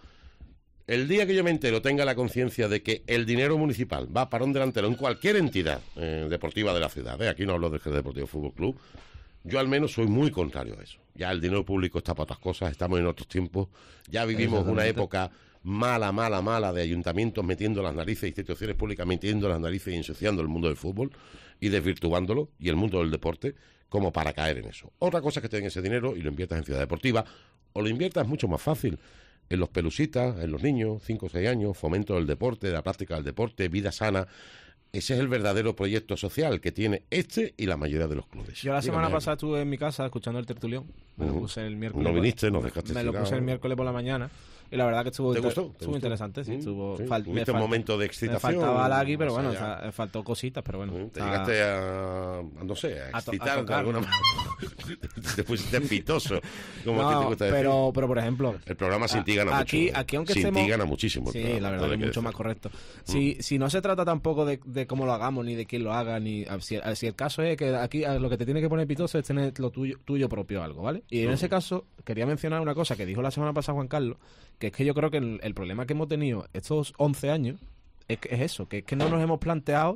el día que yo me entero, tenga la conciencia de que el dinero municipal va para un delantero en cualquier entidad eh, deportiva de la ciudad, ¿eh? Aquí no hablo del Deportivo Fútbol Club, yo al menos soy muy contrario a eso. Ya el dinero público está para otras cosas, estamos en otros tiempos, ya vivimos una época mala, mala, mala de ayuntamientos metiendo las narices, instituciones públicas metiendo las narices y ensuciando el mundo del fútbol y desvirtuándolo, y el mundo del deporte, como para caer en eso. Otra cosa es que te den ese dinero y lo inviertas en ciudad deportiva, o lo inviertas mucho más fácil en los pelusitas, en los niños, cinco o seis años, fomento del deporte, de la práctica del deporte, vida sana. Ese es el verdadero proyecto social que tiene este y la mayoría de los clubes. Yo la semana Dígame, pasada estuve en mi casa escuchando el tertulión. Me lo Ujú. puse el miércoles. No por- viniste, nos dejaste Me lo tirado. puse el miércoles por la mañana. Y la verdad que estuvo, ¿Te inter- gustó? ¿Te estuvo gustó? interesante, sí. Mm, Estuvo, sí. fal- Tuviste me un fal- momento de Me excitación, faltaba Lagui, pero más bueno, allá. o sea, faltó cositas, pero bueno. Te está- llegaste a, a, no sé, a a to- a excitar de tocar. alguna manera. Te pusiste pitoso. Como No, a ti te gusta decir. pero, pero por ejemplo, El programa sin ti gana aquí, mucho. aquí aunque sin estemos... ti gana muchísimo. el Sí, programa, la verdad todo es hay que mucho más decir. correcto. Si, si no se trata tampoco de, de cómo lo hagamos, ni de quién lo haga, ni si, si el caso es que aquí lo que te tiene que poner pitoso es tener lo tuyo, tuyo propio algo, ¿vale? Y en ese caso, quería mencionar una cosa que dijo la semana pasada Juan Carlos, que es que yo creo que el, el problema que hemos tenido estos once años es, que es eso, que es que no nos hemos planteado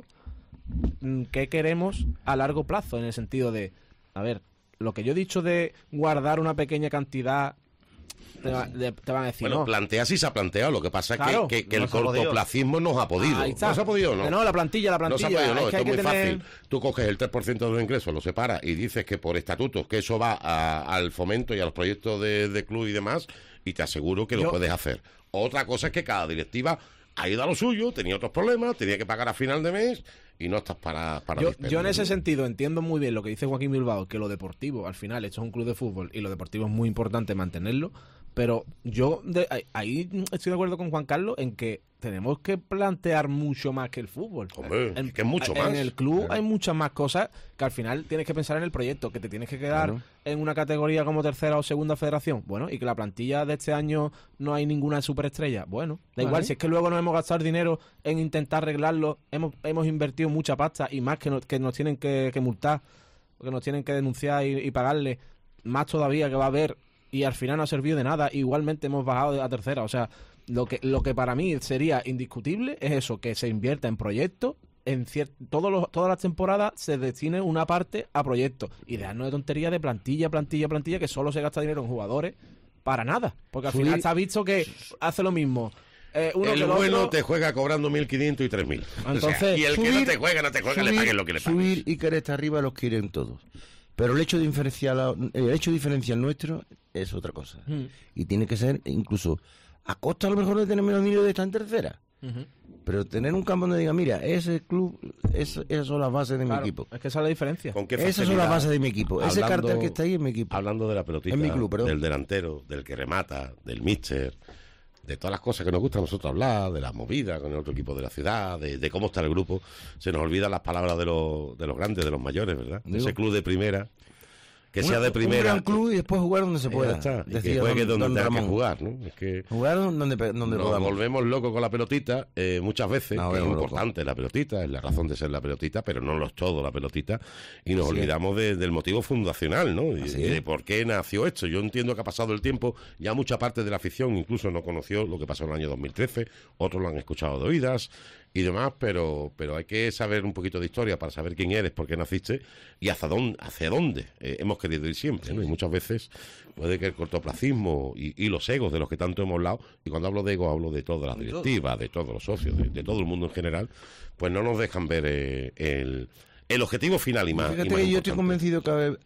mm, qué queremos a largo plazo, en el sentido de, a ver, lo que yo he dicho de guardar una pequeña cantidad, te, va- de- te van a decir, Bueno, no. plantea sí se ha planteado. Lo que pasa es que- Claro, que, que no el se ha podido. cortoplacismo nos ha podido. Ahí está. No se ha podido, ¿no? Que no, la plantilla, la No se ha plantilla. podido, no. es que Esto hay es muy que tener- fácil. Tú coges el tres por ciento de los ingresos, lo separas y dices que por estatutos que eso va a- al fomento y a los proyectos de, de club y demás, y te aseguro que lo Yo- puedes hacer. Otra cosa es que cada directiva ha ido a lo suyo, tenía otros problemas, tenía que pagar a final de mes y no estás para, para Yo, dispendio, yo en ese ¿no? sentido entiendo muy bien lo que dice Joaquín Bilbao, que lo deportivo, al final, esto es un club de fútbol y lo deportivo es muy importante mantenerlo, pero yo de- ahí- ahí estoy de acuerdo con Juan Carlos en que tenemos que plantear mucho más que el fútbol. Hombre, En- es que es mucho en más. el club Claro. hay muchas más cosas que al final tienes que pensar en el proyecto, que te tienes que quedar Claro. en una categoría como tercera o segunda federación. Bueno, y que la plantilla de este año no hay ninguna superestrella. Bueno, da Vale. igual, si es que luego nos hemos gastado dinero en intentar arreglarlo, hemos, hemos invertido mucha pasta y más que, nos- que nos tienen que, que multar, que nos tienen que denunciar y, y pagarle, más todavía que va a haber, y al final no ha servido de nada. Igualmente hemos bajado de- a tercera. O sea, lo que, lo que para mí sería indiscutible es eso, que se invierta en proyectos. En cier- todos los, todas las temporadas se destine una parte a proyectos y dejarnos de tontería de plantilla, plantilla, plantilla, que solo se gasta dinero en jugadores para nada. Porque al Subir- final se ha visto que hace lo mismo. Eh, uno El que el bueno otro. te juega cobrando mil quinientos y tres mil. Entonces, y el que no subir- te juega, no te juega, le subir, paguen lo que le paguen. subir y querer estar arriba los quieren todos. Pero el hecho de diferenciar, el hecho diferencial nuestro es otra cosa. Mm. Y tiene que ser incluso a costa a lo mejor de tener menos dinero de estar en tercera. Ujú. Pero tener un campo donde diga, mira, ese club, es- esas son las bases de Claro, mi equipo. es que esa es la diferencia. ¿Con qué Esas son facilidad? las bases de mi equipo. Ese Hablando- cartel que está ahí es mi equipo. Hablando de la pelotita, Es mi club, perdón. del delantero, del que remata, del míster, de todas las cosas que nos gusta a nosotros hablar, de la movida con el otro equipo de la ciudad, de, de cómo está el grupo, se nos olvidan las palabras de los, de los grandes, de los mayores, ¿verdad? De Digo. ese club de primera, que Una- sea de Un primera. gran club y después jugar donde se y ya pueda. está, y que decía juegue don- donde don tenga que Ramón. jugar, ¿no? Es que Jugar donde, pe- donde nos podamos. volvemos locos con la pelotita eh, muchas veces, Nos que es volvemos importante la pelotita, es la razón de ser la pelotita, pero no lo es todo la pelotita, y nos Así es. olvidamos de- del motivo fundacional, ¿no? Y, Así y de es. por qué nació esto. Yo entiendo que ha pasado el tiempo, ya mucha parte de la afición incluso no conoció lo que pasó en el año dos mil trece, otros lo han escuchado de oídas y demás, pero pero hay que saber un poquito de historia para saber quién eres, por qué naciste y hacia dónde, hacia dónde eh, hemos querido ir siempre, ¿no? Y muchas veces puede que el cortoplacismo y, y los egos de los que tanto hemos hablado, y cuando hablo de egos hablo de todas las directivas, de todos los socios, de, de todo el mundo en general, pues no nos dejan ver eh, el, el objetivo final y más. y Fíjate más que yo estoy importante. convencido que, haber-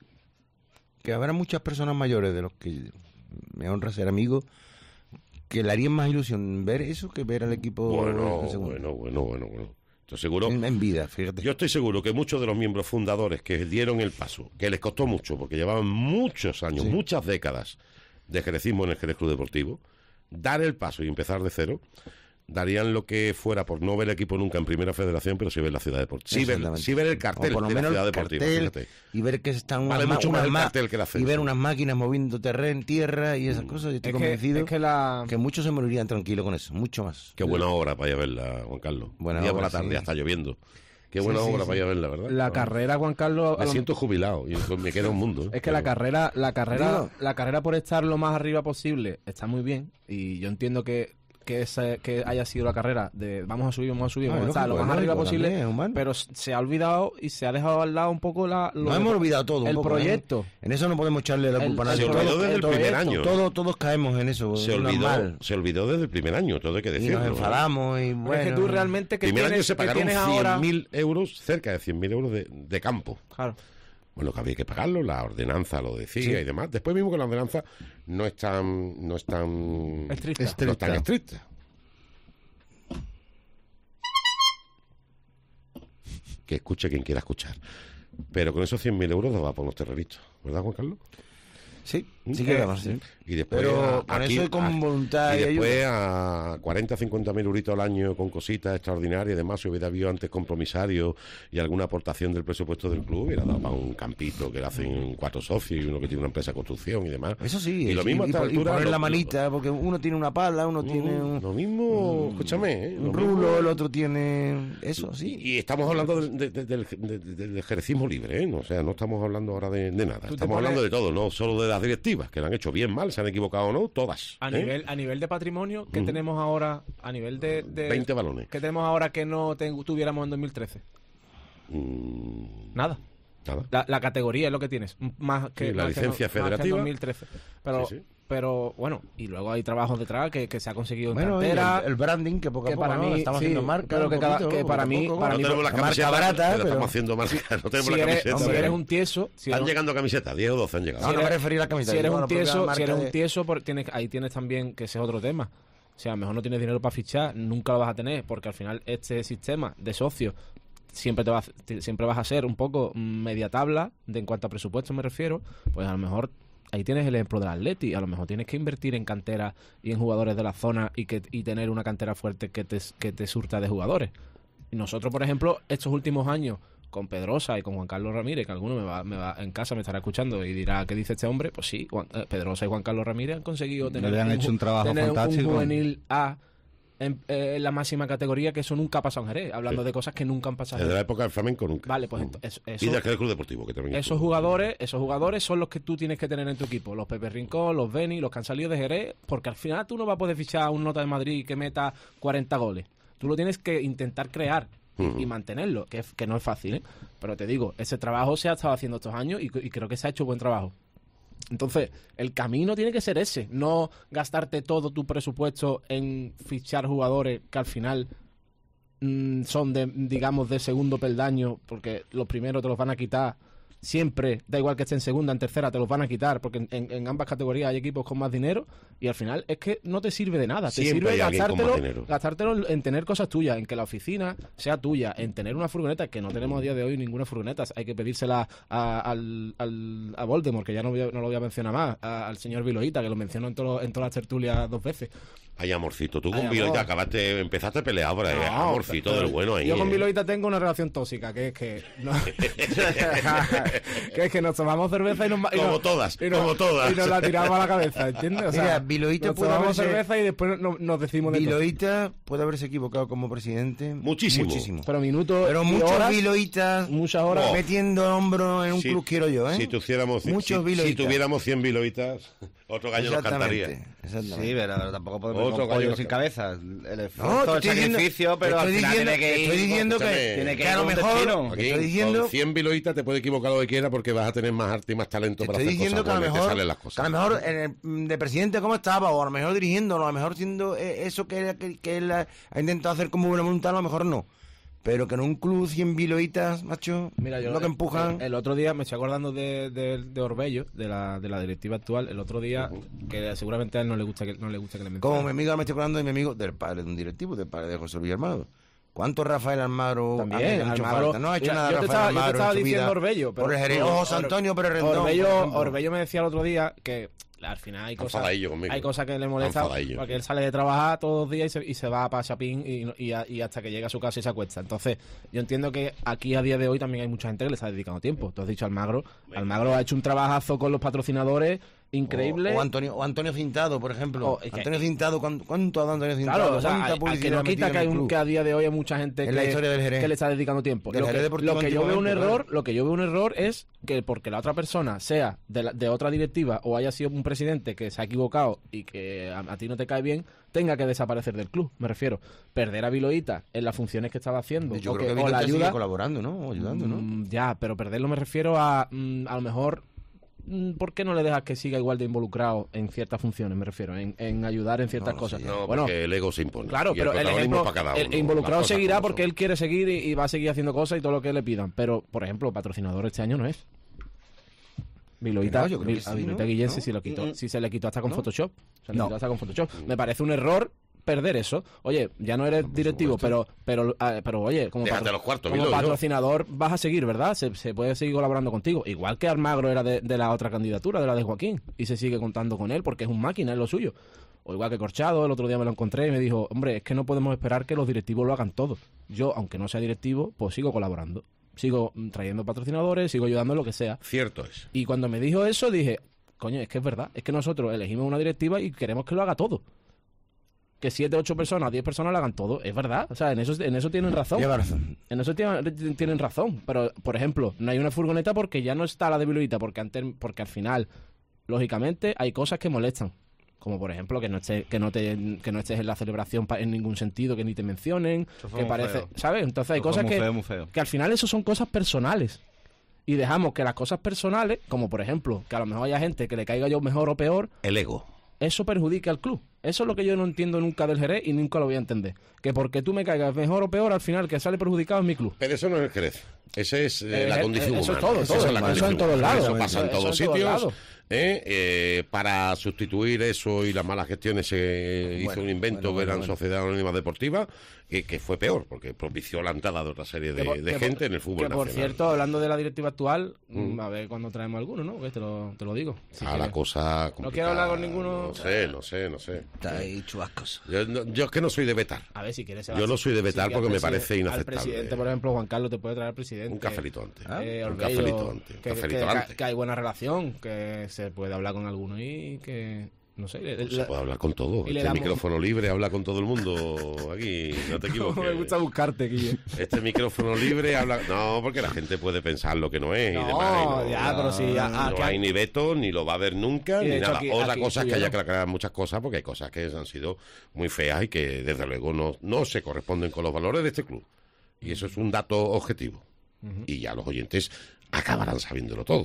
que habrá muchas personas mayores de los que me honra ser amigo que le harían más ilusión ver eso que ver al equipo Bueno, en segunda. bueno, bueno, bueno, bueno. Estoy seguro. En, en vida, fíjate. Yo estoy seguro que muchos de los miembros fundadores que dieron el paso, que les costó mucho, porque llevaban muchos años, Sí. muchas décadas de jerecismo en el Jerez Club Deportivo, dar el paso y empezar de cero, darían lo que fuera por no ver el equipo nunca en Primera Federación, pero sí ver la ciudad deportiva. Sí ver, Exactamente. sí ver el cartel O por lo de la menos ciudad el deportiva, cartel, fíjate. y ver que están unas, Vale ma- mucho más unas el ma- cartel que la y ascenso. ver unas máquinas moviendo terreno, tierra y esas cosas. Yo estoy Es que, convencido es que la... que muchos se morirían tranquilos con eso, mucho más. Qué buena hora para ir a verla, Juan Carlos. Buena Día por obra, la tarde, sí. ya está lloviendo. Qué buena Sí, sí, hora sí. para ir a verla, ¿verdad? La Ah. carrera, Juan Carlos... a Me lo- siento jubilado y me queda un mundo. ¿eh? Es que la Pero- carrera, la carrera, Digo- la carrera por estar lo más arriba posible está muy bien y yo entiendo que que, ese- que haya sido la carrera de vamos a subir, vamos a subir, Ah, vamos a estar lo lógico, más es arriba lógico, posible, también, es humano. pero se ha olvidado y se ha dejado al lado un poco la lo Nos de- hemos olvidado todo. un el poco, proyecto. ¿eh? En eso no podemos echarle la El- culpa a el nadie. Se olvidó Todos- desde el todo primer esto, año. Todos, todos caemos en eso. Se es olvidó, normal. se olvidó desde el primer año, todo hay que Y decirlo. nos ¿eh? enfadamos y bueno. Pero es que tú realmente que Primer tienes, año se que pagaron tienes ahora cien mil euros, cerca de cien mil euros de, de campo. claro, Bueno, que había que pagarlo, la ordenanza lo decía Sí. y demás. Después mismo que la ordenanza no es tan, no es tan, Estricta. no es tan estricta. Que escuche quien quiera escuchar. Pero con esos cien mil euros daba por unos terroritos, ¿verdad, Juan Carlos? Sí, sí que ganamos, sí. Y después Pero a- con aquí, eso y con a- voluntad y y después a cuarenta, cincuenta mil euritos al año con cositas extraordinarias y demás, si hubiera habido antes compromisarios y alguna aportación del presupuesto del club, hubiera dado para un campito que le hacen cuatro socios y uno que tiene una empresa de construcción y demás. Eso sí, y lo mismo a y, esta por- y altura, poner lo- la lo- manita, porque uno tiene una pala, uno Mm, tiene un, Lo mismo, escúchame, ¿eh? un Lo rulo, mismo- el otro tiene eso, sí. Y, y estamos hablando del, de- de- del, de- de- del ejercicismo libre, ¿eh? No, o sea, no estamos hablando ahora de, de nada. Tú te Estamos pones- hablando de todo, no solo de las directivas, que lo han hecho bien, mal, se han equivocado o no, todas. A ¿eh? nivel, a nivel de patrimonio, ¿qué Ujú. tenemos ahora? A nivel de, de veinte balones. ¿qué tenemos ahora que no ten- tuviéramos en dos mil trece? Mm, Nada. nada. La, la categoría es lo que tienes. m- Más que, Sí, la más que licencia no- más que en federativa. dos mil trece. Pero, Sí, sí. pero bueno, y luego hay trabajos detrás que, que se ha conseguido en Bueno, y cantera. el, el branding que poco a que poco para ¿no? mí, estamos sí, haciendo marca, pero un que cada- poquito, que poco para a mí- poco. para No mí- tenemos la la marca camiseta, barata, pero, pero- estamos haciendo marca. No tenemos si la eres, camiseta. si pero- eres un tieso, si Están eres, llegando camisetas, diez o doce han llegado. No, no me refería a la camiseta. si eres digo a un la propia tieso, si marca eres un de- tieso, por- tienes, ahí tienes también que ese es otro tema. O sea, a lo mejor no tienes dinero para fichar, nunca lo vas a tener, porque al final este sistema de socios siempre te va a- te- siempre vas a ser un poco media tabla, de en cuanto a presupuesto me refiero, pues a lo mejor ahí tienes el ejemplo del Atleti, a lo mejor tienes que invertir en cantera y en jugadores de la zona y que y tener una cantera fuerte que te, que te surta de jugadores. Y nosotros, por ejemplo, estos últimos años, con Pedrosa y con Juan Carlos Ramírez, que alguno me va, me va en casa me estará escuchando y dirá, ¿qué dice este hombre? Pues sí, Juan- eh, Pedrosa y Juan Carlos Ramírez han conseguido tener, Le han un, hecho ju- un trabajo tener un fantástico. juvenil A en, eh, en la máxima categoría, que eso nunca ha pasado en Jerez, hablando Sí. de cosas que nunca han pasado en Desde la Jerez. época del flamenco nunca. Vale, pues Mm. ento- eso- Y eso- del Club Deportivo, que también esos estuvo. jugadores, esos jugadores son los que tú tienes que tener en tu equipo, los Pepe Rincón, los Beni, los que han salido de Jerez, porque al final tú no vas a poder fichar a un nota de Madrid que meta cuarenta goles. Tú lo tienes que intentar crear y, Ujú. y mantenerlo, que, es- que no es fácil, ¿eh? Pero te digo, ese trabajo se ha estado haciendo estos años y, y creo que se ha hecho buen trabajo. Entonces, el camino tiene que ser ese, no gastarte todo tu presupuesto en fichar jugadores que al final mm, son de, digamos, de segundo peldaño, porque los primeros te los van a quitar siempre, da igual que esté en segunda, en tercera, te los van a quitar, porque en, en- en ambas categorías hay equipos con más dinero, y al final es que no te sirve de nada, te Siempre sirve hay alguien con más gastártelo, dinero. gastártelo en tener cosas tuyas, en que la oficina sea tuya, en tener una furgoneta, que no tenemos a día de hoy ninguna furgoneta, hay que pedírsela a, al, al- a Voldemort, que ya no, voy a- no lo voy a mencionar más, a- al señor Viloita, que lo mencionó en, todo- en todas las tertulias dos veces. Ay, amorcito, tú Ay, con Viloita amor. acabaste, empezaste a pelear ahora, eh, No, amorcito pero del bueno ahí. Yo con eh. Viloita tengo una relación tóxica, que es que... no- que es que nos tomamos cerveza y nos... y Como nos- todas, y nos- como todas. Y nos la tiramos a la cabeza, ¿entiendes? O sea, Mira, Viloita nos puede tomamos haberse- cerveza y después no- nos decimos de todo. Viloita puede haberse equivocado como presidente. Muchísimo. Muchísimo. Pero minutos Pero y muchos horas, Viloitas muchas horas... Oh. metiendo el hombro en un Si- club quiero yo, ¿eh? Si tuviéramos, si- Muchos si, Viloitas. si tuviéramos cien Viloitas, otro gallo nos cantaría. Exactamente, exactamente. Sí, pero tampoco podemos ir Otro con pollo gallo sin que- cabeza. El No, esfuerzo, te el estoy diciendo- sacrificio, te pero al estoy final diciendo- tiene que te ir. estoy diciendo que, Escúchame, tiene que que a ir lo con mejor destino. te Aquí, estoy diciendo con cien Viloitas te puede equivocar lo que quieras porque vas a tener más arte y más talento te para estoy hacer diciendo cosas que a lo buenas y te mejor salen las que a cosas. lo mejor en el, mm, de presidente como estaba o a lo mejor dirigiéndolo, a lo mejor siendo eh, eso que, que, que él ha, ha intentado hacer como buena voluntad, a lo mejor no. Pero que en un club cien Viloitas, macho, Mira, yo lo que el- empujan. El, el otro día me estoy acordando de, de, de Orbello, de la, de la directiva actual. El otro día, que seguramente a él no le gusta que, no le, gusta que le mencione. Como mi amigo, me estoy acordando de mi amigo, del padre de un directivo, del padre de José Luis Armado. ¿Cuánto Rafael Almagro También, ha hecho Almagro- falta? No ha hecho Mira, nada yo te Rafael estaba- yo te Almagro estaba en su diciendo vida. Orbello, pero- Por el Jerez, pero- José Antonio Pérez Rendón. por Orbello, ejemplo. Orbello me decía el otro día que al final hay cosas, Enfadadillo conmigo. hay cosas que le molestan Enfadadillo. porque él sale de trabajar todos los días y se, y se va para Chapín y, y, a- y hasta que llega a su casa y se acuesta. Entonces, yo entiendo que aquí a día de hoy también hay mucha gente que le está dedicando tiempo. Tú has dicho Almagro. Almagro ha hecho un trabajazo con los patrocinadores increíble. O, o Antonio, o Antonio Cintado, por ejemplo. O, es que- Antonio Cintado, ¿cuánto, cuánto ha dado Antonio Cintado? Claro, o sea, ¿Cuánta al- al que publicidad no ha metido quita en que, hay el un- club? que a día de hoy hay mucha gente En que, la historia del Jerez. que le está dedicando tiempo. Del Lo que, Jerez Deportivo lo que yo veo un antiguamente, error, claro. lo que yo veo un error es que porque la otra persona sea de, la- de otra directiva o haya sido un presidente que se ha equivocado y que a, a ti no te cae bien, tenga que desaparecer del club, me refiero. Perder a Viloita en las funciones que estaba haciendo. Yo o creo que, o la Viloita sigue ayuda. colaborando, ¿no? O ayudando, ¿no? Mm, ya, pero perderlo me refiero a mm, a lo mejor mm, ¿por qué no le dejas que siga igual de involucrado en ciertas funciones? Me refiero, en, en ayudar en ciertas No, cosas. sí, No, bueno, porque el ego se impone. claro, Y pero el protagonismo ejemplo, para cada el uno, involucrado las cosas seguirá como porque son. él quiere seguir y, y va a seguir haciendo cosas y todo lo que le pidan. Pero, por ejemplo, patrocinador este año no es. Viloita, Que no, yo creo que Vil- a sí, Viloita ¿no? Guillén ¿No? sí, sí lo quitó. Mm. Sí se le quitó hasta con ¿No? Photoshop. Se le No. quitó hasta con Photoshop. Me parece un error perder eso. Oye, ya no eres directivo, pero, pero, eh, pero oye, como, Déjate patro- los cuartos, como Milo, ¿no? patrocinador vas a seguir, ¿verdad? Se, se puede seguir colaborando contigo. Igual que Almagro era de, de la otra candidatura, de la de Joaquín, y se sigue contando con él porque es un máquina, es lo suyo. O igual que Corchado, el otro día me lo encontré y me dijo, hombre, es que no podemos esperar que los directivos lo hagan todo. Yo, aunque no sea directivo, pues sigo colaborando. Sigo mm, trayendo patrocinadores, sigo ayudando en lo que sea. Cierto es. Y cuando me dijo eso, dije, coño, es que es verdad, es que nosotros elegimos una directiva y queremos que lo haga todo. Que siete, ocho personas, diez personas lo hagan todo, es verdad. O sea, en eso, en eso tienen razón. Lleva razón. En eso tienen, tienen razón. Pero, por ejemplo, no hay una furgoneta porque ya no está la de Viluita, porque, antes, porque al final, lógicamente, hay cosas que molestan. Como por ejemplo que no estés que no te que no estés en la celebración pa- en ningún sentido, que ni te mencionen, Eso fue que muy parece, feo. ¿sabes? Entonces hay Eso fue cosas muy que feo, muy feo. que al final eso son cosas personales. Y dejamos que las cosas personales, como por ejemplo, que a lo mejor haya gente que le caiga yo mejor o peor, El ego. eso perjudica al club. Eso es lo que yo no entiendo nunca del Jerez y nunca lo voy a entender. Que porque tú me caigas mejor o peor, al final que sale perjudicado es mi club. Pero eso no es el Jerez. Esa es eh, Eh, la eh, condición eso es humana. todo, Esa todo. es la Eso condición en todos humana. lados. Eso pasa en Eso todos en todos sitios. lados. ¿eh? Eh, para sustituir eso y las malas gestiones se hizo Bueno, un invento bueno, que era bueno, en bueno. Sociedad Anónima Deportiva, que, que fue peor, porque propició la entrada de otra serie de, Que por- de que gente por- en el fútbol Que por nacional. cierto, hablando de la directiva actual, Mm. a ver cuando traemos alguno, ¿no? Que te lo, te lo digo. Si Ah, la quieres. cosa No quiero hablar con complicada. ninguno. No sé, no sé, no sé. Está ahí chubascos. Yo, no- yo es que no soy de vetar. A ver si quieres. Yo no soy de vetar que porque al me preside- parece Al inaceptable. presidente, por ejemplo, Juan Carlos te puede traer al presidente. Un cafelito antes. Eh, Un Orbeyo, cafelito antes. Un que, cafelito que- antes. que hay buena relación, que se puede hablar con alguno y que, no sé. le- Se la- puede hablar con todo. y le Este damos- micrófono libre habla con todo el mundo aquí. No te equivoques. me gusta buscarte, Guille. Este micrófono libre habla... No, porque la gente puede pensar lo que no es y No, demás. y no, ya, pero sí, a- a- no que hay hay- ni veto, ni lo va a haber nunca, Y de ni hecho nada. aquí- Otra aquí cosa es que haya que estuvieron. aclarar muchas cosas, porque hay cosas que han sido muy feas y que, desde luego, no, no se corresponden con los valores de este club. Y eso es un dato objetivo. Y ya los oyentes acabarán sabiéndolo todo.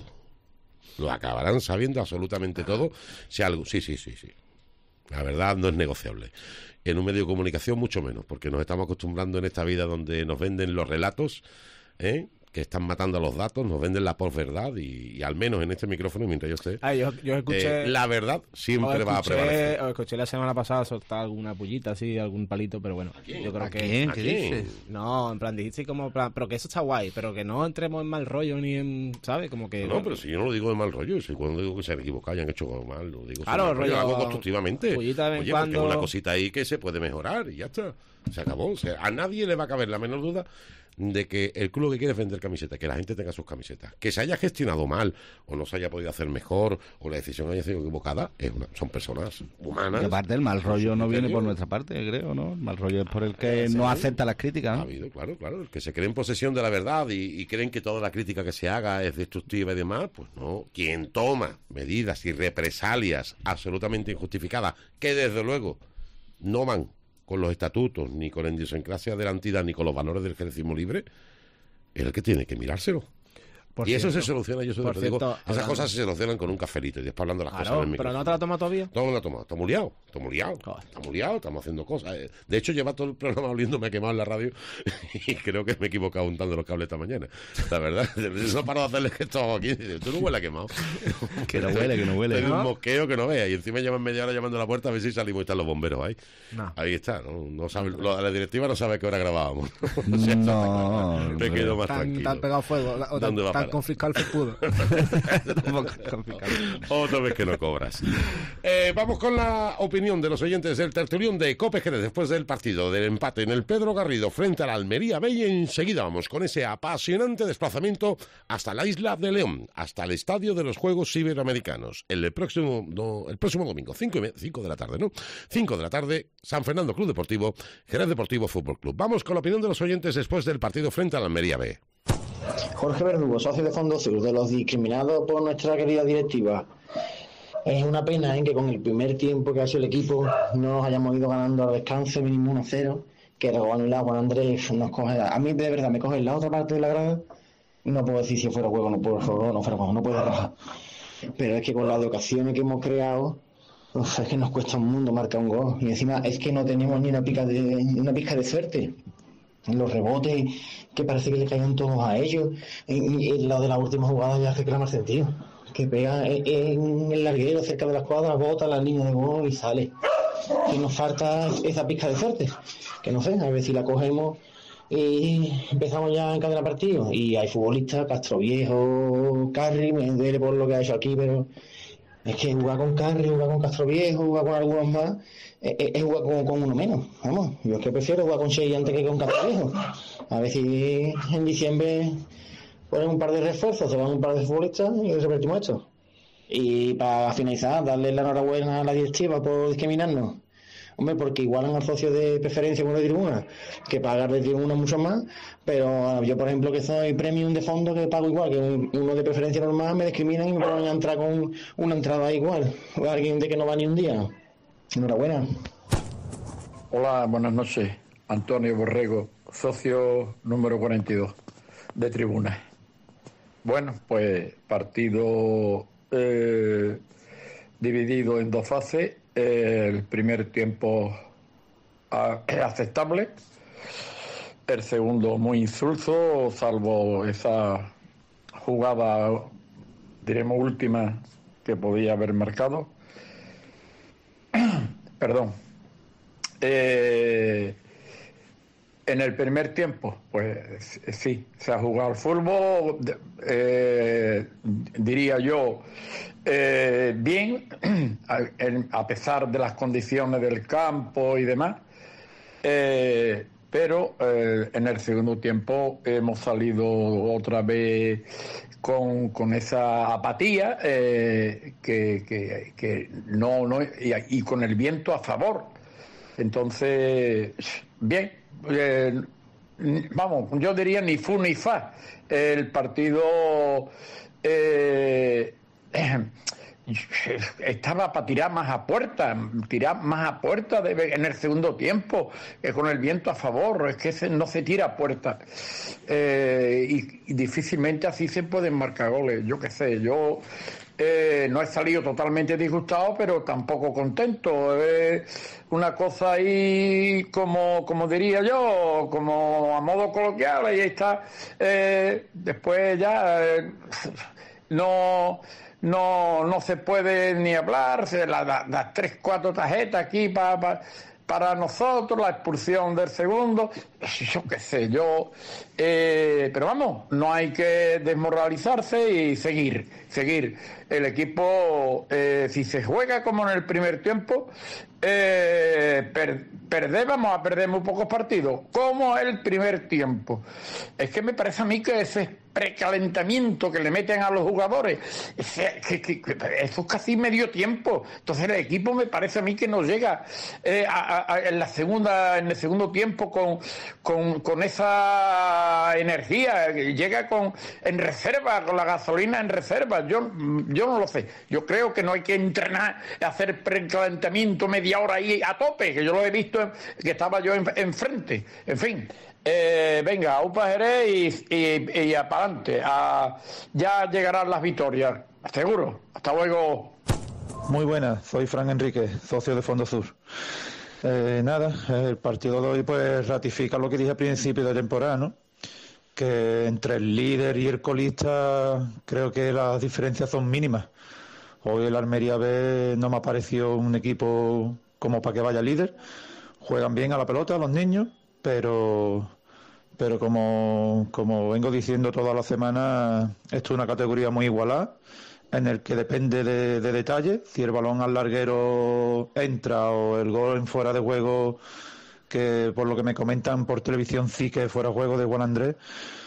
Lo acabarán sabiendo absolutamente todo. Si algo... Sí, sí, sí, sí. La verdad no es negociable. En un medio de comunicación mucho menos, porque nos estamos acostumbrando en esta vida donde nos venden los relatos, ¿eh? que están matando a los datos, nos venden la posverdad y, y al menos en este micrófono, mientras yo esté, Ah, yo, yo escuché. eh, la verdad siempre os va a escuché- prevalecer. os escuché la semana pasada soltar alguna pullita así, algún palito, pero bueno. Yo creo ¿A que. quién? ¿A ¿Qué quién? dices? No, en plan, dijiste como. plan- pero que eso está guay, pero que no entremos en mal rollo ni en. ¿Sabes? Como que. No, pero si yo no lo digo de mal rollo, si cuando digo que se han equivocado y han hecho algo mal, lo digo Claro, sin mal rollo, rollo, lo hago constructivamente. pollita de vez en Oye, porque es cuando. una cosita ahí que se puede mejorar y ya está. Se acabó. O sea, a nadie le va a caber la menor duda de que el club lo que quiere es vender camisetas, que la gente tenga sus camisetas. Que se haya gestionado mal o no se haya podido hacer mejor o la decisión haya sido equivocada, es una, son personas humanas. Y aparte el mal rollo no viene criterio. por nuestra parte, creo, ¿no? El mal rollo es por el que Eh, sí. no acepta las críticas, Ha ¿no? habido, claro, claro. El que se cree en posesión de la verdad y, y creen que toda la crítica que se haga es destructiva y demás, pues no. Quien toma medidas y represalias absolutamente injustificadas, que desde luego no van con los estatutos, ni con la idiosincrasia de la entidad, ni con los valores del jerezismo libre, es el que tiene que mirárselo. Por y eso cierto, se soluciona, yo eso por te digo, cierto, esas hablando- cosas se solucionan con un cafelito y después hablando las cosas Claro, en el pero no micrófono. te la tomas todavía. Todo lo ha tomado, estamos liados, estamos liados, Joder. estamos liados, estamos haciendo cosas. Eh, De hecho, lleva todo el programa oliendo, me he quemado en la radio y creo que me he equivocado untando los cables esta mañana. La verdad, eso para no hacerle gesto aquí, tú no huele a quemado. Que no huele, que no huele, Tengo ¿no? un mosqueo que no vea y encima llevan media hora llamando a la puerta a ver si salimos y están los bomberos ahí. No. Ahí está, ¿no? No sabe, lo- la directiva no sabe a qué hora grabábamos. O sea, está No, claro. Me quedo más Tan, tranquilo. tan pegado fuego, o tan, ¿Dónde va a tan parar? confiscado el felpudo. Tampoco es complicado. Otra vez que no cobras. Eh, vamos con la opinión de los oyentes del tertulión de Cope Jerez después del partido del empate en el Pedro Garrido frente al Almería B y enseguida vamos con ese apasionante desplazamiento hasta la isla de León, hasta el estadio de los Juegos Iberoamericanos. El próximo, no, el próximo domingo, cinco de la tarde, ¿no? cinco de la tarde, San Fernando Club Deportivo, Jerez Deportivo Fútbol Club. Vamos con la opinión de los oyentes después del partido frente al Almería B. Jorge Verdugo, socio de Fondo Sur, de los discriminados por nuestra querida directiva. Es una pena ¿eh? que con el primer tiempo que ha hecho el equipo no nos hayamos ido ganando al descanso mínimo uno cero, que Reguanulá, Juan Andrés nos coge... A mí de verdad me coge en la otra parte de la grada y no puedo decir si fuera juego, no puedo, no fuera juego, no puedo rajar. Pero es que con las ocasiones que hemos creado, uf, es que nos cuesta un mundo marcar un gol. Y encima es que no tenemos ni una pica de, ni una pizca de suerte. Los rebotes que parece que le caían todos a ellos, y, y lo de la última jugada ya reclama sentido, que pega en, en el larguero cerca de la escuadra, bota la línea de gol y sale. que nos falta esa pizca de suerte, que no sé, a ver si la cogemos y empezamos ya en cada partido. Y hay futbolistas, Castroviejo, Carri, me duele por lo que ha hecho aquí, pero es que jugar con Carri, jugar con Castroviejo, jugar con algunos más, es, es jugar con, con uno menos. Vamos, yo es que prefiero jugar con Shea antes que con Castroviejo. A ver si en diciembre ponen un par de refuerzos, se van un par de futbolistas y repetimos esto. Y para finalizar, darle la enhorabuena a la directiva por discriminarnos. Hombre, porque igualan al socio de preferencia con de tribuna, que pagar de tribuna mucho más, pero yo, por ejemplo, que soy premium de fondo, que pago igual que uno de preferencia normal, me discriminan y me ponen a entrar con una entrada igual, o alguien de que no va ni un día. Enhorabuena. Hola, buenas noches. Antonio Borrego, socio número cuarenta y dos de tribuna. Bueno, pues partido eh, dividido en dos fases. El primer tiempo aceptable, el segundo muy insulso, salvo esa jugada, diremos, última que podía haber marcado. Perdón. Eh, en el primer tiempo, pues sí, se ha jugado al fútbol, eh, diría yo, eh, bien, a pesar de las condiciones del campo y demás, eh, pero eh, en el segundo tiempo hemos salido otra vez con, con esa apatía eh, que, que, que no, no y, y con el viento a favor. Entonces, bien. Eh, vamos, yo diría ni fu ni fa. El partido eh, eh, estaba para tirar más a puerta, tirar más a puerta de, en el segundo tiempo, que con el viento a favor, es que se, no se tira a puerta. Eh, y, y difícilmente así se pueden marcar goles. Yo qué sé, yo eh, no he salido totalmente disgustado, pero tampoco contento. Eh, una cosa ahí, como, como diría yo, como a modo coloquial, ahí está. Eh, después ya eh, no... No, no se puede ni hablar, se las la, la tres, cuatro tarjetas aquí pa, pa, para nosotros, la expulsión del segundo, yo qué sé, yo... Eh, pero vamos, no hay que desmoralizarse y seguir, seguir. El equipo, eh, si se juega como en el primer tiempo, eh, per, perder, vamos a perder muy pocos partidos, como el primer tiempo. Es que me parece a mí que ese precalentamiento que le meten a los jugadores, ese, que, que, que, eso es casi medio tiempo. Entonces el equipo me parece a mí que no llega eh, a, a, en la segunda, en el segundo tiempo con, con, con esa energía, llega con en reserva, con la gasolina en reserva. Yo, yo no lo sé. Yo creo que no hay que entrenar, hacer precalentamiento media hora ahí a tope, que yo lo he visto, que estaba yo enfrente. En, en fin. Eh, venga, Upa Jerez y, y, y a para adelante. Ya llegarán las victorias, seguro. Hasta luego. Muy buenas, soy Fran Enrique, socio de Fondo Sur. Eh, nada, el partido de hoy pues ratifica lo que dije al principio de temporada, ¿no? Que entre el líder y el colista creo que las diferencias son mínimas. Hoy el Almería B no me ha parecido un equipo como para que vaya líder. Juegan bien a la pelota los niños, pero... Pero como, como vengo diciendo toda la semana, esto es una categoría muy igualada, en el que depende de, de detalles. Si el balón al larguero entra o el gol en fuera de juego, que por lo que me comentan por televisión sí que es fuera de juego de Juan Andrés.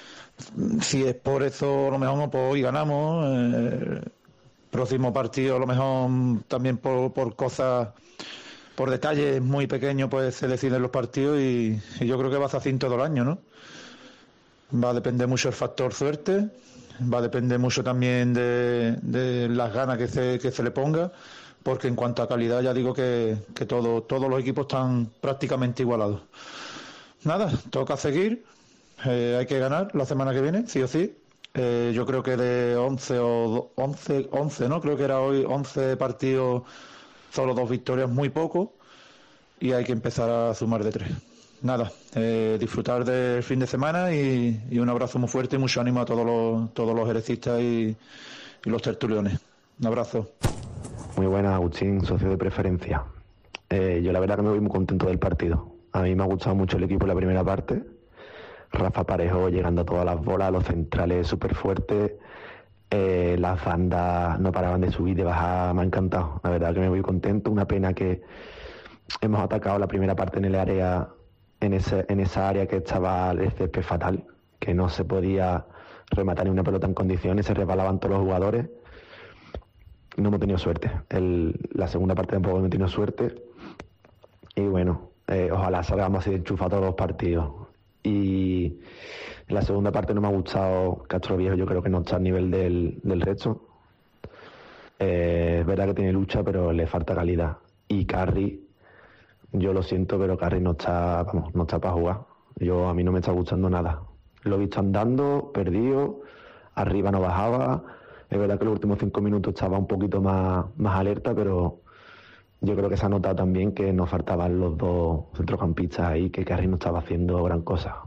Si es por eso, a lo mejor pues hoy ganamos. Eh, próximo partido, a lo mejor también por, por cosas... Por detalles muy pequeños pues se deciden los partidos y, y yo creo que va a ser así todo el año, ¿no? Va a depender mucho el factor suerte, va a depender mucho también de, de las ganas que se, que se le ponga, porque en cuanto a calidad ya digo que, que todo, todos los equipos están prácticamente igualados. Nada, toca seguir, eh, hay que ganar la semana que viene, sí o sí. Eh, yo creo que de once o once, once, ¿no? Creo que era hoy once partidos... Solo dos victorias, muy poco, y hay que empezar a sumar de tres. Nada, eh, disfrutar del fin de semana y, y un abrazo muy fuerte y mucho ánimo a todos los, todos los jerecistas y, y los tertuliones. Un abrazo. Muy buenas, Agustín, socio de preferencia. Eh, yo la verdad que me voy muy contento del partido. A mí me ha gustado mucho el equipo en la primera parte. Rafa Parejo llegando a todas las bolas, los centrales súper fuertes, eh, las bandas no paraban de subir, de bajar, me ha encantado. La verdad que me voy contento. Una pena que hemos atacado la primera parte en el área, en ese, en esa área que estaba el césped fatal, que no se podía rematar ni una pelota en condiciones, se resbalaban todos los jugadores. No hemos tenido suerte. El, la segunda parte tampoco hemos tenido suerte. Y bueno, eh, ojalá salgamos así de enchufados todos los partidos. Y en la segunda parte no me ha gustado Castro Viejo, yo creo que no está al nivel del, del resto. Eh, es verdad que tiene lucha, pero le falta calidad. Y Carri, yo lo siento, pero Carri no está, vamos, no está para jugar. Yo, a mí no me está gustando nada. Lo he visto andando, perdido, arriba no bajaba. Es verdad que los últimos cinco minutos estaba un poquito más, más alerta, pero yo creo que se ha notado también que nos faltaban los dos centrocampistas ahí, que Carri no estaba haciendo gran cosa.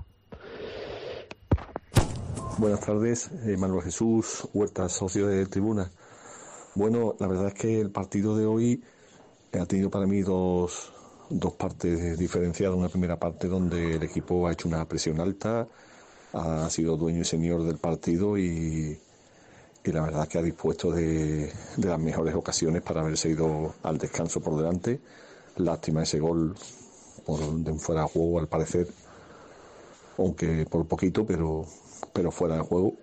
Buenas tardes, eh, Manuel Jesús Huerta, socio de Tribuna. Bueno, la verdad es que el partido de hoy ha tenido para mí dos, dos partes diferenciadas. Una primera parte donde el equipo ha hecho una presión alta, ha sido dueño y señor del partido y, y la verdad que ha dispuesto de, de las mejores ocasiones para haberse ido al descanso por delante. Lástima ese gol por de un fuera de juego, al parecer, aunque por poquito, pero, pero fuera de juego.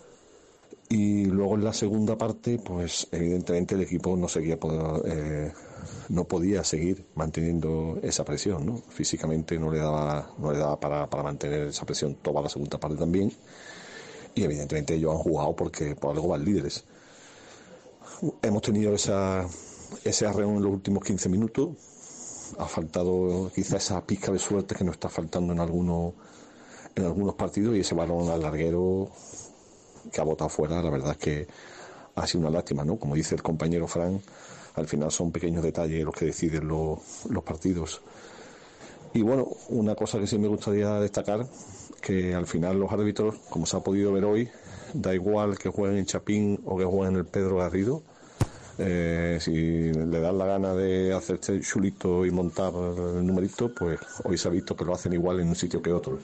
Y luego en la segunda parte, pues evidentemente el equipo no seguía eh, no podía seguir manteniendo esa presión, ¿no? Físicamente no le daba no le daba para, para mantener esa presión toda la segunda parte también. Y evidentemente ellos han jugado porque por algo van líderes. Hemos tenido esa ese arreón en los últimos quince minutos. Ha faltado quizá esa pizca de suerte que nos está faltando en algunos en algunos partidos, y ese balón al larguero que ha botado fuera, la verdad es que ha sido una lástima, ¿no? Como dice el compañero Fran, al final son pequeños detalles los que deciden los, los partidos. Y bueno, una cosa que sí me gustaría destacar, que al final los árbitros, como se ha podido ver hoy, da igual que jueguen en Chapín o que jueguen en el Pedro Garrido, eh, si le dan la gana de hacerse chulito y montar el numerito, pues hoy se ha visto que lo hacen igual en un sitio que otro.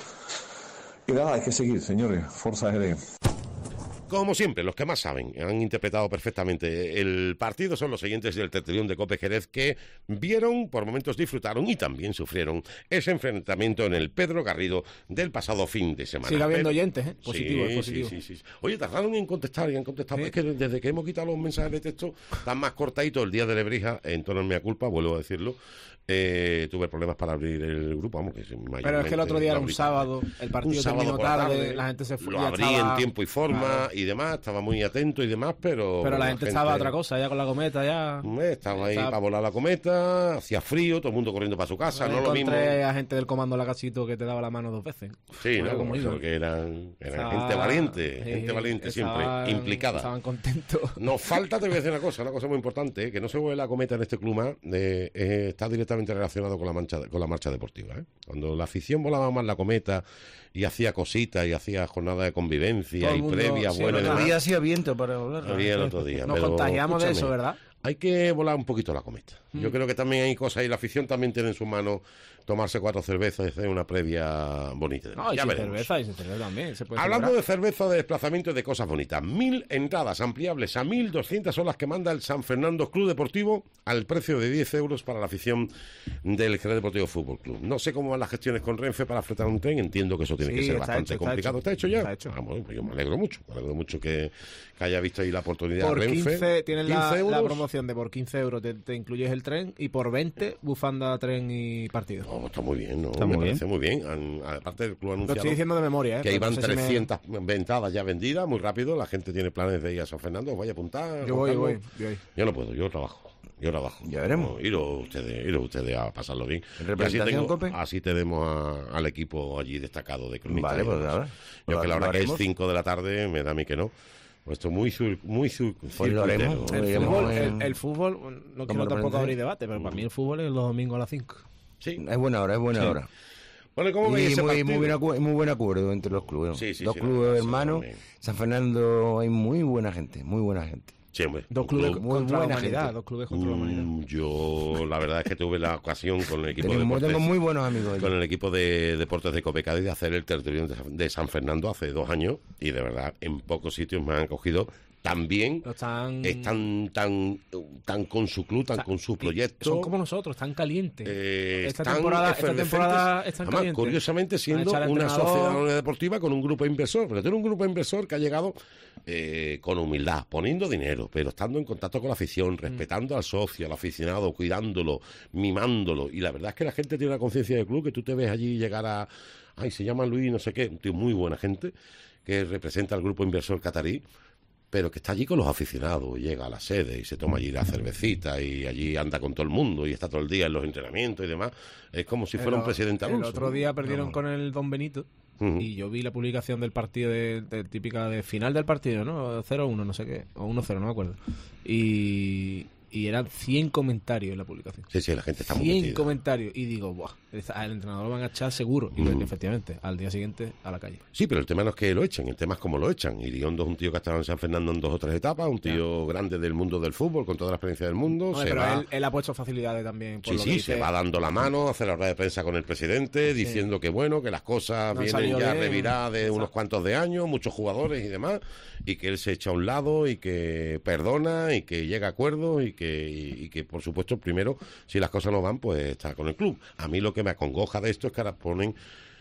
Y nada, hay que seguir, señores. Forza Jerez. Como siempre, los que más saben, han interpretado perfectamente el partido son los siguientes del tertulión de COPE Jerez, que vieron, por momentos disfrutaron y también sufrieron ese enfrentamiento en el Pedro Garrido del pasado fin de semana. Sigue habiendo Pero... oyentes, ¿eh? Positivo, sí, positivo. Sí, sí, sí. Oye, tardaron en contestar y han contestado. ¿Sí? Es que desde que hemos quitado los mensajes de texto, están más cortaditos. El día de Lebrija, en tono en mea culpa, vuelvo a decirlo, eh, tuve problemas para abrir el grupo. Vamos, que Pero es que el otro día era un sábado, el partido terminó tarde, tarde, la gente se fue. Lo abrí estaba... en tiempo y forma, claro, y demás, estaba muy atento y demás, pero... Pero la, la gente, gente estaba a otra cosa, ya con la cometa, ya... Estaba ahí estaba... para volar la cometa, hacía frío, todo el mundo corriendo para su casa, no, no lo mismo... Encontré a gente del comando Lagachito que te daba la mano dos veces. Sí, no, como porque eran, eran estaba... gente valiente, gente eh, valiente estaban, siempre, implicada. Estaban contentos. Nos falta, te voy a decir una cosa, una cosa muy importante, ¿eh? Que no se vuelve la cometa en este club más, eh, eh, está directamente relacionado con la, mancha, con la marcha deportiva, ¿eh? Cuando la afición volaba más la cometa y hacía cositas y hacía jornada de convivencia y previa sí, buena el otro día hacía viento para hablar. Había el otro día. Nos pero, contagiamos de eso, ¿verdad? Hay que volar un poquito la cometa. Mm. Yo creo que también hay cosas, y la afición también tiene en su mano tomarse cuatro cervezas y hacer una previa bonita. No, y ya sin veremos. cerveza, y sin cerveza también. Se puede Hablando celebrar. de cerveza, de desplazamiento y de cosas bonitas. Mil entradas ampliables a mil doscientas son las que manda el San Fernando Club Deportivo al precio de diez euros para la afición del Jerez Deportivo Fútbol Club. No sé cómo van las gestiones con Renfe para fletar un tren. Entiendo que eso tiene Sí, que ser está bastante hecho, complicado. está ¿Está hecho. hecho ya? Está hecho. Ah, bueno, pues yo me alegro mucho. Me alegro mucho que, que haya visto ahí la oportunidad Por Renfe. quince tienen la, quince euros. la promoción de por quince euros te, te incluyes el tren, y por veinte bufanda, tren y partido. Oh, está muy bien, ¿no? Está me muy parece muy bien. Han- aparte del club Lo anunciado estoy diciendo de memoria, ¿eh? que pero iban no sé si me- trescientas entradas ya vendidas, muy rápido. La gente tiene planes de ir a San Fernando. Os voy a apuntar. Yo Juan voy, yo Carlos. voy, yo voy. Yo no puedo, yo trabajo. Yo trabajo. Ya veremos. No, iros ustedes, iros ustedes a pasarlo bien. ¿En Y así, representación, tengo- Cope? así tenemos a- al equipo allí destacado de cronistas. Vale, y pues demás. nada. Yo Lo- que la lo hora que es haremos. cinco de la tarde, me da a mí que no. Pues esto muy sur, muy sur, Pues lo haremos. circuitero. El Iremos fútbol, en- el, el fútbol, no quiero tampoco representante. abrir debate, pero para mí el fútbol es los domingos a las cinco. Sí. Es buena hora, es buena Sí. hora. Bueno, ¿cómo veis Y ese muy, partido? muy, buen acu- muy buen acuerdo entre los clubes. Sí, sí, Dos sí, clubes no, sí, hermanos. también. San Fernando hay muy buena gente, muy buena gente. Sí, hombre, Dos un clubes club- contra la buena humanidad, gente. dos clubes contra la humanidad. Mm, Yo, la verdad es que tuve la ocasión con el equipo de Tenemos, deportes, tengo muy buenos amigos allí. con el equipo de deportes de Cope Cádiz de hacer el tertulión de, de San Fernando hace dos años y de verdad en pocos sitios me han cogido tan bien, No están, están tan, tan con su club, tan o sea, con sus y proyectos. Son como nosotros, están calientes. Eh, esta, están temporada, esta efervescentes. temporada están Además, calientes. curiosamente siendo Van a echar al una entrenador. sociedad anónima deportiva con un grupo inversor, pero tiene un grupo inversor que ha llegado eh, con humildad, poniendo dinero, pero estando en contacto con la afición, respetando al socio, al aficionado, cuidándolo, mimándolo. Y la verdad es que la gente tiene una conciencia del club que tú te ves allí llegar a... Ay, se llama Luis, no sé qué, un tío muy buena gente, que representa al grupo inversor catarí, pero que está allí con los aficionados, y llega a la sede y se toma allí la cervecita y allí anda con todo el mundo y está todo el día en los entrenamientos y demás. Es como si fuera El un o- presidente El Alonso. otro día perdieron No. con el Don Benito Ujú. y yo vi la publicación del partido de, de típica de final del partido, ¿no? cero uno, no sé qué, o uno cero, no me acuerdo. Y, y eran cien comentarios en la publicación. Sí, sí, la gente está muy cien metida. comentarios y digo, buah, al entrenador lo van a echar seguro. Y Mm. efectivamente, al día siguiente a la calle. Sí, pero el tema no es que lo echen, el tema es cómo lo echan. Iriondo es un tío que ha estado en San Fernando en dos o tres etapas, un tío grande del mundo del fútbol, con toda la experiencia del mundo. Hombre, se pero va... él, él ha puesto facilidades también. Por Sí, lo sí, que se dice. va dando la mano, hace la rueda de prensa con el presidente, diciendo que bueno, que las cosas No han vienen salido ya bien. reviradas de unos cuantos de años, muchos jugadores y demás, y que él se echa a un lado y que perdona y que llega a acuerdos y que, y, y que por supuesto, primero, si las cosas no van, pues está con el club. A mí lo que me acongoja de esto es que ahora ponen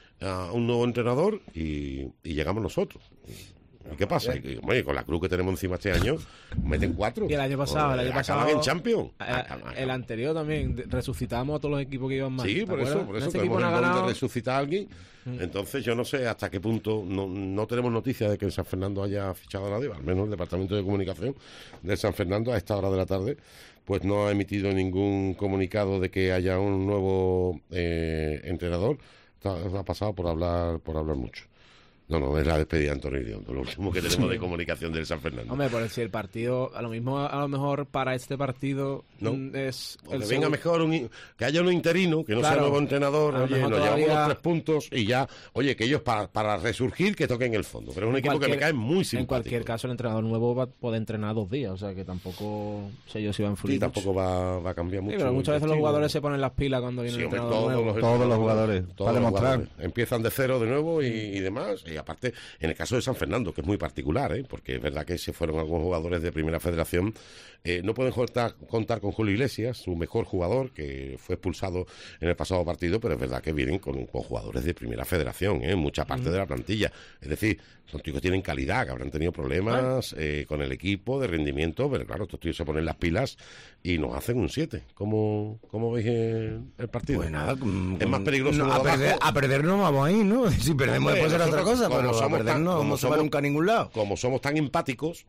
a un nuevo entrenador y, y llegamos nosotros. ¿Y qué pasa? Y, hombre, con la cruz que tenemos encima este año, meten cuatro. Y el año pasado, el año Acaban pasado. en Champions. eh, El anterior también, de- resucitamos a todos los equipos que iban mal. Sí, ¿te por eso, acuerdas? por En eso este tenemos equipo no el ha don de ganado. resucitar a alguien. Mm. Entonces yo no sé hasta qué punto no, no tenemos noticia de que en San Fernando haya fichado a nadie, al menos el Departamento de Comunicación de San Fernando a esta hora de la tarde pues no ha emitido ningún comunicado de que haya un nuevo eh, entrenador. Está- ha pasado por hablar por hablar mucho. No, no, es la despedida de Antonio Iriondo, lo último que tenemos de comunicación del San Fernando. Hombre, por si el partido, a lo mismo, a lo mejor para este partido No. mm, es. O el que venga segundo- mejor, un, in- que haya un interino, que no sea Claro. nuevo entrenador, A lo oye, mejor nos llevamos todavía- los tres puntos y ya, oye, que ellos para, para resurgir que toquen el fondo. Pero es un En equipo que me cualquier- cae muy En simpático. cualquier caso, el entrenador nuevo va a poder entrenar dos días, o sea que tampoco sé yo si va a influir. Sí, tampoco va, va a cambiar mucho. mucho. Sí, pero muchas el veces los destino. jugadores se ponen las pilas cuando viene Sí, el hombre, entrenador todos nuevo. los, Todos los jugadores, todos para los demostrar. jugadores. Empiezan de cero de nuevo y, y demás. Y aparte, en el caso de San Fernando, que es muy particular, ¿eh? Porque es verdad que se fueron algunos jugadores de Primera Federación. Eh, no pueden contar, contar con Julio Iglesias, su mejor jugador, que fue expulsado en el pasado partido, pero es verdad que vienen con, con jugadores de Primera Federación, ¿eh? Mucha parte de la plantilla. Es decir, son tíos que tienen calidad, que habrán tenido problemas eh, con el equipo de rendimiento, pero claro, estos tíos se ponen las pilas y nos hacen un siete. ¿Cómo, cómo veis el, el partido? Pues nada, con- es más peligroso no, uno a, de perder, abajo. a perder no vamos ahí, ¿no? Si perdemos Hombre, después será otra nosotros, cosa, como pero a somos perder tan- no como vamos a somos- nunca a ningún lado. Como somos tan empáticos,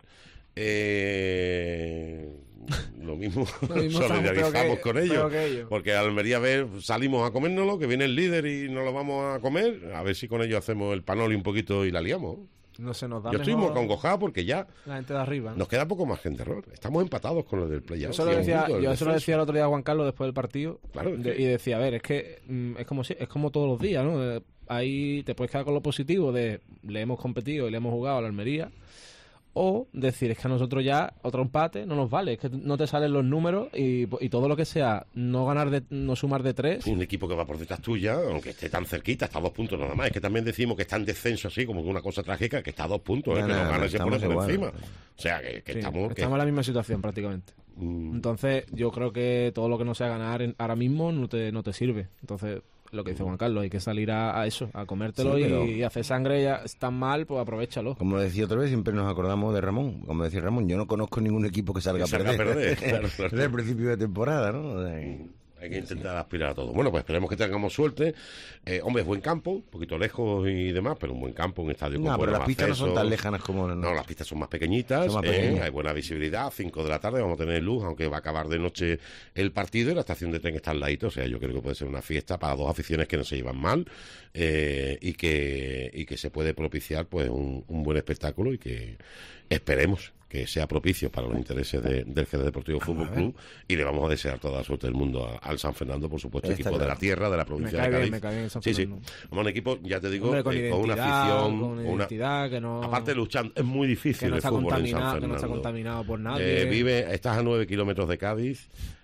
eh, lo mismo, Lo mismo estamos solidarizamos peor que- con ellos. peor que ellos. Porque a Almería a ver, salimos a comérnoslo, que viene el líder y nos lo vamos a comer, a ver si con ellos hacemos el panoli un poquito y la liamos. No se nos da Yo estoy muy mejor acongojado porque ya la gente de arriba. ¿no? nos queda poco margen de error. Estamos empatados con lo del play-out. Eso lo y a un decía, punto del yo eso lo descenso. decía el otro día a Juan Carlos después del partido. Claro, es de- que- y decía, a ver, es que mm, es como si, es como todos los días, ¿no? Eh, Ahí te puedes quedar con lo positivo de le hemos competido y le hemos jugado a la Almería. O decir, es que a nosotros ya otro empate no nos vale, es que no te salen los números y, y todo lo que sea no ganar de, no sumar de tres. Un equipo que va por detrás tuya, aunque esté tan cerquita, está a dos puntos nada más. Es que también decimos que está en descenso así, como que una cosa trágica, que está a dos puntos, ¿eh? No, que no, nos no, gana y se pone estamos por igual. encima. O sea, que, que Sí, estamos... que- estamos en la misma situación prácticamente. Mm. Entonces, yo creo que todo lo que no sea ganar en- ahora mismo no te, no te sirve. Entonces, lo que dice Juan Carlos, hay que salir a, a eso, a comértelo Sí, y- pero- y, hacer sangre. Ya están mal, pues aprovechalo. Como decía otra vez, siempre nos acordamos de Ramón. Como decía Ramón, yo no conozco ningún equipo que salga, Que salga a perder. a perder, claro, claro. Desde el principio de temporada, ¿no? O sea, Hay que intentar aspirar a todo. Bueno, pues esperemos que tengamos suerte. Eh, hombre, es buen campo, un poquito lejos y demás, pero un buen campo, un estadio con No, pero buenos las pistas no son accesos. tan lejanas como... No, las pistas son más pequeñitas, Son más eh, pequeñas. hay buena visibilidad, cinco de la tarde vamos a tener luz, aunque va a acabar de noche el partido y la estación de tren está al ladito, o sea, yo creo que puede ser una fiesta para dos aficiones que no se llevan mal eh, y que y que se puede propiciar pues un, un buen espectáculo y que esperemos que sea propicio para los intereses de, del Jerez Deportivo Fútbol Club, y le vamos a desear toda la suerte del mundo a, al San Fernando, por supuesto, Está equipo claro. de la tierra, de la provincia Me cae de Cádiz. bien, me cae bien el San sí, sí, Fernando. un equipo, ya te digo, Hombre, con, eh, con una identidad, afición, con una, identidad, que no, aparte luchando, es muy difícil que no el está fútbol en San contaminado, Fernando. que no está contaminado por nadie. Eh, vive, estás a nueve kilómetros de Cádiz.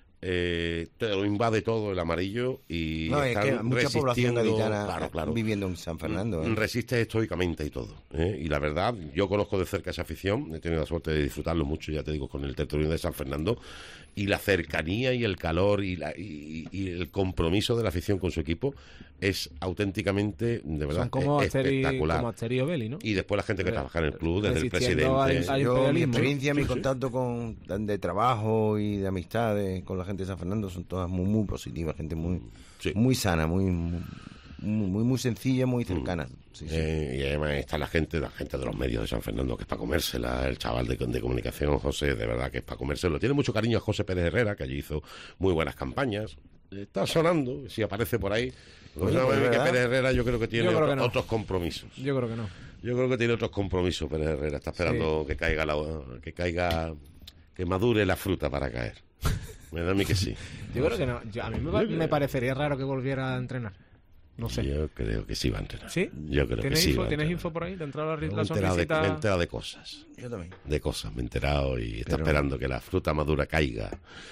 Eh, te lo invade todo el amarillo y No, es están que hay mucha población resistiendo, gaditana claro, claro. viviendo en San Fernando. ¿eh? Resiste estoicamente y todo, ¿eh? Y la verdad, yo conozco de cerca esa afición, he tenido la suerte de disfrutarlo mucho, ya te digo, con el Tertulión de San Fernando, y la cercanía y el calor y, la, y, y el compromiso de la afición con su equipo es auténticamente, de verdad, Son como es- Aster y, espectacular. como Aster y Obeli, ¿no? Y después la gente que trabaja en el club, desde el Resistiendo presidente. al- al Yo, mi imperialismo, ¿no? experiencia, mi Sí, sí. contacto con de trabajo y de amistades con la gente de San Fernando son todas muy, muy positivas, gente muy, muy sana, muy, muy, muy, muy sencilla, muy cercana. Sí, sí. Eh, y además está la gente, la gente de los medios de San Fernando, que es para comérsela, el chaval de, de comunicación, José, de verdad que es para comérselo. Tiene mucho cariño a José Pérez Herrera, que allí hizo muy buenas campañas. Está sonando, si aparece por ahí. Pues Oye, no, pues, que ¿verdad? Pérez Herrera yo creo que tiene Yo creo otro- que no. otros compromisos. Yo creo que no. Yo creo que tiene otros compromisos Pérez Herrera. Está esperando Sí. que caiga la, que caiga, que madure la fruta para caer. Me da a mí que sí. Yo creo que no. Yo- a mí me, pa- Yo creo- me parecería raro que volviera a entrenar. No sé. Yo creo que sí va a entrenar. ¿Sí? Yo creo que ¿Tienes sí. info, va a ¿tienes entrenar. info por ahí? ¿Te ha entrado la, Me he la enterado de, sonrisita? me he enterado de cosas. Yo también. De cosas, me he enterado y está Pero- esperando que la fruta madura caiga.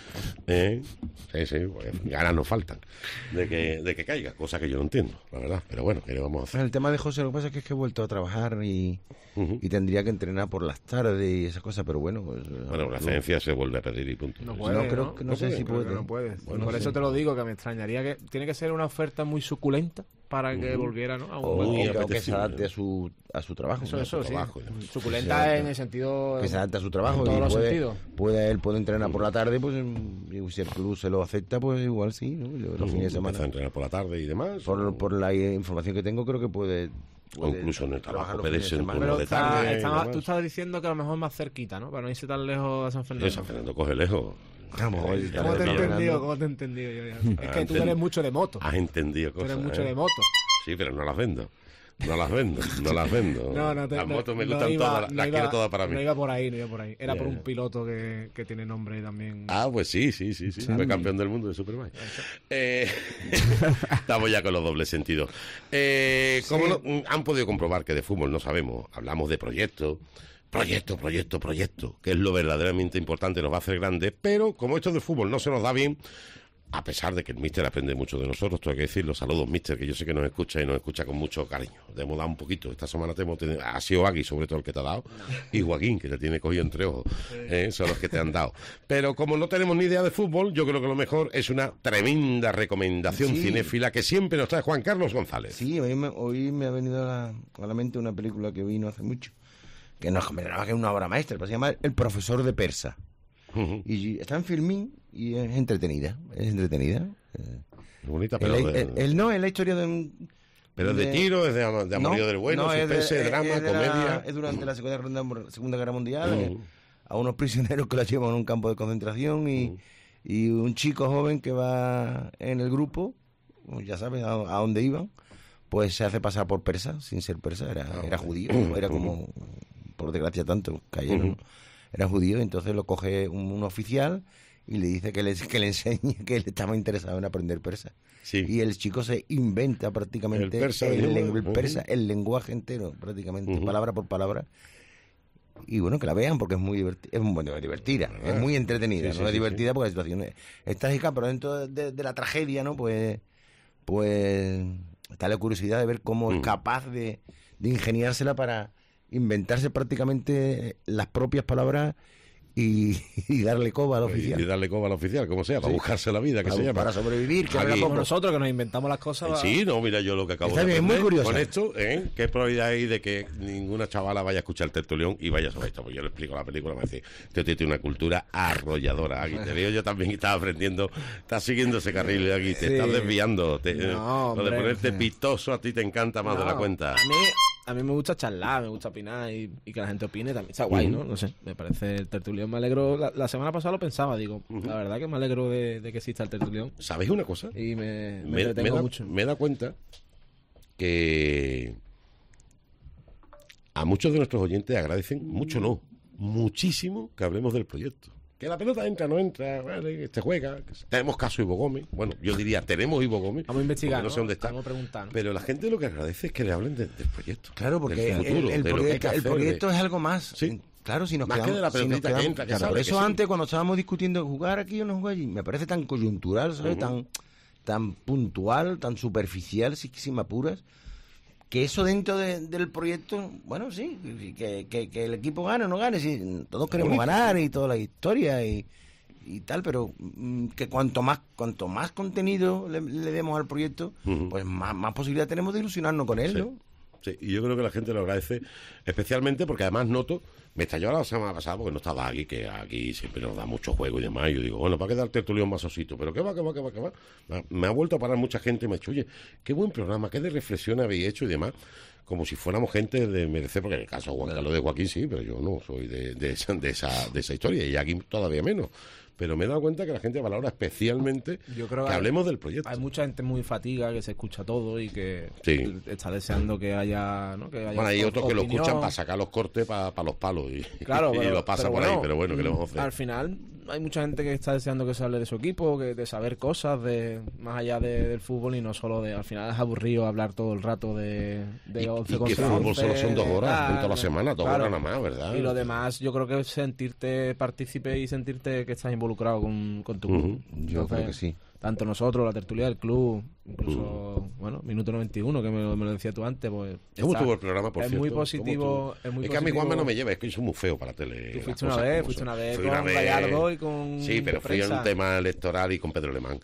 ¿Eh? Sí, sí, pues, ganas no faltan de que, de que caiga, cosa que yo no entiendo, la verdad. Pero bueno, ¿qué le vamos a hacer? El tema de José, lo que pasa es que es que he vuelto a trabajar y, y tendría que entrenar por las tardes y esas cosas, pero bueno. Pues, Bueno, la ciencia se vuelve a pedir y punto. No puede, No, creo ¿no? que no sé si Creo que puede. No puede. Bueno, por sí. eso te lo digo, que me extrañaría que tiene que ser una oferta muy suculenta para que Ujú. volviera, ¿no? A un O, buen o equipo. que, o que se adapte a su, a su trabajo. Eso, ¿no? eso, A su sí. trabajo y demás. Suculenta en el sentido... Que se adapte a su trabajo en todos y los puede, sentidos. puede él puede entrenar por la tarde, pues y si el club se lo acepta, pues igual sí, ¿no? Y los fines de semana. Empieza a entrenar por la tarde y demás. Por, por la información que tengo, creo que puede. O puede incluso en el trabajar trabajo, los fines pedirse de un semana. turno Pero de está- tarde. y estaba- demás. tú estabas diciendo que a lo mejor más cerquita, ¿no? Para no irse tan lejos a San Fernando. Sí, San Fernando coge lejos. Vamos, oye, ¿Cómo te he Fernando. entendido? ¿Cómo te he entendido yo ya? Es que tú Enten- eres mucho de moto. Has entendido Tú cosas. eres mucho ¿eh? de moto. Sí, pero no las vendo. No las vendo, no las vendo. No, no, te, las no- motos me no gustan iba- todas, no las iba- quiero todas para mí. No iba por ahí, no iba por ahí. Era Ya, por un ya. piloto que, que tiene nombre también. Ah, pues sí, sí, sí, sí. Sí. Fue campeón del mundo de Superbike. Eh, estamos ya con los dobles sentidos. Eh, como no- han podido comprobar que de fútbol no sabemos, hablamos de proyectos. Proyecto, proyecto, proyecto, que es lo verdaderamente importante, nos va a hacer grandes, pero como esto del fútbol no se nos da bien, a pesar de que el míster aprende mucho de nosotros, tengo que decirlo, saludos míster, que yo sé que nos escucha y nos escucha con mucho cariño. Te hemos dado un poquito, esta semana te hemos tenido, ha sido Agui sobre todo el que te ha dado, y Joaquín, que te tiene cogido entre ojos, ¿eh? Son los que te han dado. Pero como no tenemos ni idea de fútbol, yo creo que lo mejor es una tremenda recomendación Sí. cinéfila que siempre nos trae Juan Carlos González. Sí, hoy me, hoy me ha venido a la, a la mente una película que vi no hace mucho, que no es que es una obra maestra, pero se llama El profesor de Persa. Y está en Filmin y es entretenida, es entretenida. Es bonita, pero el, de- el- el- no, es la historia de un... Pero es de tiro, es de, am- de amorío del bueno, es de- suspense, es- drama, es de la- comedia. es durante la Segunda Guerra, Segunda Guerra Mundial, Mm. eh, a unos prisioneros que los llevan a un campo de concentración y, y un chico joven que va en el grupo, pues ya sabes a, a dónde iban, pues se hace pasar por persa, sin ser persa, era, era judío, era como, por desgracia tanto, cayeron, ¿no? Era judío, entonces lo coge un, un oficial y le dice que le, que le enseñe que él estaba interesado en aprender persa. Y el chico se inventa prácticamente El persa, el, ¿no? lengu- el Ujú. persa, el lenguaje entero, prácticamente, Ujú. palabra por palabra. Y bueno, que la vean porque es muy divertida, es, bueno, es divertida, es muy entretenida, Sí, ¿no? sí, Es sí, divertida porque la situación es, es trágica, pero dentro de, de- de la tragedia, ¿no? Pues, pues está la curiosidad de ver cómo es capaz de, de ingeniársela para inventarse prácticamente las propias palabras y, y darle coba al oficial. Y darle coba al oficial, como sea, para Sí. buscarse la vida, que Para- se llama. para sobrevivir, que Aquí- habrá Como nosotros que nos inventamos las cosas. va- Sí, no, mira yo lo que acabo Está de bien, muy aprender curiosa. con esto, ¿eh? ¿Qué probabilidad hay de que ninguna chavala vaya a escuchar el tertulión y vaya sobre esto? Pues yo le explico la película, me dice, este tío tiene una cultura arrolladora. Aquí te veo yo también que estás aprendiendo, estás siguiendo ese carril aquí, te Sí. estás desviando. Te- No, lo de hombre. ponerte pistoso a ti te encanta más de la No, cuenta. A mí, a mí me gusta charlar, me gusta opinar y, y que la gente opine también. Está guay, Ujú. ¿no? No sé, me parece el tertulión. Me alegro. La, la semana pasada lo pensaba, digo, la verdad que me alegro de, de que exista el tertulión. ¿Sabéis una cosa? Y me, me, me, me entretengo da, mucho. me da cuenta que a muchos de nuestros oyentes agradecen, mucho no, muchísimo que hablemos del proyecto. Que la pelota entra, no entra, vale, te juega. Tenemos caso Ivo Gómez. Bueno, yo diría, tenemos Ivo Gómez. Vamos a investigar, no sé dónde está. Vamos a preguntar. Pero la gente lo que agradece es que le hablen de, del proyecto. Claro, porque del futuro, el, el de lo que hay que proyecto, el hacer, proyecto de- es algo más. Sí. Claro, si nos Más que quedamos, de la si nos pelotita que quedamos- entra, que claro, sale, por que eso sí. antes, cuando estábamos discutiendo jugar aquí o no jugar allí, me parece tan coyuntural, ¿sabes? Ujú. tan, tan puntual, tan superficial, si, si me apuras, que eso dentro de- del proyecto, bueno, sí, que, que, que el equipo gane o no gane, sí, todos queremos Bonito. ganar y toda la historia y, y tal, pero mm, que cuanto más cuanto más contenido le, le demos al proyecto, Ujú. pues más, más posibilidad tenemos de ilusionarnos con él, Sí. ¿no? Sí, y yo creo que la gente lo agradece especialmente porque además noto, me estalló la semana pasada porque no estaba aquí, que aquí siempre nos da mucho juego y demás, y yo digo, bueno, va a quedar tertulión más osito, pero qué va, qué va, qué va, qué va. Me- Me ha vuelto a parar mucha gente y me ha dicho, oye, qué buen programa, qué de reflexión habéis hecho y demás, como si fuéramos gente de merecer, porque en el caso de Juan Carlos de Joaquín sí, pero yo no soy de, de, esa, de, esa, de esa historia, y aquí todavía menos. Pero me he dado cuenta que la gente valora especialmente Yo creo que que hablemos del proyecto. Hay mucha gente muy fatiga que se escucha todo y que Sí. está deseando que haya, ¿no? que haya Bueno, hay op- otros que lo opinión. escuchan para sacar los cortes para los palos y, Claro, y pero- lo pasa pero por bueno, ahí, pero bueno, ¿qué le vamos a hacer? Al final hay mucha gente que está deseando que se hable de su equipo, que de saber cosas de más allá de- del fútbol y no solo de... Al final es aburrido hablar todo el rato de, de Y- once y que contra fútbol once, solo son dos horas tal, en toda la semana, dos claro. horas nada más, ¿verdad? Y lo demás, yo creo que es sentirte partícipe y sentirte que estás involucrado con, con tu club. Ujú. Yo creo que sí. Tanto nosotros, la tertulia del club, incluso, bueno, Minuto noventa y uno, que me, lo- me lo decía tú antes, pues... ¿Cómo está- estuvo el programa, por es cierto? muy ¿Cómo positivo, estuvo? es muy que a mí positivo. Juanma no me lleva, es que soy muy feo para tele. Tú las fuiste una cosas vez, como fuiste son. una vez Fui con una vez. Gallardo y con Sí, pero fui a prensa. un tema electoral y con Pedro Alemán.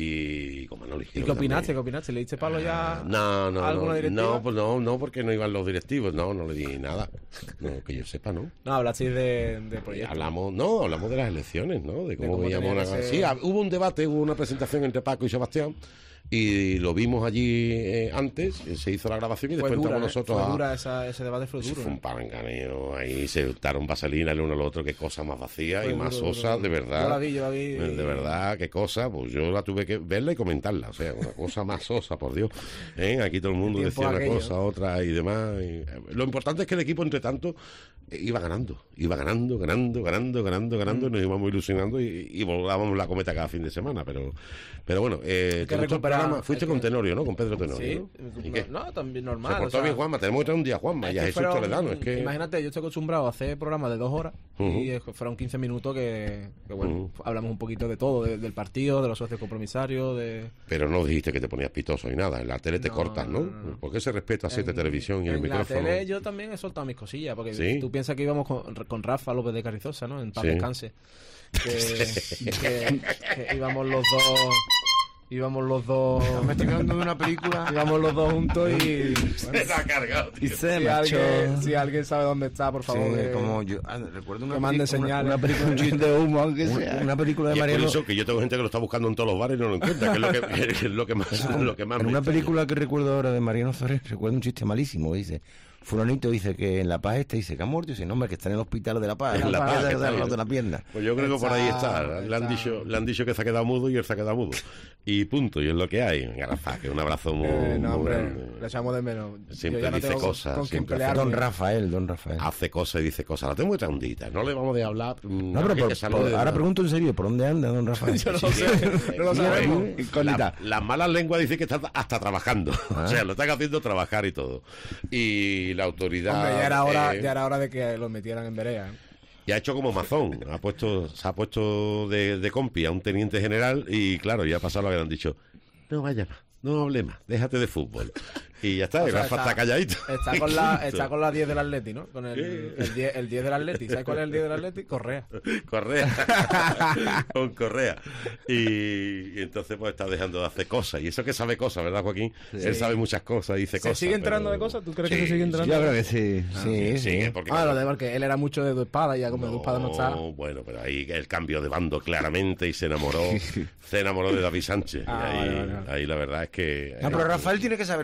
Y con Manoli ¿Y Gil qué opinaste? también. ¿Qué opinaste? ¿Le diste palo ya No, no, a alguna no, directiva? no, pues no, no, porque no iban los directivos, no, no le di nada. No, que yo sepa, ¿no? No, hablasteis de, de proyectos. Hablamos, no, hablamos de las elecciones, ¿no? De cómo, cómo veíamos tenía una... que ser. Sí, hab- hubo un debate, hubo una presentación entre Paco y Sebastián y lo vimos allí eh, antes, eh, se hizo la grabación y Fue después dura, entramos ¿eh? nosotros Fue a... dura esa- ese debate fue duro. Fue un ¿eh? paranganeo, ahí se untaron vaselina el uno al otro, qué cosa más vacía Fue y más duro, duro, sosa, duro. de verdad. Yo la vi, yo la vi. Eh, De verdad, qué cosa, pues yo la tuve que verla y comentarla, o sea, una cosa más sosa, por Dios. ¿Eh? Aquí todo el mundo El decía tiempo una aquello. cosa, otra y demás. y, eh, Lo importante es que el equipo, entre tanto, eh, iba ganando, iba ganando, ganando, ganando, ganando, ganando, Mm. nos íbamos ilusionando y, y volábamos la cometa cada fin de semana, pero pero bueno, eh, Hay que ¿te gustó el recuperar, programa? Fuiste hay con que- Tenorio, ¿no? Con Pedro Tenorio, Sí, ¿no? ¿Y qué? no, también Se normal. portó o sea, bien Juanma, tenemos que traer un día a Juanma es y a que Jesús fueron- Toledano, es que... Imagínate, yo estoy acostumbrado a hacer programas de dos horas Ujú. y eh, fueron quince minutos que, que, bueno, Ujú. hablamos un poquito de todo, de- del partido, de los socios compromisarios, de... Pero no dijiste que te ponías pitoso ni nada. En la tele te No, cortas, ¿no? no, no, no. ¿Por qué se respeta así de En- televisión y el en micrófono? la tele yo también he soltado mis cosillas, porque ¿Sí? tú piensas que íbamos con, con Rafa López de Carrizosa, ¿no? En paz Sí. descanse. Que, que- que íbamos los dos... Íbamos los dos... Me estoy quedando de una película. Íbamos los dos juntos y... Se la ha cargado, tío. Y se si, marchó. alguien, si alguien sabe dónde está, por favor, Sí, que- como yo ah, recuerdo una que mande película- señales. una, una película un chiste de humo aunque Una- sea una película de Y es Mariano curioso que yo tengo gente que lo está buscando en todos los bares y no lo encuentra, que es lo que, que es lo que más, lo que más en me una extraña. película que recuerdo ahora de Mariano Ferrer recuerdo un chiste malísimo, dice fulanito dice que en La Paz este dice que ha muerto y dice no hombre que está en el hospital de La Paz En La Paz, que que está está bien. de la pierna. Pues yo creo que por ahí está. Está- Le han, está. dicho, le han dicho que se ha quedado mudo y él se ha quedado mudo. Y punto, y es lo que hay. Venga, Rafa, que un abrazo muy, Eh, no, muy hombre, grande. le echamos de menos. Siempre Yo ya no dice tengo con- cosas, con quién siempre hace- pelearme. Don Rafael, don Rafael. Hace cosas y dice cosas. La tengo que traer un día. No le vamos a hablar. mm, No, pero que por- salga por- de- ahora pregunto en serio, ¿por dónde anda don Rafael? Yo no Sí, lo sé, sí, no lo sí, sabemos. sí. Incógnita. La- Las malas lenguas dicen que está hasta trabajando. Ah. O sea, lo están haciendo trabajar y todo. Y la autoridad. Hombre, ya era hora, eh, ya era hora de que los metieran en Berea. ¿eh? Y ha hecho como Mazón, ha puesto, se ha puesto de, de compi a un teniente general y claro, ya ha pasado lo que le han dicho, no vaya más, no hable más, déjate de fútbol. Y ya está, O y sea, Rafa está- está calladito. Está con la, está con la diez del Atleti, ¿no? Con el, ¿Qué? el diez, el diez del Atleti. ¿Sabes cuál es el diez del Atleti? Correa. Correa. Con Correa. Y, y entonces pues está dejando de hacer cosas. Y eso que sabe cosas, ¿verdad, Joaquín? Él sabe muchas cosas, dice ¿Se cosas. sigue enterando pero- de cosas? ¿Tú crees Sí, que se sigue sí, enterando? Yo creo que sí, sí, sí. porque Ah, lo de porque él era mucho de tu espada y ya como tu espada no está. bueno, pero ahí el cambio de bando claramente y se enamoró, se enamoró de David Sánchez. Ah, y ahí, vale, vale. ahí la verdad es que... No, pero Rafael tiene que saber cosas porque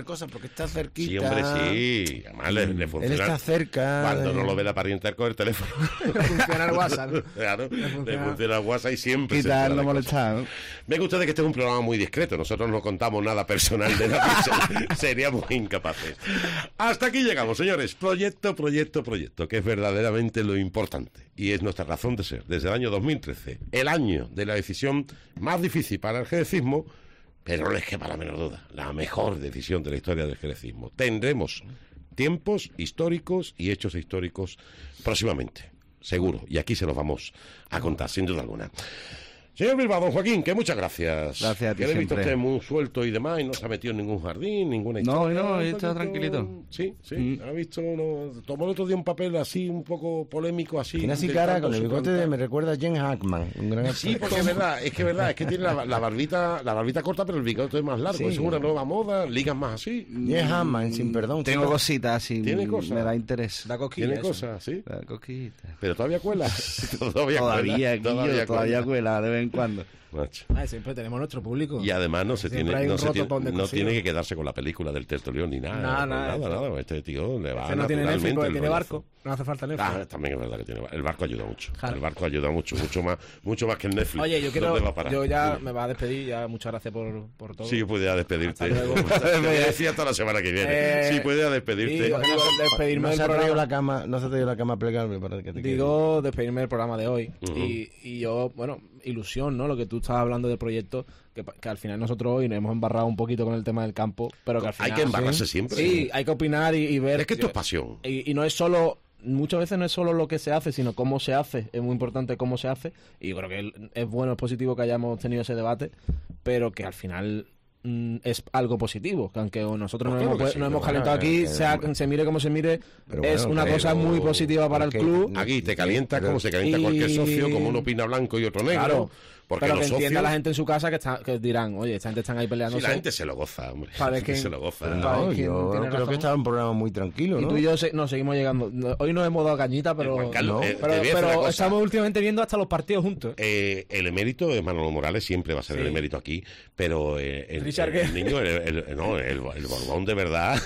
que está cerquita. Sí, hombre, sí. Además le, le funciona. Él está cerca. Cuando de... no lo ve la pariente, coge el teléfono. Le funciona el WhatsApp. Claro, Le funciona, le funciona el WhatsApp y siempre se Quitarlo, entera de molestar, ¿no? Me gusta de que este es un programa muy discreto. Nosotros no contamos nada personal de nadie. Seríamos incapaces. Hasta aquí llegamos, señores. Proyecto, proyecto, proyecto, que es verdaderamente lo importante. Y es nuestra razón de ser. Desde el año dos mil trece, el año de la decisión más difícil para el jerezismo, pero no les quepa la menor duda, la mejor decisión de la historia del jerezismo. Tendremos tiempos históricos y hechos históricos próximamente, seguro. Y aquí se los vamos a contar, sin duda alguna. Señor Bilbao, don Joaquín, que muchas gracias. Gracias a ti que le he visto siempre. usted muy suelto y demás, y no se ha metido en ningún jardín, ninguna No, historia. no, un está poquito- tranquilito. Sí, sí, Mm. ha visto, no, tomó el otro día un papel así, un poco polémico, así. Tiene así intentando cara, con el bigote de, suplantar. me recuerda a Jen Hackman. Un gran Sí, porque es verdad, es que es verdad, es que tiene la, la barbita, la barbita corta, pero el bigote es más largo. Sí. Es una nueva moda, ligas más así. Jen Hackman, sin perdón. Tengo chico. cositas así. Tiene cosas. Me da interés. Da cosquilla Tiene eso. cosas, sí. Da cositas. Pero todavía cuela. todavía Todavía, cuela. Guillo, todavía, cuela. cuela de vez en cuando. Macho. Ah, siempre tenemos nuestro público. Y además no se Siempre tiene, hay no un se tiene, rotopón de no cosido. tiene que quedarse con la película del Tertulión ni nada. Nada, con nada, nada, eso. nada. Este tío le va Este no tiene Netflix naturalmente porque el tiene rollazo. barco. No hace falta Netflix. Ah, también es verdad que tiene el barco ayuda mucho. Claro. El barco ayuda mucho, mucho más, mucho más que el Netflix. Oye, yo quiero. ¿Dónde va a parar? Yo ya Dime. me va a despedir. Ya muchas gracias por, por todo. Sí, yo podía despedirte. Hasta luego. Te voy a decir hasta la semana que viene. Eh, sí, podía despedirte. digo, digo, despedirme No del se ha traído programa. la cama, no se ha traído la cama plegable para que te quede. Digo, despedirme del programa de hoy. Ujú. y, y yo, bueno, ilusión, ¿no? Lo que tú estabas hablando del proyecto, que, pa- que al final nosotros hoy nos hemos embarrado un poquito con el tema del campo, pero que al final... Hay que embarrarse siempre. Sí, hay que opinar y, y ver... Es que esto es pasión. Y, y no es solo... Muchas veces no es solo lo que se hace, sino cómo se hace. Es muy importante cómo se hace. Y yo creo que el- es bueno, es positivo que hayamos tenido ese debate, pero que al final mm, es algo positivo. Que aunque nosotros Pues nos claro hemos, que sí, nos hemos pero calentado bueno, aquí, que- sea, se mire como se mire, Pero es bueno, una pero- cosa muy positiva para el que- club. Aquí te calienta Pero- como se calienta y- cualquier socio, como uno opina blanco y otro negro. Claro. Porque Pero los que entienda socios... la gente en su casa que, está, que dirán, oye, esta gente están ahí peleando. Sí, la gente se lo goza, hombre. Para La gente que- se lo goza. Pero No, ¿quién yo tiene creo razón? que estaba un programa muy tranquilo, Y ¿no? tú y yo se- nos seguimos llegando. No- Hoy nos hemos dado cañita, pero, Juan Carlos, no, eh, te pero, voy a decir pero una cosa. estamos últimamente viendo hasta los partidos juntos. Eh, el emérito de Manolo Morales siempre va a ser Sí. el emérito aquí, pero eh, el, Richard, el ¿qué? niño, el, el- no, el, el Borbón de verdad,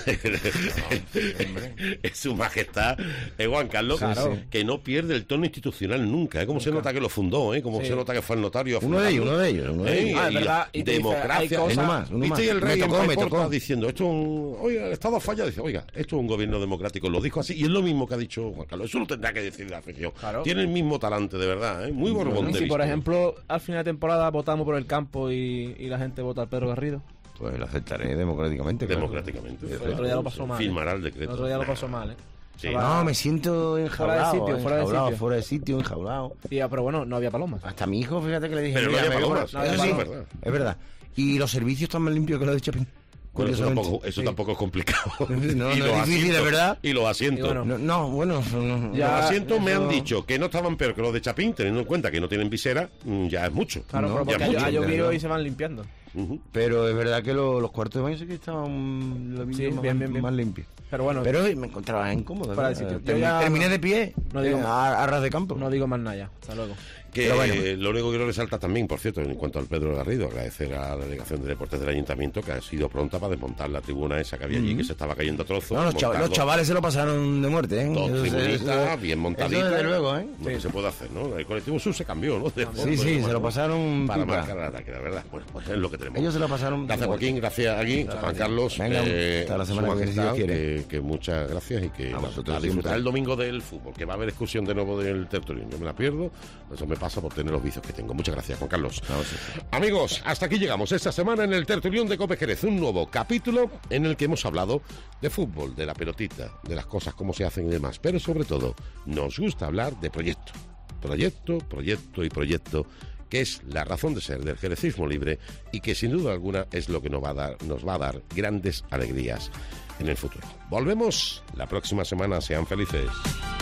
es su majestad, es Juan Carlos, Claro. que no pierde el tono institucional nunca. ¿eh? Como se nota que lo fundó, ¿eh? Como Sí. se nota que fue el notario. a Uno de ellos, fundarlo. uno de ellos, uno de Eh, ellos. Ah, es y verdad, y te dice, democracia. hay cosas- Uno más, uno más. ¿Viste? Y el rey Me en tocó, me Paiporta tocó. diciendo, esto es un... Oiga, el Estado ha fallado. Dice, oiga, esto es un gobierno democrático. Lo dijo así. Y es lo mismo que ha dicho Juan Carlos. Eso lo tendrá que decir la afición. Claro. Tiene el mismo talante, de verdad. ¿eh? Muy Borbón Y de si, por listo. ejemplo, al final de temporada votamos por el campo y, y la gente vota al Pedro Garrido. Pues lo aceptaré democráticamente. claro. Democráticamente. El otro día lo pasó mal. ¿eh? Firmará el El decreto. otro día lo Nah. pasó mal, ¿eh? Sí. Estaba- No, me siento enjaulado. Fuera de sitio, fuera de enjaulado, sitio. fuera de sitio, enjaulado. Y, ah, pero bueno, no había palomas. Hasta mi hijo, fíjate que le dije... Pero no mira, había me voy a palomas. poner- No Eso había sí, palomas. es verdad. Y los servicios están más limpios que los de Chapín. Bueno, eso Curiosamente. tampoco, eso Sí. tampoco es complicado. No, y no los es difícil, asientos, de verdad. Y los asientos. Y bueno, No, no, bueno... no, Ya- los asientos me eso- han dicho que no estaban peor que los de Chapín, teniendo en cuenta que no tienen visera, mm, ya es mucho. Claro, No, pero ya porque es ha, mucho. ha llovido ya. y se van limpiando. Ujú. Pero es verdad que lo- los cuartos de baño sí que estaban lo vi Sí, yo más, bien, bien, bien. más limpios. Pero bueno, Pero me encontraba incómodo. Fuera de ¿verdad? sitio. Yo Termi- ya- Terminé de pie, No digo eh, a, a ras de campo. no digo más nada ya. Hasta luego. Que Pero bueno. eh, lo único que quiero resaltar también, por cierto, en cuanto al Pedro Garrido, agradecer a la delegación de deportes del ayuntamiento que ha sido pronta para desmontar la tribuna esa que había allí, que se estaba cayendo a trozos. No, los, chav- montarlo. los chavales se lo pasaron de muerte, ¿eh? Dos Eso- tribunitas, eso- bien eso montaditas. desde luego, ¿eh? Lo que se puede hacer, ¿no? El colectivo sur se cambió, ¿no? De Sí, fondo, sí, ¿no? se lo pasaron Para pipa. marcar el ataque, la verdad. Bueno, pues es lo que tenemos. Ellos se lo pasaron. Gracias, de muerte. Joaquín. Gracias, aquí. Juan Carlos. Venga, eh, hasta la su semana que viene, si majestad, Dios quiere. que, que muchas gracias y que A nada, vosotros a disfrutar siempre. el domingo del fútbol, que va a haber excursión de nuevo del Tertulión. Yo me la pierdo. Eso me pasa por tener los vicios que tengo. Muchas gracias, Juan Carlos. Amigos, hasta aquí llegamos esta semana en el Tertulión de Cope Jerez, un nuevo capítulo en el que hemos hablado de fútbol, de la pelotita, de las cosas, cómo se hacen y demás, pero sobre todo nos gusta hablar de proyecto, proyecto, proyecto y proyecto, que es la razón de ser del jerezismo libre y que sin duda alguna es lo que nos va a dar, nos va a dar grandes alegrías en el futuro. Volvemos la próxima semana, sean felices.